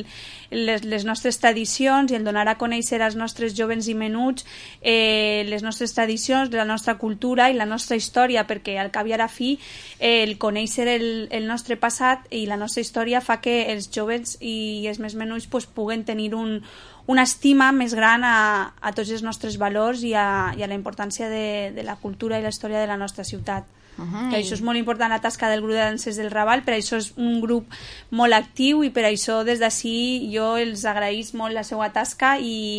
les nostres tradicions i en donar a conèixer als nostres jovens i menuts les nostres tradicions, la nostra cultura i la nostra història, perquè al cap i a la fi el conèixer el nostre passat i la nostra història fa que els jovens i els més menuts puguen tenir una estima més gran a tots els nostres valors i a la importància de la cultura i la història de la nostra ciutat. Que això és molt important, la tasca del grup de danses del Raval, per això és un grup molt actiu i per això des d'ací jo els agraïs molt la seva tasca i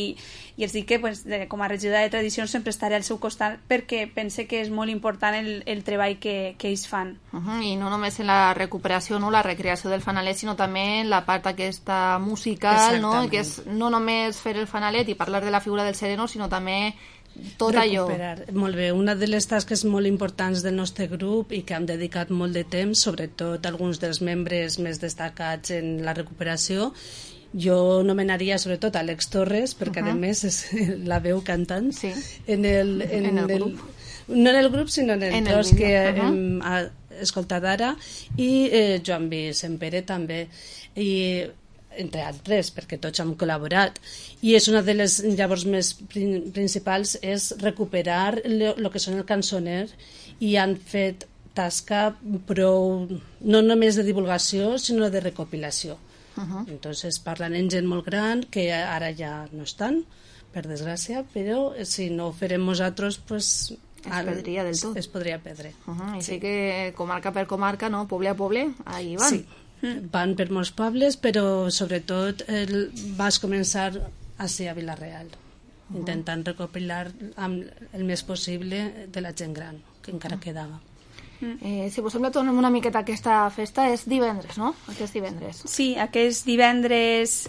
i els dic que com a regidora de tradicions sempre estaré al seu costat perquè pense que és molt important el treball que ells fan. I no només en la recuperació, la recreació del fanalet, sinó també en la part aquesta musical, que és no només fer el fanalet i parlar de la figura del sereno, sinó també tot allò. Molt bé, una de les tasques molt importants del nostre grup i que hem dedicat molt de temps, sobretot alguns dels membres més destacats en la recuperació, jo nomenaria sobretot Àlex Torres, perquè a més és la veu cantant en el grup. No en el grup, sinó en el tros que hem escoltat ara, i Joan Vicent-Pere també, i entre altres, perquè tots hem col·laborat, i és una de les llavors més principals és recuperar el que són el cançoner, i han fet tasca prou no només de divulgació sinó de recopilació. Entonces parlen en gent molt gran que ara ja no estan, per desgràcia, però si no ho farem nosaltres pues, es podria perdre. I sí que comarca per comarca, poble a poble, ahí van. Sí, van per molts pobles, però sobretot vas començar a ser a Vila-real, intentant recopilar el més possible de la gent gran que encara quedava. Si vos sembla, tornem una miqueta a aquesta festa. És divendres, no? Aquest divendres. Sí, aquest divendres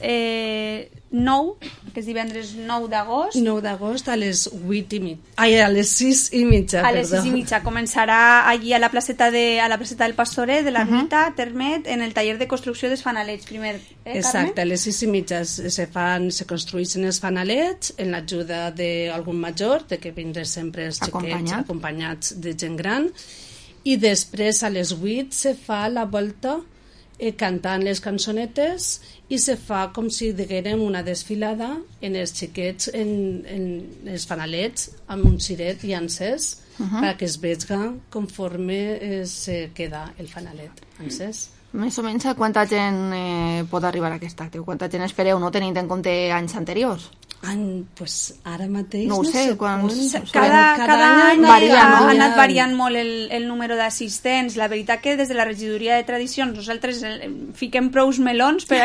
9, aquest divendres 9 d'agost. 9 d'agost a les 8:30. Ai, a les 6:30, a les 6:30. Començarà allí a la placeta del Pastoret, de l'Ermita, Termet, en el taller de construcció dels fanalets, primer. Exacte, a les 6:30 se construeixen els fanalets en l'ajuda d'algun major, de que vindré sempre els xiquets acompanyats de gent gran, i després a les 8 se fa la volta cantant les cançonetes i se fa com si diguérem una desfilada en els xiquets en els fanalets amb un ciret i encès perquè es vega conforme se queda el fanalet encès. Més o menys a quanta gent pot arribar a aquest acte? Quanta gent espereu, no tenint en compte anys anteriors? Pues ara mateix no ho sé, cada any ha anat variant molt el número d'assistents. La veritat que des de la regidoria de tradicions nosaltres fiquem prous melons per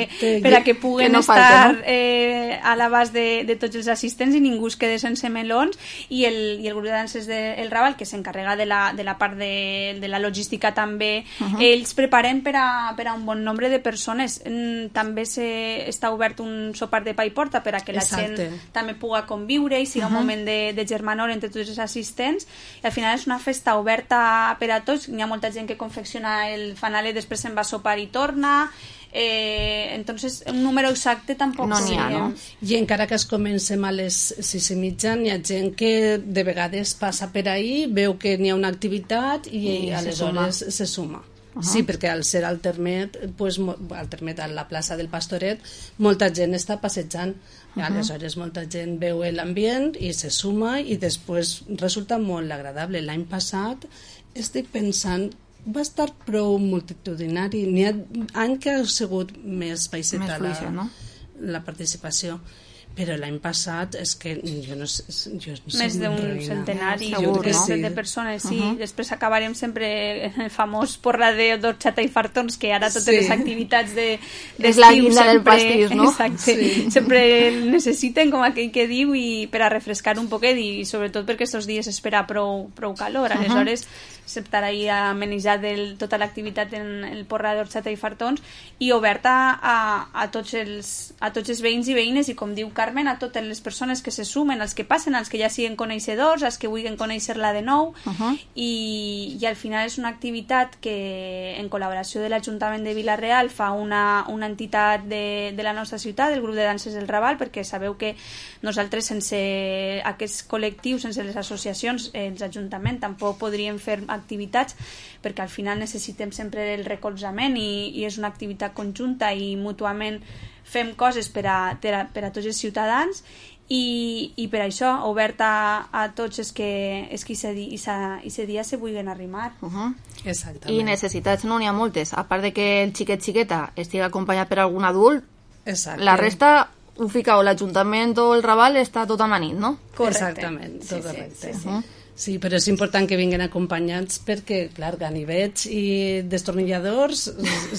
a que puguen estar a l'abast de tots els assistents i ningú es quede sense melons, i el grup de danses del Raval, que s'encarrega de la part de la logística també, ells preparen per a un bon nombre de persones. També està obert un sopar de pa i porta per a que la gent també pugui conviure i sigui un moment de germanor entre tots els assistents, i al final és una festa oberta per a tots. Hi ha molta gent que confecciona el fanalet, després se'n va a sopar i torna, entonces un número exacte tampoc n'hi ha, no? I encara que es comencem a les 6:30, hi ha gent que de vegades passa per ahí, veu que n'hi ha una activitat i aleshores se suma. Sí, perquè al ser al Termet, a la plaça del Pastoret, molta gent està passejant, aleshores molta gent veu l'ambient i se suma, i després resulta molt agradable. L'any passat estic pensant va estar prou multitudinari, n'hi ha any que ha sigut més baixeta la participació, però l'any passat és que jo no sé, més d'un centenari de persones, sí. Després acabarem sempre en el famós porra d'orxata i fartons, que ara totes les activitats és la guinda del pastís, no? Exacte, sempre necessiten, com aquell que diu, i per a refrescar un poquet, i sobretot perquè aquests dies espera prou calor, aleshores s'estarà ahí amenitzat tota l'activitat en el porra d'orxata i fartons, i oberta a tots els veïns i veïnes, i com diu Carmen, a totes les persones que se sumen, als que passen, als que ja siguen coneixedors, als que vulguin conèixer-la de nou, i al final és una activitat que en col·laboració de l'Ajuntament de Vila-real fa una entitat de la nostra ciutat, el grup de danses del Raval, perquè sabeu que nosaltres sense aquests col·lectius, sense les associacions, els ajuntaments tampoc podríem fer activitats, perquè al final necessitem sempre el recolzament, i és una activitat conjunta i mútuament fem coses per a tots els ciutadans, i per això oberta a tots els que aquest dia se vulguin arrimar. I necessitats no n'hi ha moltes, a part de que el xiquet-xiqueta estigui acompanyat per algun adult. La resta ho fica o l'Ajuntament o el Raval, està tot amanit, no? Exactament, tot correcte. Sí, però és important que vinguin acompanyats perquè, clar, ganivets i destornilladors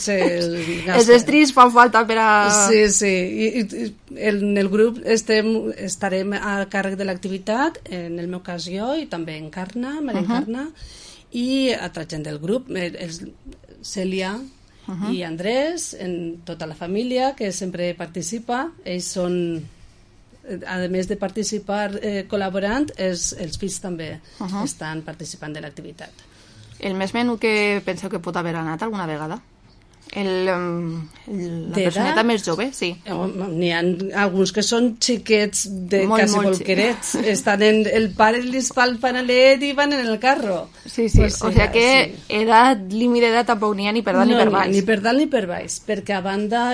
els estris fan falta per a... Sí, sí. I en el grup estarem a càrrec de l'activitat, en el meu cas jo, i també Encarna, Maria Encarna, i altra gent del grup, Cèlia i Andrés, en tota la família, que sempre participa. Ells són... a més de participar col·laborant, els fills també estan participant de l'activitat. El més menú que penseu que pot haver anat alguna vegada? La personeta més jove, sí. N'hi ha alguns que són xiquets de quasi bolquerets. El pare els fa el panalet i van en el carro. Sí, sí. O sigui que límit d'edat tampoc n'hi ha ni per dalt ni per baix. Ni per dalt ni per baix, perquè a banda,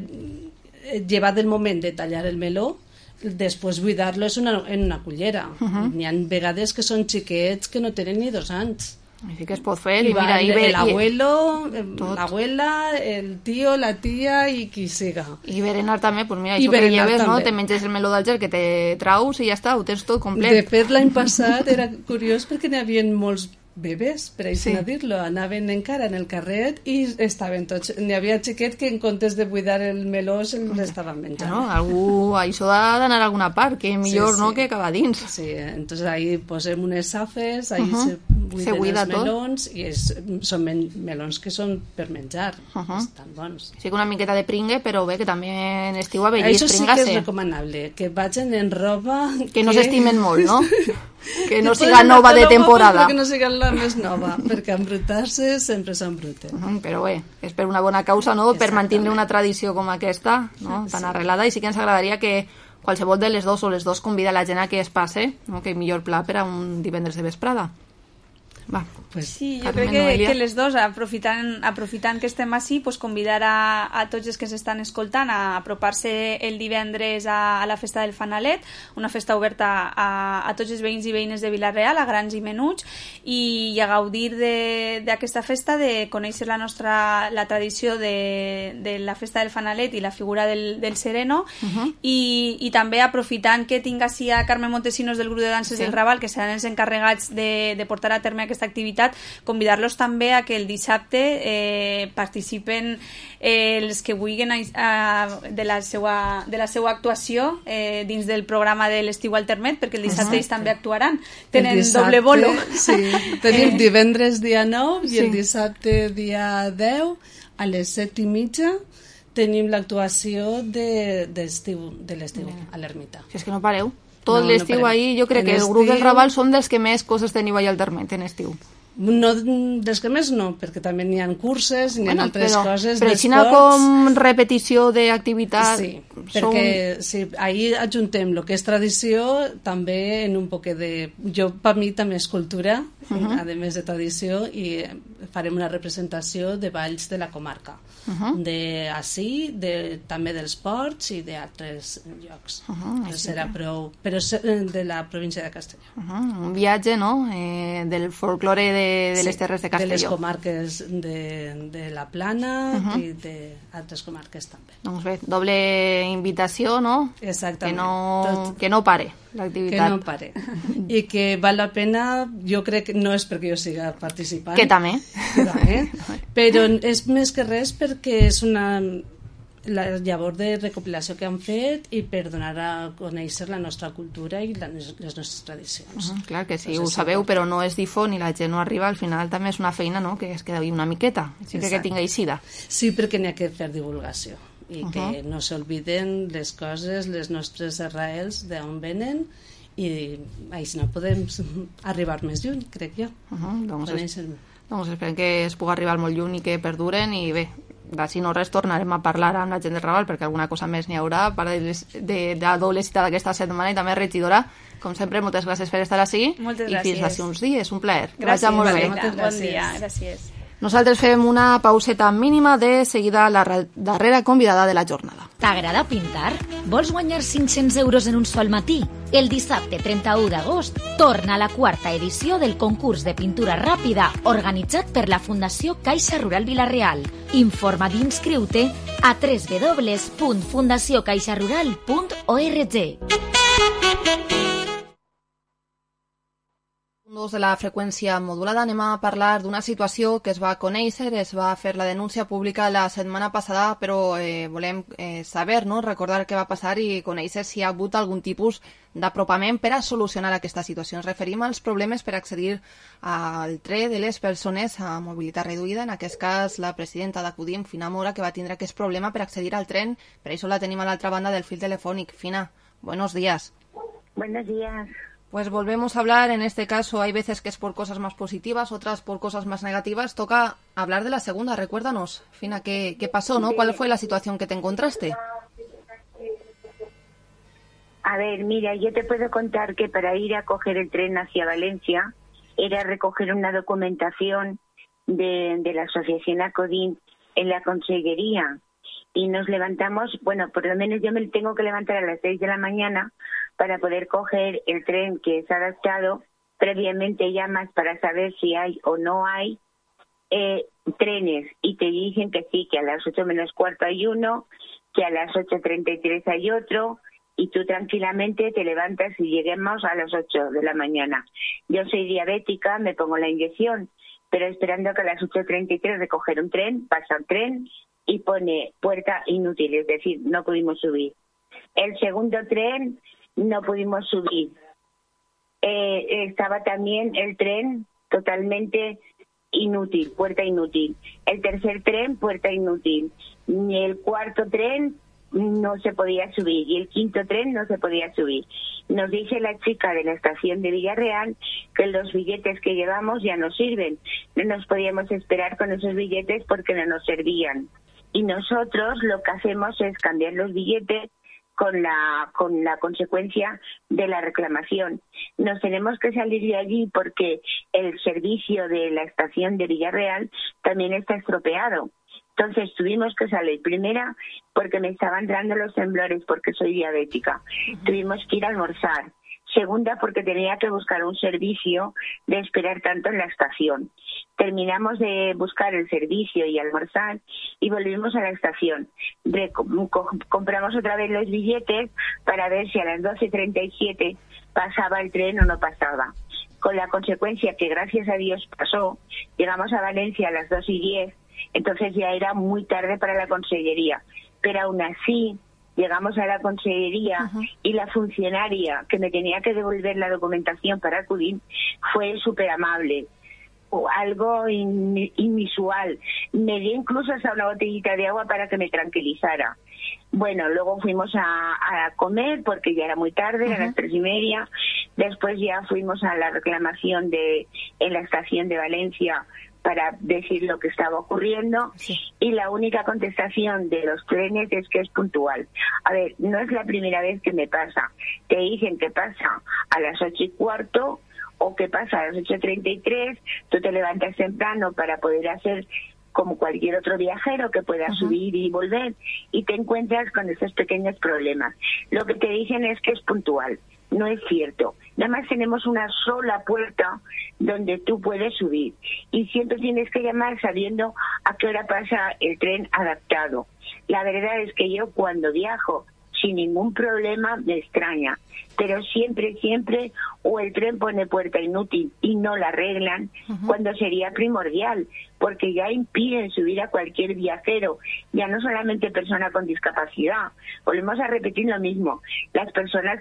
llevat el moment de tallar el meló, després buidar-lo en una cullera. N'hi ha vegades que són xiquets que no tenen ni 2 anys. Així que es pot fer. I va l'abuelo, l'abuela, el tio, la tia i qui siga. I berenar també, pues mira, això que lleves, no? Te menges el meló d'Alger que te traus i ja està, ho tens tot complet. De fet, l'any passat era curiós perquè n'hi havia molts bebès, per així dir-lo, anaven encara en el carret i estaven tots, n'hi havia xiquet que en comptes de buidar el meló l'estaven menjant. Això ha d'anar a alguna part, que millor no que acabar dins. Sí, entonces ahí posem unes safes, ahí se buiden els melons i són melons que són per menjar, estan bons. Sí que una miqueta de pringue, però bé, que també en estiu a vellis pringase. Això sí que és recomanable, que vagin en roba... Que no s'estimen molt, no? Que no siga nova de temporada. Que no siga la més nova, perquè embrutar-se sempre s'embruten. Però bé, és per una bona causa, no? Per mantenir una tradició com aquesta, no? Tan arrelada, i sí que ens agradaria que qualsevol de les dos o les dos convida la gent a que es passe, no? Que millor pla per a un divendres de vesprada. Va, pues, sí, jo crec que les dos, aprofitant que estem així, pues, convidar a tots els que s'estan escoltant a apropar-se el divendres a la festa del Fanalet, una festa oberta a tots els veïns i veïnes de Vila-real, a grans i menuts, i a gaudir d'aquesta festa, de conèixer la tradició de la festa del Fanalet i la figura del sereno, i també aprofitant que tinc així a Carme Montesinos del grup de danses del Raval, que seran els encarregats de portar a terme aquesta activitat, convidar-los també a que el dissabte participen els que vulguin de la seva actuació dins del programa de l'Estiu Altermet, perquè el dissabte ells també actuaran, tenen doble bolo. Sí, tenim divendres dia 9 i el dissabte dia 10 a les 7:30 tenim l'actuació de l'estiu a l'Ermita. És que no pareu. Tot l'estiu ahir, jo crec que el grup del Raval són dels que més coses teniu allà al Termet en estiu. No, dels que més no, perquè també n'hi ha curses, n'hi ha altres coses d'esports. Però així com repetició d'activitat... Sí, perquè ahir ajuntem el que és tradició també en un poc de... Per mi també és cultura, a més de tradició, i farem una representació de balls de la comarca, d'ací, també dels ports i d'altres llocs. Serà prou, però de la província de Castelló. Un viatge, no?, del folklore de les terres de Castelló. De les comarques de la Plana i d'altres comarques també. Doncs bé, doble invitació, no? Exactament. Que no pare l'activitat. Que no pare. I que val la pena, jo crec que no és perquè jo siga participant. Que també. Però és més que res perquè és la llavor de recopilació que han fet i per donar a conèixer la nostra cultura i les nostres tradicions. Clar que sí, ho sabeu, però no es difon i la gent no arriba, al final també és una feina, no?, que es queda una miqueta, sempre que tinga eixida. Sí, perquè n'hi ha que fer divulgació i que no s'olviden les coses, les nostres arrels, d'on venen, i així no podem arribar més lluny, crec jo. Doncs esperem que es pugui arribar molt lluny i que perduren, i bé, si no res tornarem a parlar amb la gent del Raval perquè alguna cosa més n'hi haurà de la doble cita d'aquesta setmana. I també, regidora, com sempre, moltes gràcies per estar així. Moltes gràcies. I fins d'ací uns dies, un plaer. Gràcies, molt bé. Bon dia, gràcies. Nosaltres fem una pauseta mínima, de seguida la darrera convidada de la jornada. T'agrada pintar? Vols guanyar 500 euros en un sol matí? El dissabte 31 d'agost torna la 4ª edició del concurs de pintura ràpida organitzat per la Fundació Caixa Rural Vila-real. Informa d'inscriure a www.fundaciocaixarural.org. De la freqüència modulada anem a parlar d'una situació que es va conèixer, es va fer la denúncia pública la setmana passada, però volem saber, no? Recordar què va passar i conèixer si hi ha hagut algun tipus d'apropament per a solucionar aquesta situació. Ens referim als problemes per accedir al tren de les persones a mobilitat reduïda. En aquest cas, la presidenta d'Acudim, Fina Mora, que va tindre aquest problema per accedir al tren. Per això la tenim a l'altra banda del fil telefònic. Fina, buenos días. Buenos días. Pues volvemos a hablar, en este caso hay veces que es por cosas más positivas, otras por cosas más negativas. Toca hablar de la segunda, recuérdanos, Fina, ¿qué pasó, no? ¿Cuál fue la situación que te encontraste? A ver, mira, yo te puedo contar que para ir a coger el tren hacia Valencia era recoger una documentación de la asociación Acodín en la consellería y nos levantamos, bueno, por lo menos yo me tengo que levantar a las 6 de la mañana para poder coger el tren que es adaptado. Previamente llamas para saber si hay o no hay trenes y te dicen que sí, que a las 8 menos cuarto hay uno, que a las 8:33 hay otro, y tú tranquilamente te levantas y lleguemos a las 8 de la mañana. Yo soy diabética, me pongo la inyección, pero esperando que a las 8:33 recoger un tren, pasa el tren y pone puerta inútil, es decir, no pudimos subir. El segundo tren no pudimos subir. Estaba también el tren totalmente inútil, puerta inútil. El tercer tren, puerta inútil. El cuarto tren no se podía subir y el quinto tren no se podía subir. Nos dice la chica de la estación de Villarreal que los billetes que llevamos ya no sirven. No nos podíamos esperar con esos billetes porque no nos servían. Y nosotros lo que hacemos es cambiar los billetes con la consecuencia de la reclamación. Nos tenemos que salir de allí porque el servicio de la estación de Villarreal también está estropeado. Entonces tuvimos que salir. Primera, porque me estaban dando los temblores porque soy diabética. Tuvimos que ir a almorzar. Segunda, porque tenía que buscar un servicio de esperar tanto en la estación. Terminamos de buscar el servicio y almorzar y volvimos a la estación. Compramos otra vez los billetes para ver si a las 12:37 pasaba el tren o no pasaba. Con la consecuencia que gracias a Dios pasó, llegamos a Valencia a las 2:10, entonces ya era muy tarde para la consellería. Pero aún así, llegamos a la consellería y la funcionaria que me tenía que devolver la documentación para acudir fue súper amable. Algo inusual. Me dio incluso hasta una botellita de agua para que me tranquilizara. Bueno, luego fuimos a comer porque ya era muy tarde, eran las 3:30. Después ya fuimos a la reclamación en la estación de Valencia para decir lo que estaba ocurriendo y la única contestación de los trenes es que es puntual. A ver, no es la primera vez que me pasa. Te dicen que pasa a las 8:15 o que pasa a las 8:33, tú te levantas temprano para poder hacer como cualquier otro viajero que pueda subir y volver y te encuentras con esos pequeños problemas. Lo que te dicen es que es puntual. No es cierto. Nada más tenemos una sola puerta donde tú puedes subir y siempre tienes que llamar sabiendo a qué hora pasa el tren adaptado. La verdad es que yo cuando viajo sin ningún problema me extraña, pero siempre o el tren pone puerta inútil y no la arreglan cuando sería primordial, porque ya impiden subir a cualquier viajero, ya no solamente persona con discapacidad. Volvemos a repetir lo mismo, las personas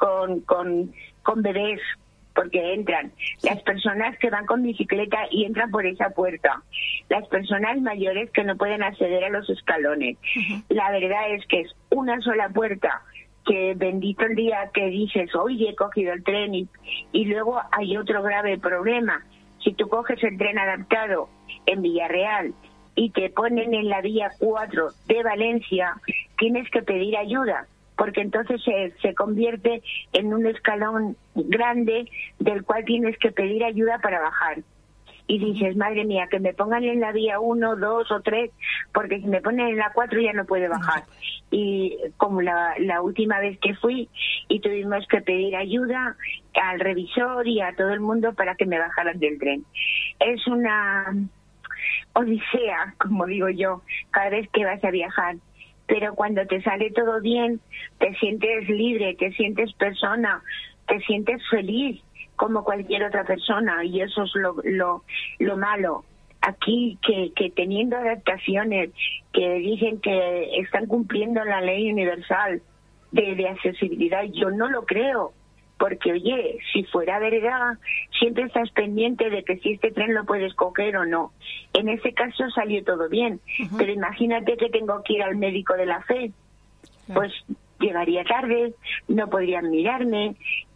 con bebés, porque entran, las personas que van con bicicleta y entran por esa puerta, las personas mayores que no pueden acceder a los escalones. La verdad es que es una sola puerta, que bendito el día que dices, oye, he cogido el tren y luego hay otro grave problema. Si tú coges el tren adaptado en Villarreal y te ponen en la vía 4 de Valencia, tienes que pedir ayuda, porque entonces se convierte en un escalón grande del cual tienes que pedir ayuda para bajar. Y dices, madre mía, que me pongan en la vía 1, 2 o 3, porque si me ponen en la 4 ya no puede bajar. Y como la última vez que fui y tuvimos que pedir ayuda al revisor y a todo el mundo para que me bajaran del tren. Es una odisea, como digo yo, cada vez que vas a viajar. Pero cuando te sale todo bien, te sientes libre, te sientes persona, te sientes feliz, como cualquier otra persona, y eso es lo malo. Aquí que teniendo adaptaciones que dicen que están cumpliendo la ley universal de accesibilidad, yo no lo creo, porque oye, si fuera verdad, siempre estás pendiente de que si este tren lo puedes coger o no. En ese caso salió todo bien, pero imagínate que tengo que ir al médico de la fe, pues llegaría tarde, no podrían mirarme,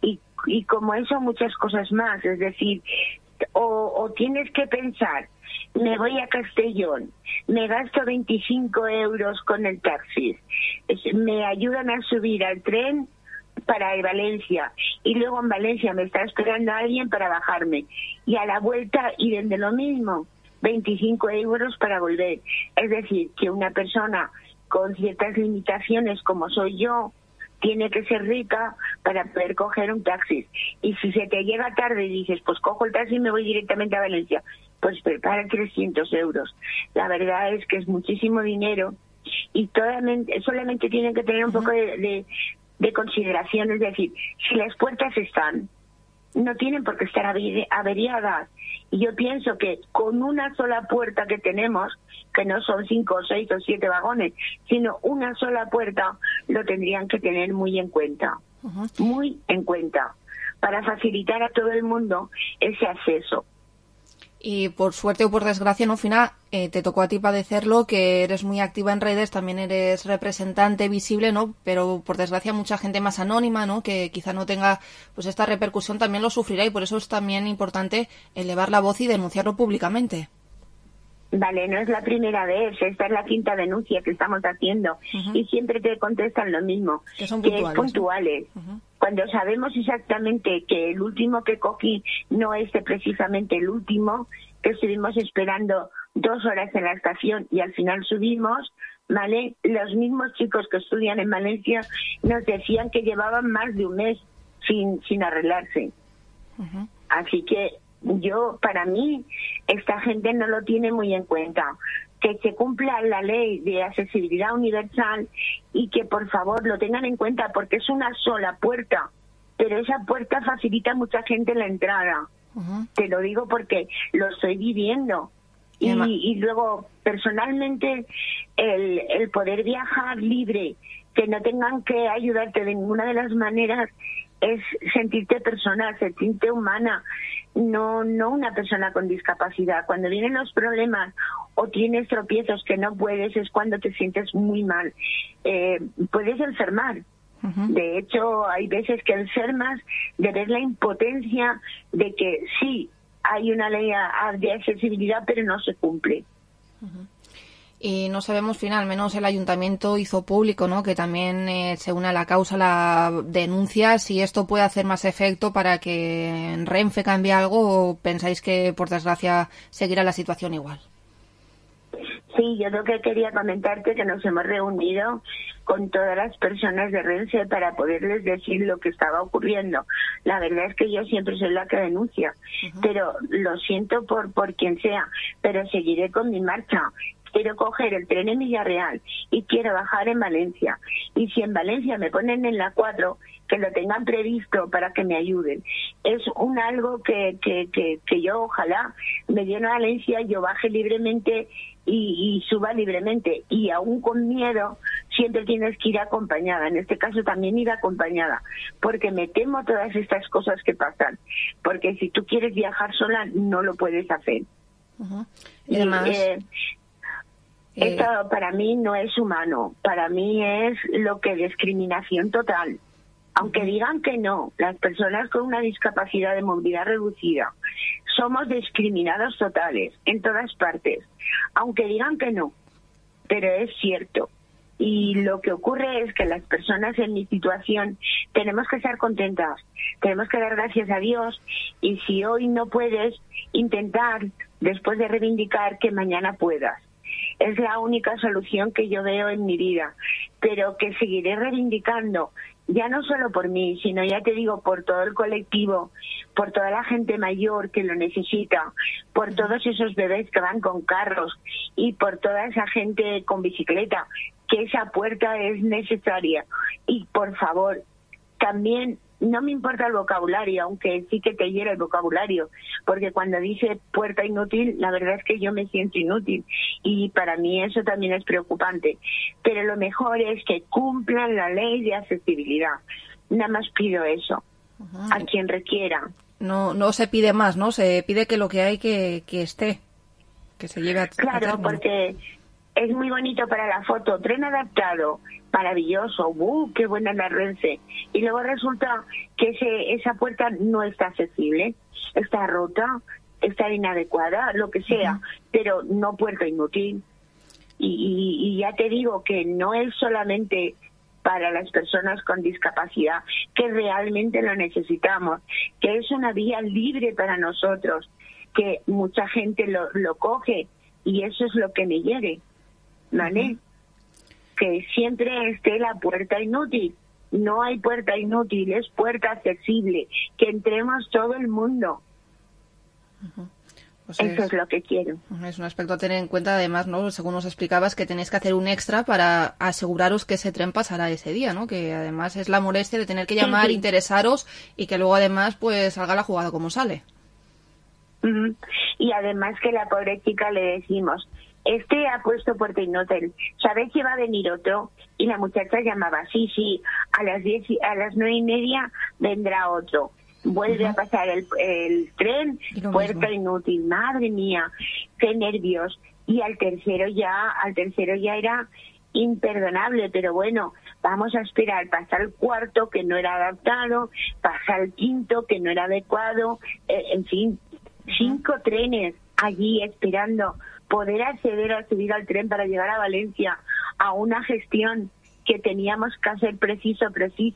y como eso muchas cosas más. Es decir, o tienes que pensar, me voy a Castellón, me gasto 25 euros con el taxi, me ayudan a subir al tren para Valencia, y luego en Valencia me está esperando alguien para bajarme, y a la vuelta y de lo mismo, 25 euros para volver. Es decir, que una persona con ciertas limitaciones como soy yo tiene que ser rica para poder coger un taxi. Y si se te llega tarde y dices, pues cojo el taxi y me voy directamente a Valencia, pues prepara 300 euros. La verdad es que es muchísimo dinero, y solamente tienen que tener un poco de consideración. Es decir, si las puertas están, no tienen por qué estar averiadas. Y yo pienso que con una sola puerta que tenemos, que no son 5, 6 o 7 vagones, sino una sola puerta, lo tendrían que tener muy en cuenta, muy en cuenta, para facilitar a todo el mundo ese acceso. Y por suerte o por desgracia, ¿no, Fina? Te tocó a ti padecerlo, que eres muy activa en redes, también eres representante visible, ¿no? Pero por desgracia mucha gente más anónima, ¿no? Que quizá no tenga pues esta repercusión, también lo sufrirá, y por eso es también importante elevar la voz y denunciarlo públicamente. Vale, no es la primera vez, esta es la 5ª denuncia que estamos haciendo, y siempre te contestan lo mismo, que son puntuales, es puntuales. Cuando sabemos exactamente que el último que cogí no es precisamente el último, que estuvimos esperando 2 horas en la estación y al final subimos, ¿vale? Los mismos chicos que estudian en Valencia nos decían que llevaban más de un mes sin arreglarse. Así que para mí, esta gente no lo tiene muy en cuenta. Que se cumpla la ley de accesibilidad universal y que por favor lo tengan en cuenta, porque es una sola puerta, pero esa puerta facilita a mucha gente la entrada. Te lo digo porque lo estoy viviendo. Y luego, personalmente, el poder viajar libre, que no tengan que ayudarte de ninguna de las maneras, es sentirte persona, sentirte humana, no una persona con discapacidad. Cuando vienen los problemas o tienes tropiezos que no puedes, es cuando te sientes muy mal. Puedes enfermar. De hecho, hay veces que enfermas de ver la impotencia de que sí, hay una ley de accesibilidad, pero no se cumple. Y no sabemos, al menos el ayuntamiento hizo público, ¿no?, que también se une a la causa, la denuncia, si esto puede hacer más efecto para que en Renfe cambie algo, o pensáis que por desgracia seguirá la situación igual. Sí, yo lo que quería comentarte que nos hemos reunido con todas las personas de Renfe para poderles decir lo que estaba ocurriendo. La verdad es que yo siempre soy la que denuncia, pero lo siento por quien sea, pero seguiré con mi marcha. Quiero coger el tren en Villarreal y quiero bajar en Valencia. Y si en Valencia me ponen en la 4, que lo tengan previsto para que me ayuden. Es algo que yo ojalá me dé a Valencia, yo baje libremente y suba libremente. Y aún con miedo, siempre tienes que ir acompañada. En este caso también ir acompañada, porque me temo todas estas cosas que pasan. Porque si tú quieres viajar sola, no lo puedes hacer. Y además... Esto para mí no es humano, para mí es lo que discriminación total. Aunque digan que no, las personas con una discapacidad de movilidad reducida somos discriminados totales en todas partes, aunque digan que no, pero es cierto. Y lo que ocurre es que las personas en mi situación tenemos que estar contentas, tenemos que dar gracias a Dios, y si hoy no puedes, intentar, después de reivindicar, que mañana puedas. Es la única solución que yo veo en mi vida, pero que seguiré reivindicando, ya no solo por mí, sino ya te digo, por todo el colectivo, por toda la gente mayor que lo necesita, por todos esos bebés que van con carros y por toda esa gente con bicicleta, que esa puerta es necesaria. Y por favor, también no me importa el vocabulario, aunque sí que te hiera el vocabulario, porque cuando dice puerta inútil, la verdad es que yo me siento inútil y para mí eso también es preocupante. Pero lo mejor es que cumplan la ley de accesibilidad. Nada más pido eso, a quien requiera. No se pide más, ¿no? Se pide que lo que hay que esté, que se lleve a Claro, porque es muy bonito para la foto, tren adaptado, maravilloso, qué buena la Renfe. Y luego resulta que esa puerta no está accesible, está rota, está inadecuada, lo que sea, pero no puerta inútil. Y ya te digo que no es solamente para las personas con discapacidad, que realmente lo necesitamos, que es una vía libre para nosotros, que mucha gente lo coge y eso es lo que me hiere, ¿vale? Que siempre esté la puerta inútil. No hay puerta inútil, es puerta accesible, que entremos todo el mundo. Pues eso es lo que quiero. Es un aspecto a tener en cuenta, además, ¿no? Según nos explicabas, que tenéis que hacer un extra para aseguraros que ese tren pasará ese día, ¿no? Que además es la molestia de tener que llamar, interesaros y que luego además pues salga la jugada como sale. Y además que la pobre chica le decimos, ha puesto puerta inútil, ¿sabes que va a venir otro? Y la muchacha llamaba, sí, a las 9:30 vendrá otro. Vuelve a pasar el tren, puerta inútil, madre mía, qué nervios. Y al tercero ya era imperdonable, pero bueno, vamos a esperar, pasa el cuarto que no era adaptado, pasa el quinto que no era adecuado, en fin, 5 trenes allí esperando poder acceder a subir al tren para llegar a Valencia a una gestión que teníamos que hacer preciso.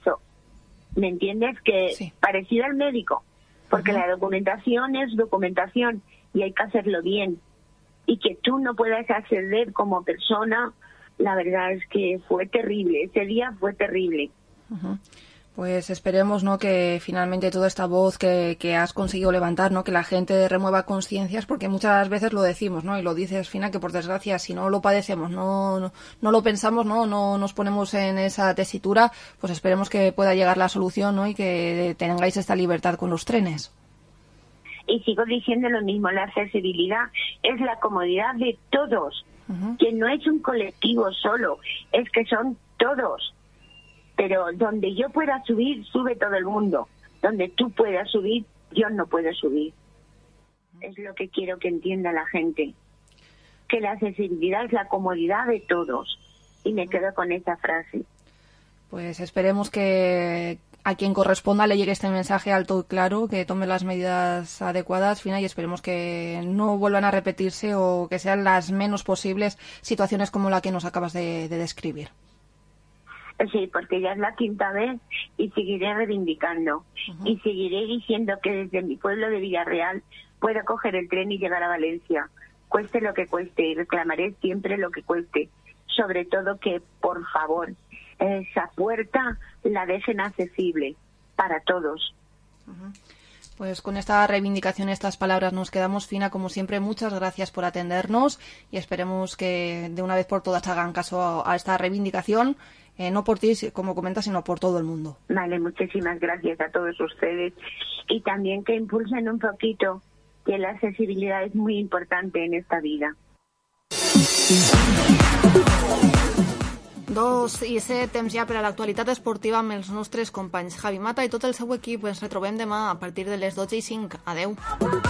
¿Me entiendes? Que parecida al médico, porque la documentación es documentación y hay que hacerlo bien. Y que tú no puedas acceder como persona, la verdad es que fue terrible, ese día fue terrible. Pues esperemos, ¿no?, que finalmente toda esta voz que has conseguido levantar, ¿no?, que la gente remueva conciencias, porque muchas veces lo decimos, ¿no?, y lo dices, Fina, que por desgracia si no lo padecemos, no lo pensamos, no nos ponemos en esa tesitura, pues esperemos que pueda llegar la solución, ¿no?, y que tengáis esta libertad con los trenes. Y sigo diciendo lo mismo, la accesibilidad es la comodidad de todos, que no es un colectivo solo, es que son todos. Pero donde yo pueda subir, sube todo el mundo. Donde tú puedas subir, yo no puedo subir. Es lo que quiero que entienda la gente. Que la accesibilidad es la comodidad de todos. Y me quedo con esa frase. Pues esperemos que a quien corresponda le llegue este mensaje alto y claro, que tome las medidas adecuadas, Fina, y esperemos que no vuelvan a repetirse o que sean las menos posibles situaciones como la que nos acabas de describir. Sí, porque ya es la 5ª vez y seguiré reivindicando. Y seguiré diciendo que desde mi pueblo de Villarreal puedo coger el tren y llegar a Valencia, cueste lo que cueste, y reclamaré siempre lo que cueste. Sobre todo que, por favor, esa puerta la dejen accesible para todos. Pues con esta reivindicación, estas palabras nos quedamos, Fina. Como siempre, muchas gracias por atendernos y esperemos que de una vez por todas hagan caso a esta reivindicación, no por ti, como comentas, sino por todo el mundo. Vale, muchísimas gracias a todos ustedes y también que impulsen un poquito que la accesibilidad es muy importante en esta vida. 2:07, temps ja per a l'actualitat esportiva amb els nostres companys Javi Mata i tot el seu equip. Ens retrobem demà a partir de les 12:05. Adeu.